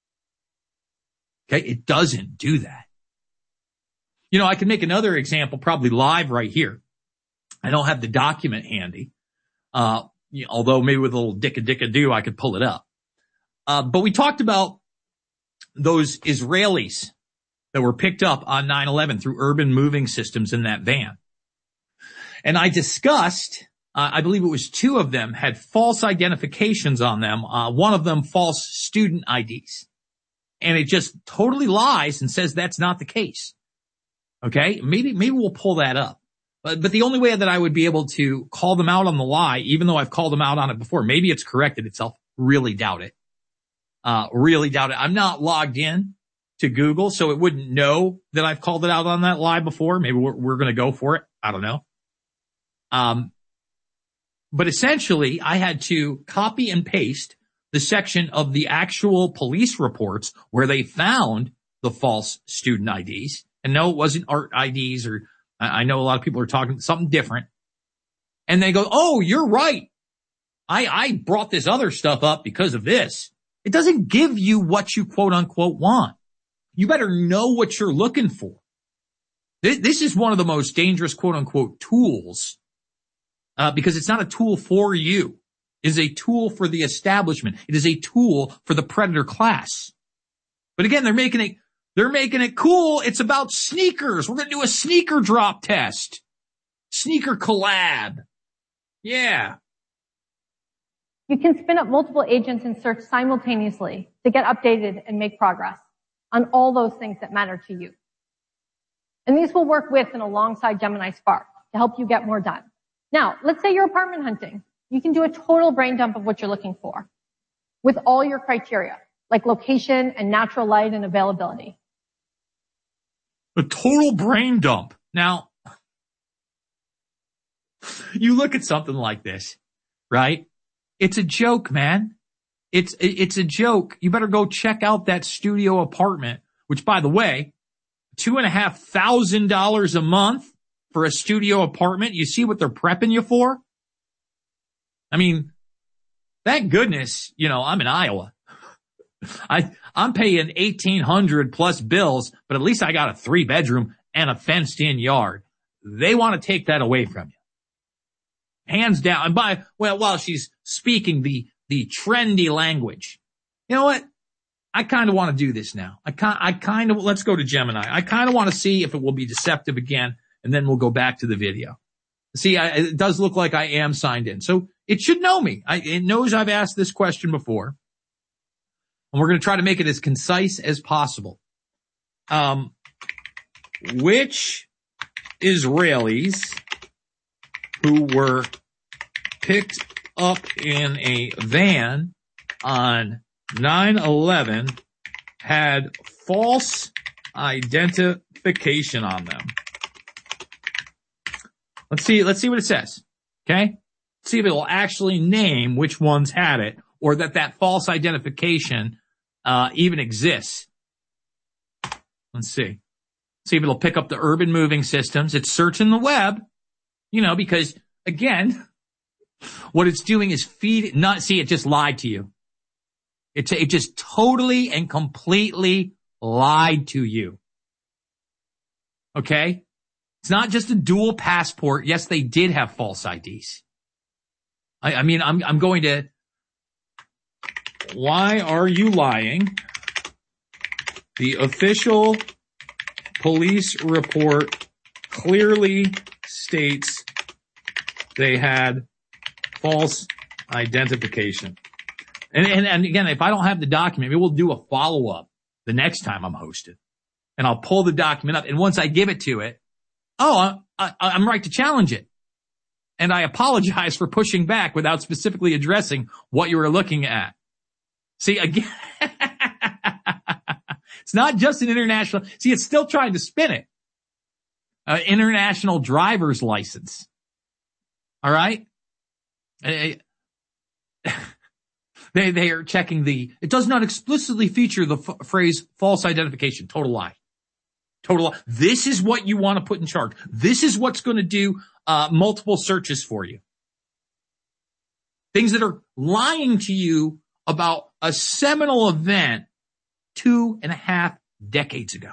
Okay. It doesn't do that. You know, I can make another example probably live right here. I don't have the document handy. Although maybe with a little dicka-dicka-do, I could pull it up. But we talked about those Israelis that were picked up on 9/11 through urban moving systems in that van. And I discussed, I believe it was 2 of them had false identifications on them. One of them false student IDs. And it just totally lies and says that's not the case. Okay. Maybe we'll pull that up. But the only way that I would be able to call them out on the lie, even though I've called them out on it before, maybe it's corrected itself. Really doubt it. Really doubt it. I'm not logged in to Google, so it wouldn't know that I've called it out on that lie before. Maybe we're going to go for it. I don't know. But essentially I had to copy and paste the section of the actual police reports where they found the false student IDs. And no, it wasn't art IDs, or I know a lot of people are talking something different. And they go, oh, you're right. I brought this other stuff up because of this. It doesn't give you what you quote unquote want. You better know what you're looking for. This is one of the most dangerous quote unquote tools, because it's not a tool for you. It is a tool for the establishment. It is a tool for the predator class. But again, they're making it cool. It's about sneakers. We're going to do a sneaker drop test. Sneaker collab. Yeah. You can spin up multiple agents and search simultaneously to get updated and make progress on all those things that matter to you. And these will work with and alongside Gemini Spark to help you get more done. Now, let's say you're apartment hunting. You can do a total brain dump of what you're looking for with all your criteria, like location and natural light and availability. A total brain dump. Now, you look at something like this, right? It's a joke, man. It's a joke. You better go check out that studio apartment, which, by the way, $2,500 a month for a studio apartment. You see what they're prepping you for? I mean, thank goodness, I'm in Iowa. I'm paying $1,800 plus bills, but at least I got a 3-bedroom and a fenced in yard. They want to take that away from you. Hands down. And while she's speaking the trendy language, you know what? I kind of want to do this now. Let's go to Gemini. I kind of want to see if it will be deceptive again, and then we'll go back to the video. See, it does look like I am signed in. So it should know me. It knows I've asked this question before. And we're going to try to make it as concise as possible. Which Israelis who were picked up in a van on 9/11 had false identification on them? Let's see what it says. Okay? See if it will actually name which ones had it, or that false identification even exists. Let's see. See if it'll pick up the urban moving systems. It's searching the web, because again, What it's doing is it just lied to you. It just totally and completely lied to you. Okay? It's not just a dual passport. Yes, they did have false IDs. I mean, I'm going to, why are you lying? The official police report clearly states they had false identification. And again, if I don't have the document, maybe we'll do a follow-up the next time I'm hosted. And I'll pull the document up. And once I give it to it, I'm right to challenge it. And I apologize for pushing back without specifically addressing what you were looking at. See, again, it's not just an international. See, it's still trying to spin it. International driver's license. All right. They are checking it does not explicitly feature the phrase false identification. Total lie. Total lie. This is what you want to put in charge. This is what's going to do multiple searches for you. Things that are lying to you about a seminal event 2.5 decades ago.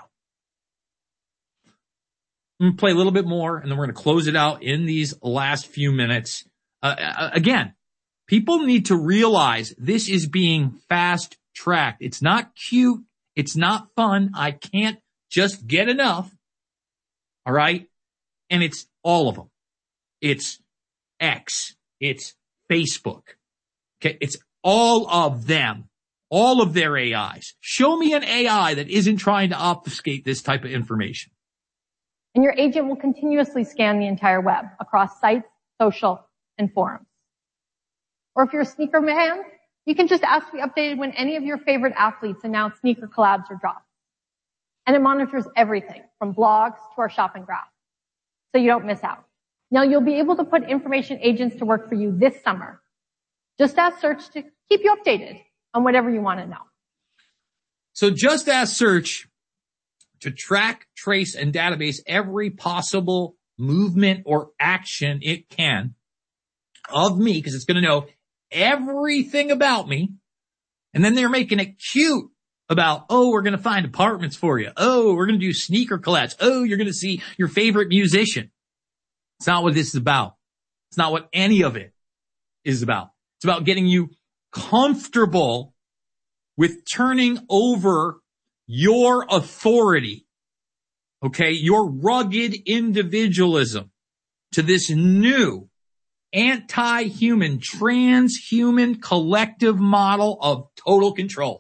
I'm going to play a little bit more, and then we're going to close it out in these last few minutes. Again, people need to realize this is being fast-tracked. It's not cute. It's not fun. I can't just get enough. All right? And it's all of them. It's X. It's Facebook. Okay? It's all of them. All of their AIs. Show me an AI that isn't trying to obfuscate this type of information. And your agent will continuously scan the entire web across sites, social, and forums. Or if you're a sneaker fan, you can just ask to be updated when any of your favorite athletes announce sneaker collabs or drops. And it monitors everything from blogs to our shopping graph, so you don't miss out. Now you'll be able to put information agents to work for you this summer. Just ask Search to keep you updated on whatever you want to know. So Just Ask Search to track, trace, and database every possible movement or action it can of me, because it's going to know everything about me. And then they're making it cute about, we're going to find apartments for you. We're going to do sneaker collabs. You're going to see your favorite musician. It's not what this is about. It's not what any of it is about. It's about getting you comfortable with turning over your authority, okay, your rugged individualism to this new anti-human, transhuman collective model of total control.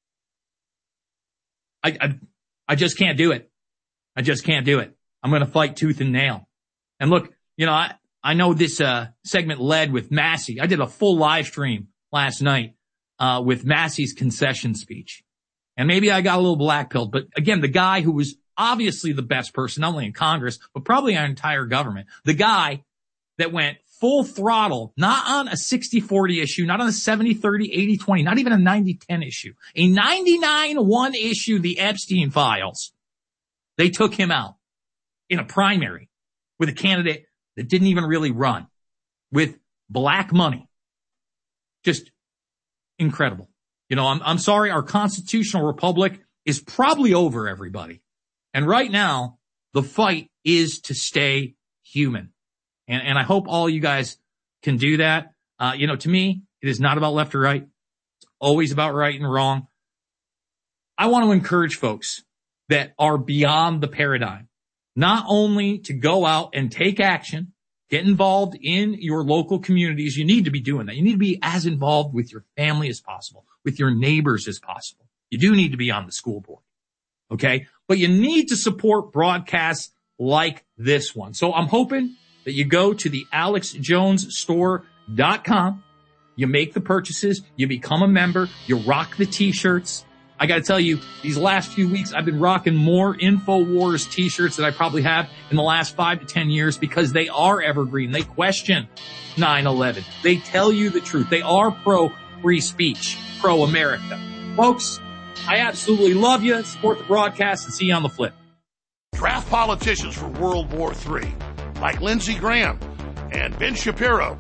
I just can't do it. I just can't do it. I'm going to fight tooth and nail. And look, I know this segment led with Massey. I did a full live stream last night with Massey's concession speech. And maybe I got a little blackpilled, but again, the guy who was obviously the best person, not only in Congress, but probably our entire government, the guy that went full throttle, not on a 60-40 issue, not on a 70-30, 80-20, not even a 90-10 issue, a 99-1 issue, the Epstein files. They took him out in a primary with a candidate that didn't even really run, with black money. Just incredible. I'm sorry, our constitutional republic is probably over, everybody. And right now, the fight is to stay human. And I hope all you guys can do that. To me, it is not about left or right. It's always about right and wrong. I want to encourage folks that are beyond the paradigm, not only to go out and take action, get involved in your local communities. You need to be doing that. You need to be as involved with your family as possible, with your neighbors as possible. You do need to be on the school board. Okay. But you need to support broadcasts like this one. So I'm hoping that you go to the AlexJonesStore.com. You make the purchases. You become a member. You rock the t-shirts. I got to tell you, these last few weeks, I've been rocking more InfoWars t-shirts than I probably have in the last 5 to 10 years, because they are evergreen. They question 9/11. They tell you the truth. They are pro-free speech, pro-America. Folks, I absolutely love you. Support the broadcast, and see you on the flip. Draft politicians for World War III, like Lindsey Graham and Ben Shapiro.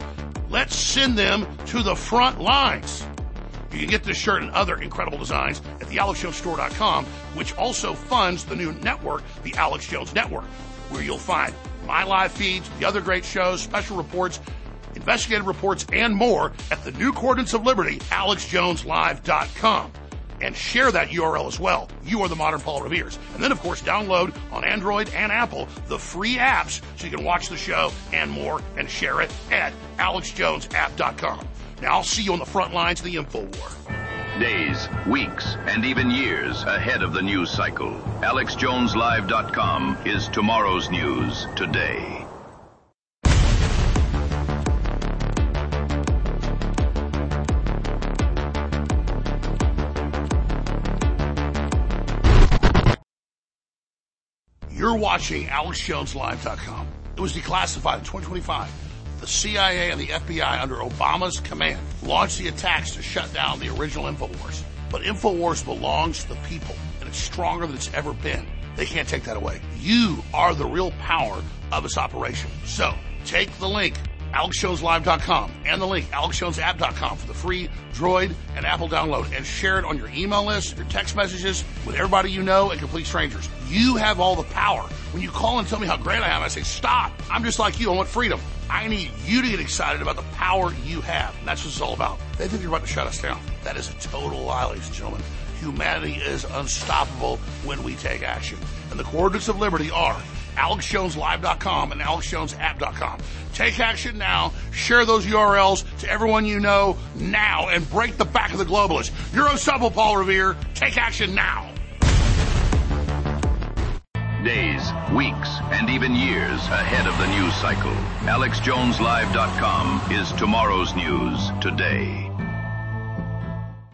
Let's send them to the front lines. You can get this shirt and other incredible designs at thealexjonesstore.com, which also funds the new network, the Alex Jones Network, where you'll find my live feeds, the other great shows, special reports, investigative reports, and more at the new coordinates of liberty, alexjoneslive.com. And share that URL as well. You are the modern Paul Revere's. And then, of course, download on Android and Apple the free apps so you can watch the show and more and share it at alexjonesapp.com. Now, I'll see you on the front lines of the InfoWar. Days, weeks, and even years ahead of the news cycle. AlexJonesLive.com is tomorrow's news today. You're watching AlexJonesLive.com. It was declassified in 2025. The CIA and the FBI, under Obama's command, launched the attacks to shut down the original InfoWars. But InfoWars belongs to the people, and it's stronger than it's ever been. They can't take that away. You are the real power of this operation. So, take the link, AlexJonesLive.com, and the link, AlexJonesApp.com, for the free Droid and Apple download, and share it on your email list, your text messages, with everybody you know and complete strangers. You have all the power. When you call and tell me how great I am, I say, stop. I'm just like you. I want freedom. I need you to get excited about the power you have. And that's what it's all about. They think you're about to shut us down. That is a total lie, ladies and gentlemen. Humanity is unstoppable when we take action. And the coordinates of liberty are AlexJonesLive.com and AlexJonesApp.com. Take action now. Share those URLs to everyone you know now and break the back of the globalists. You're unstoppable, Paul Revere. Take action now. Days, weeks, and even years ahead of the news cycle. AlexJonesLive.com is tomorrow's news today.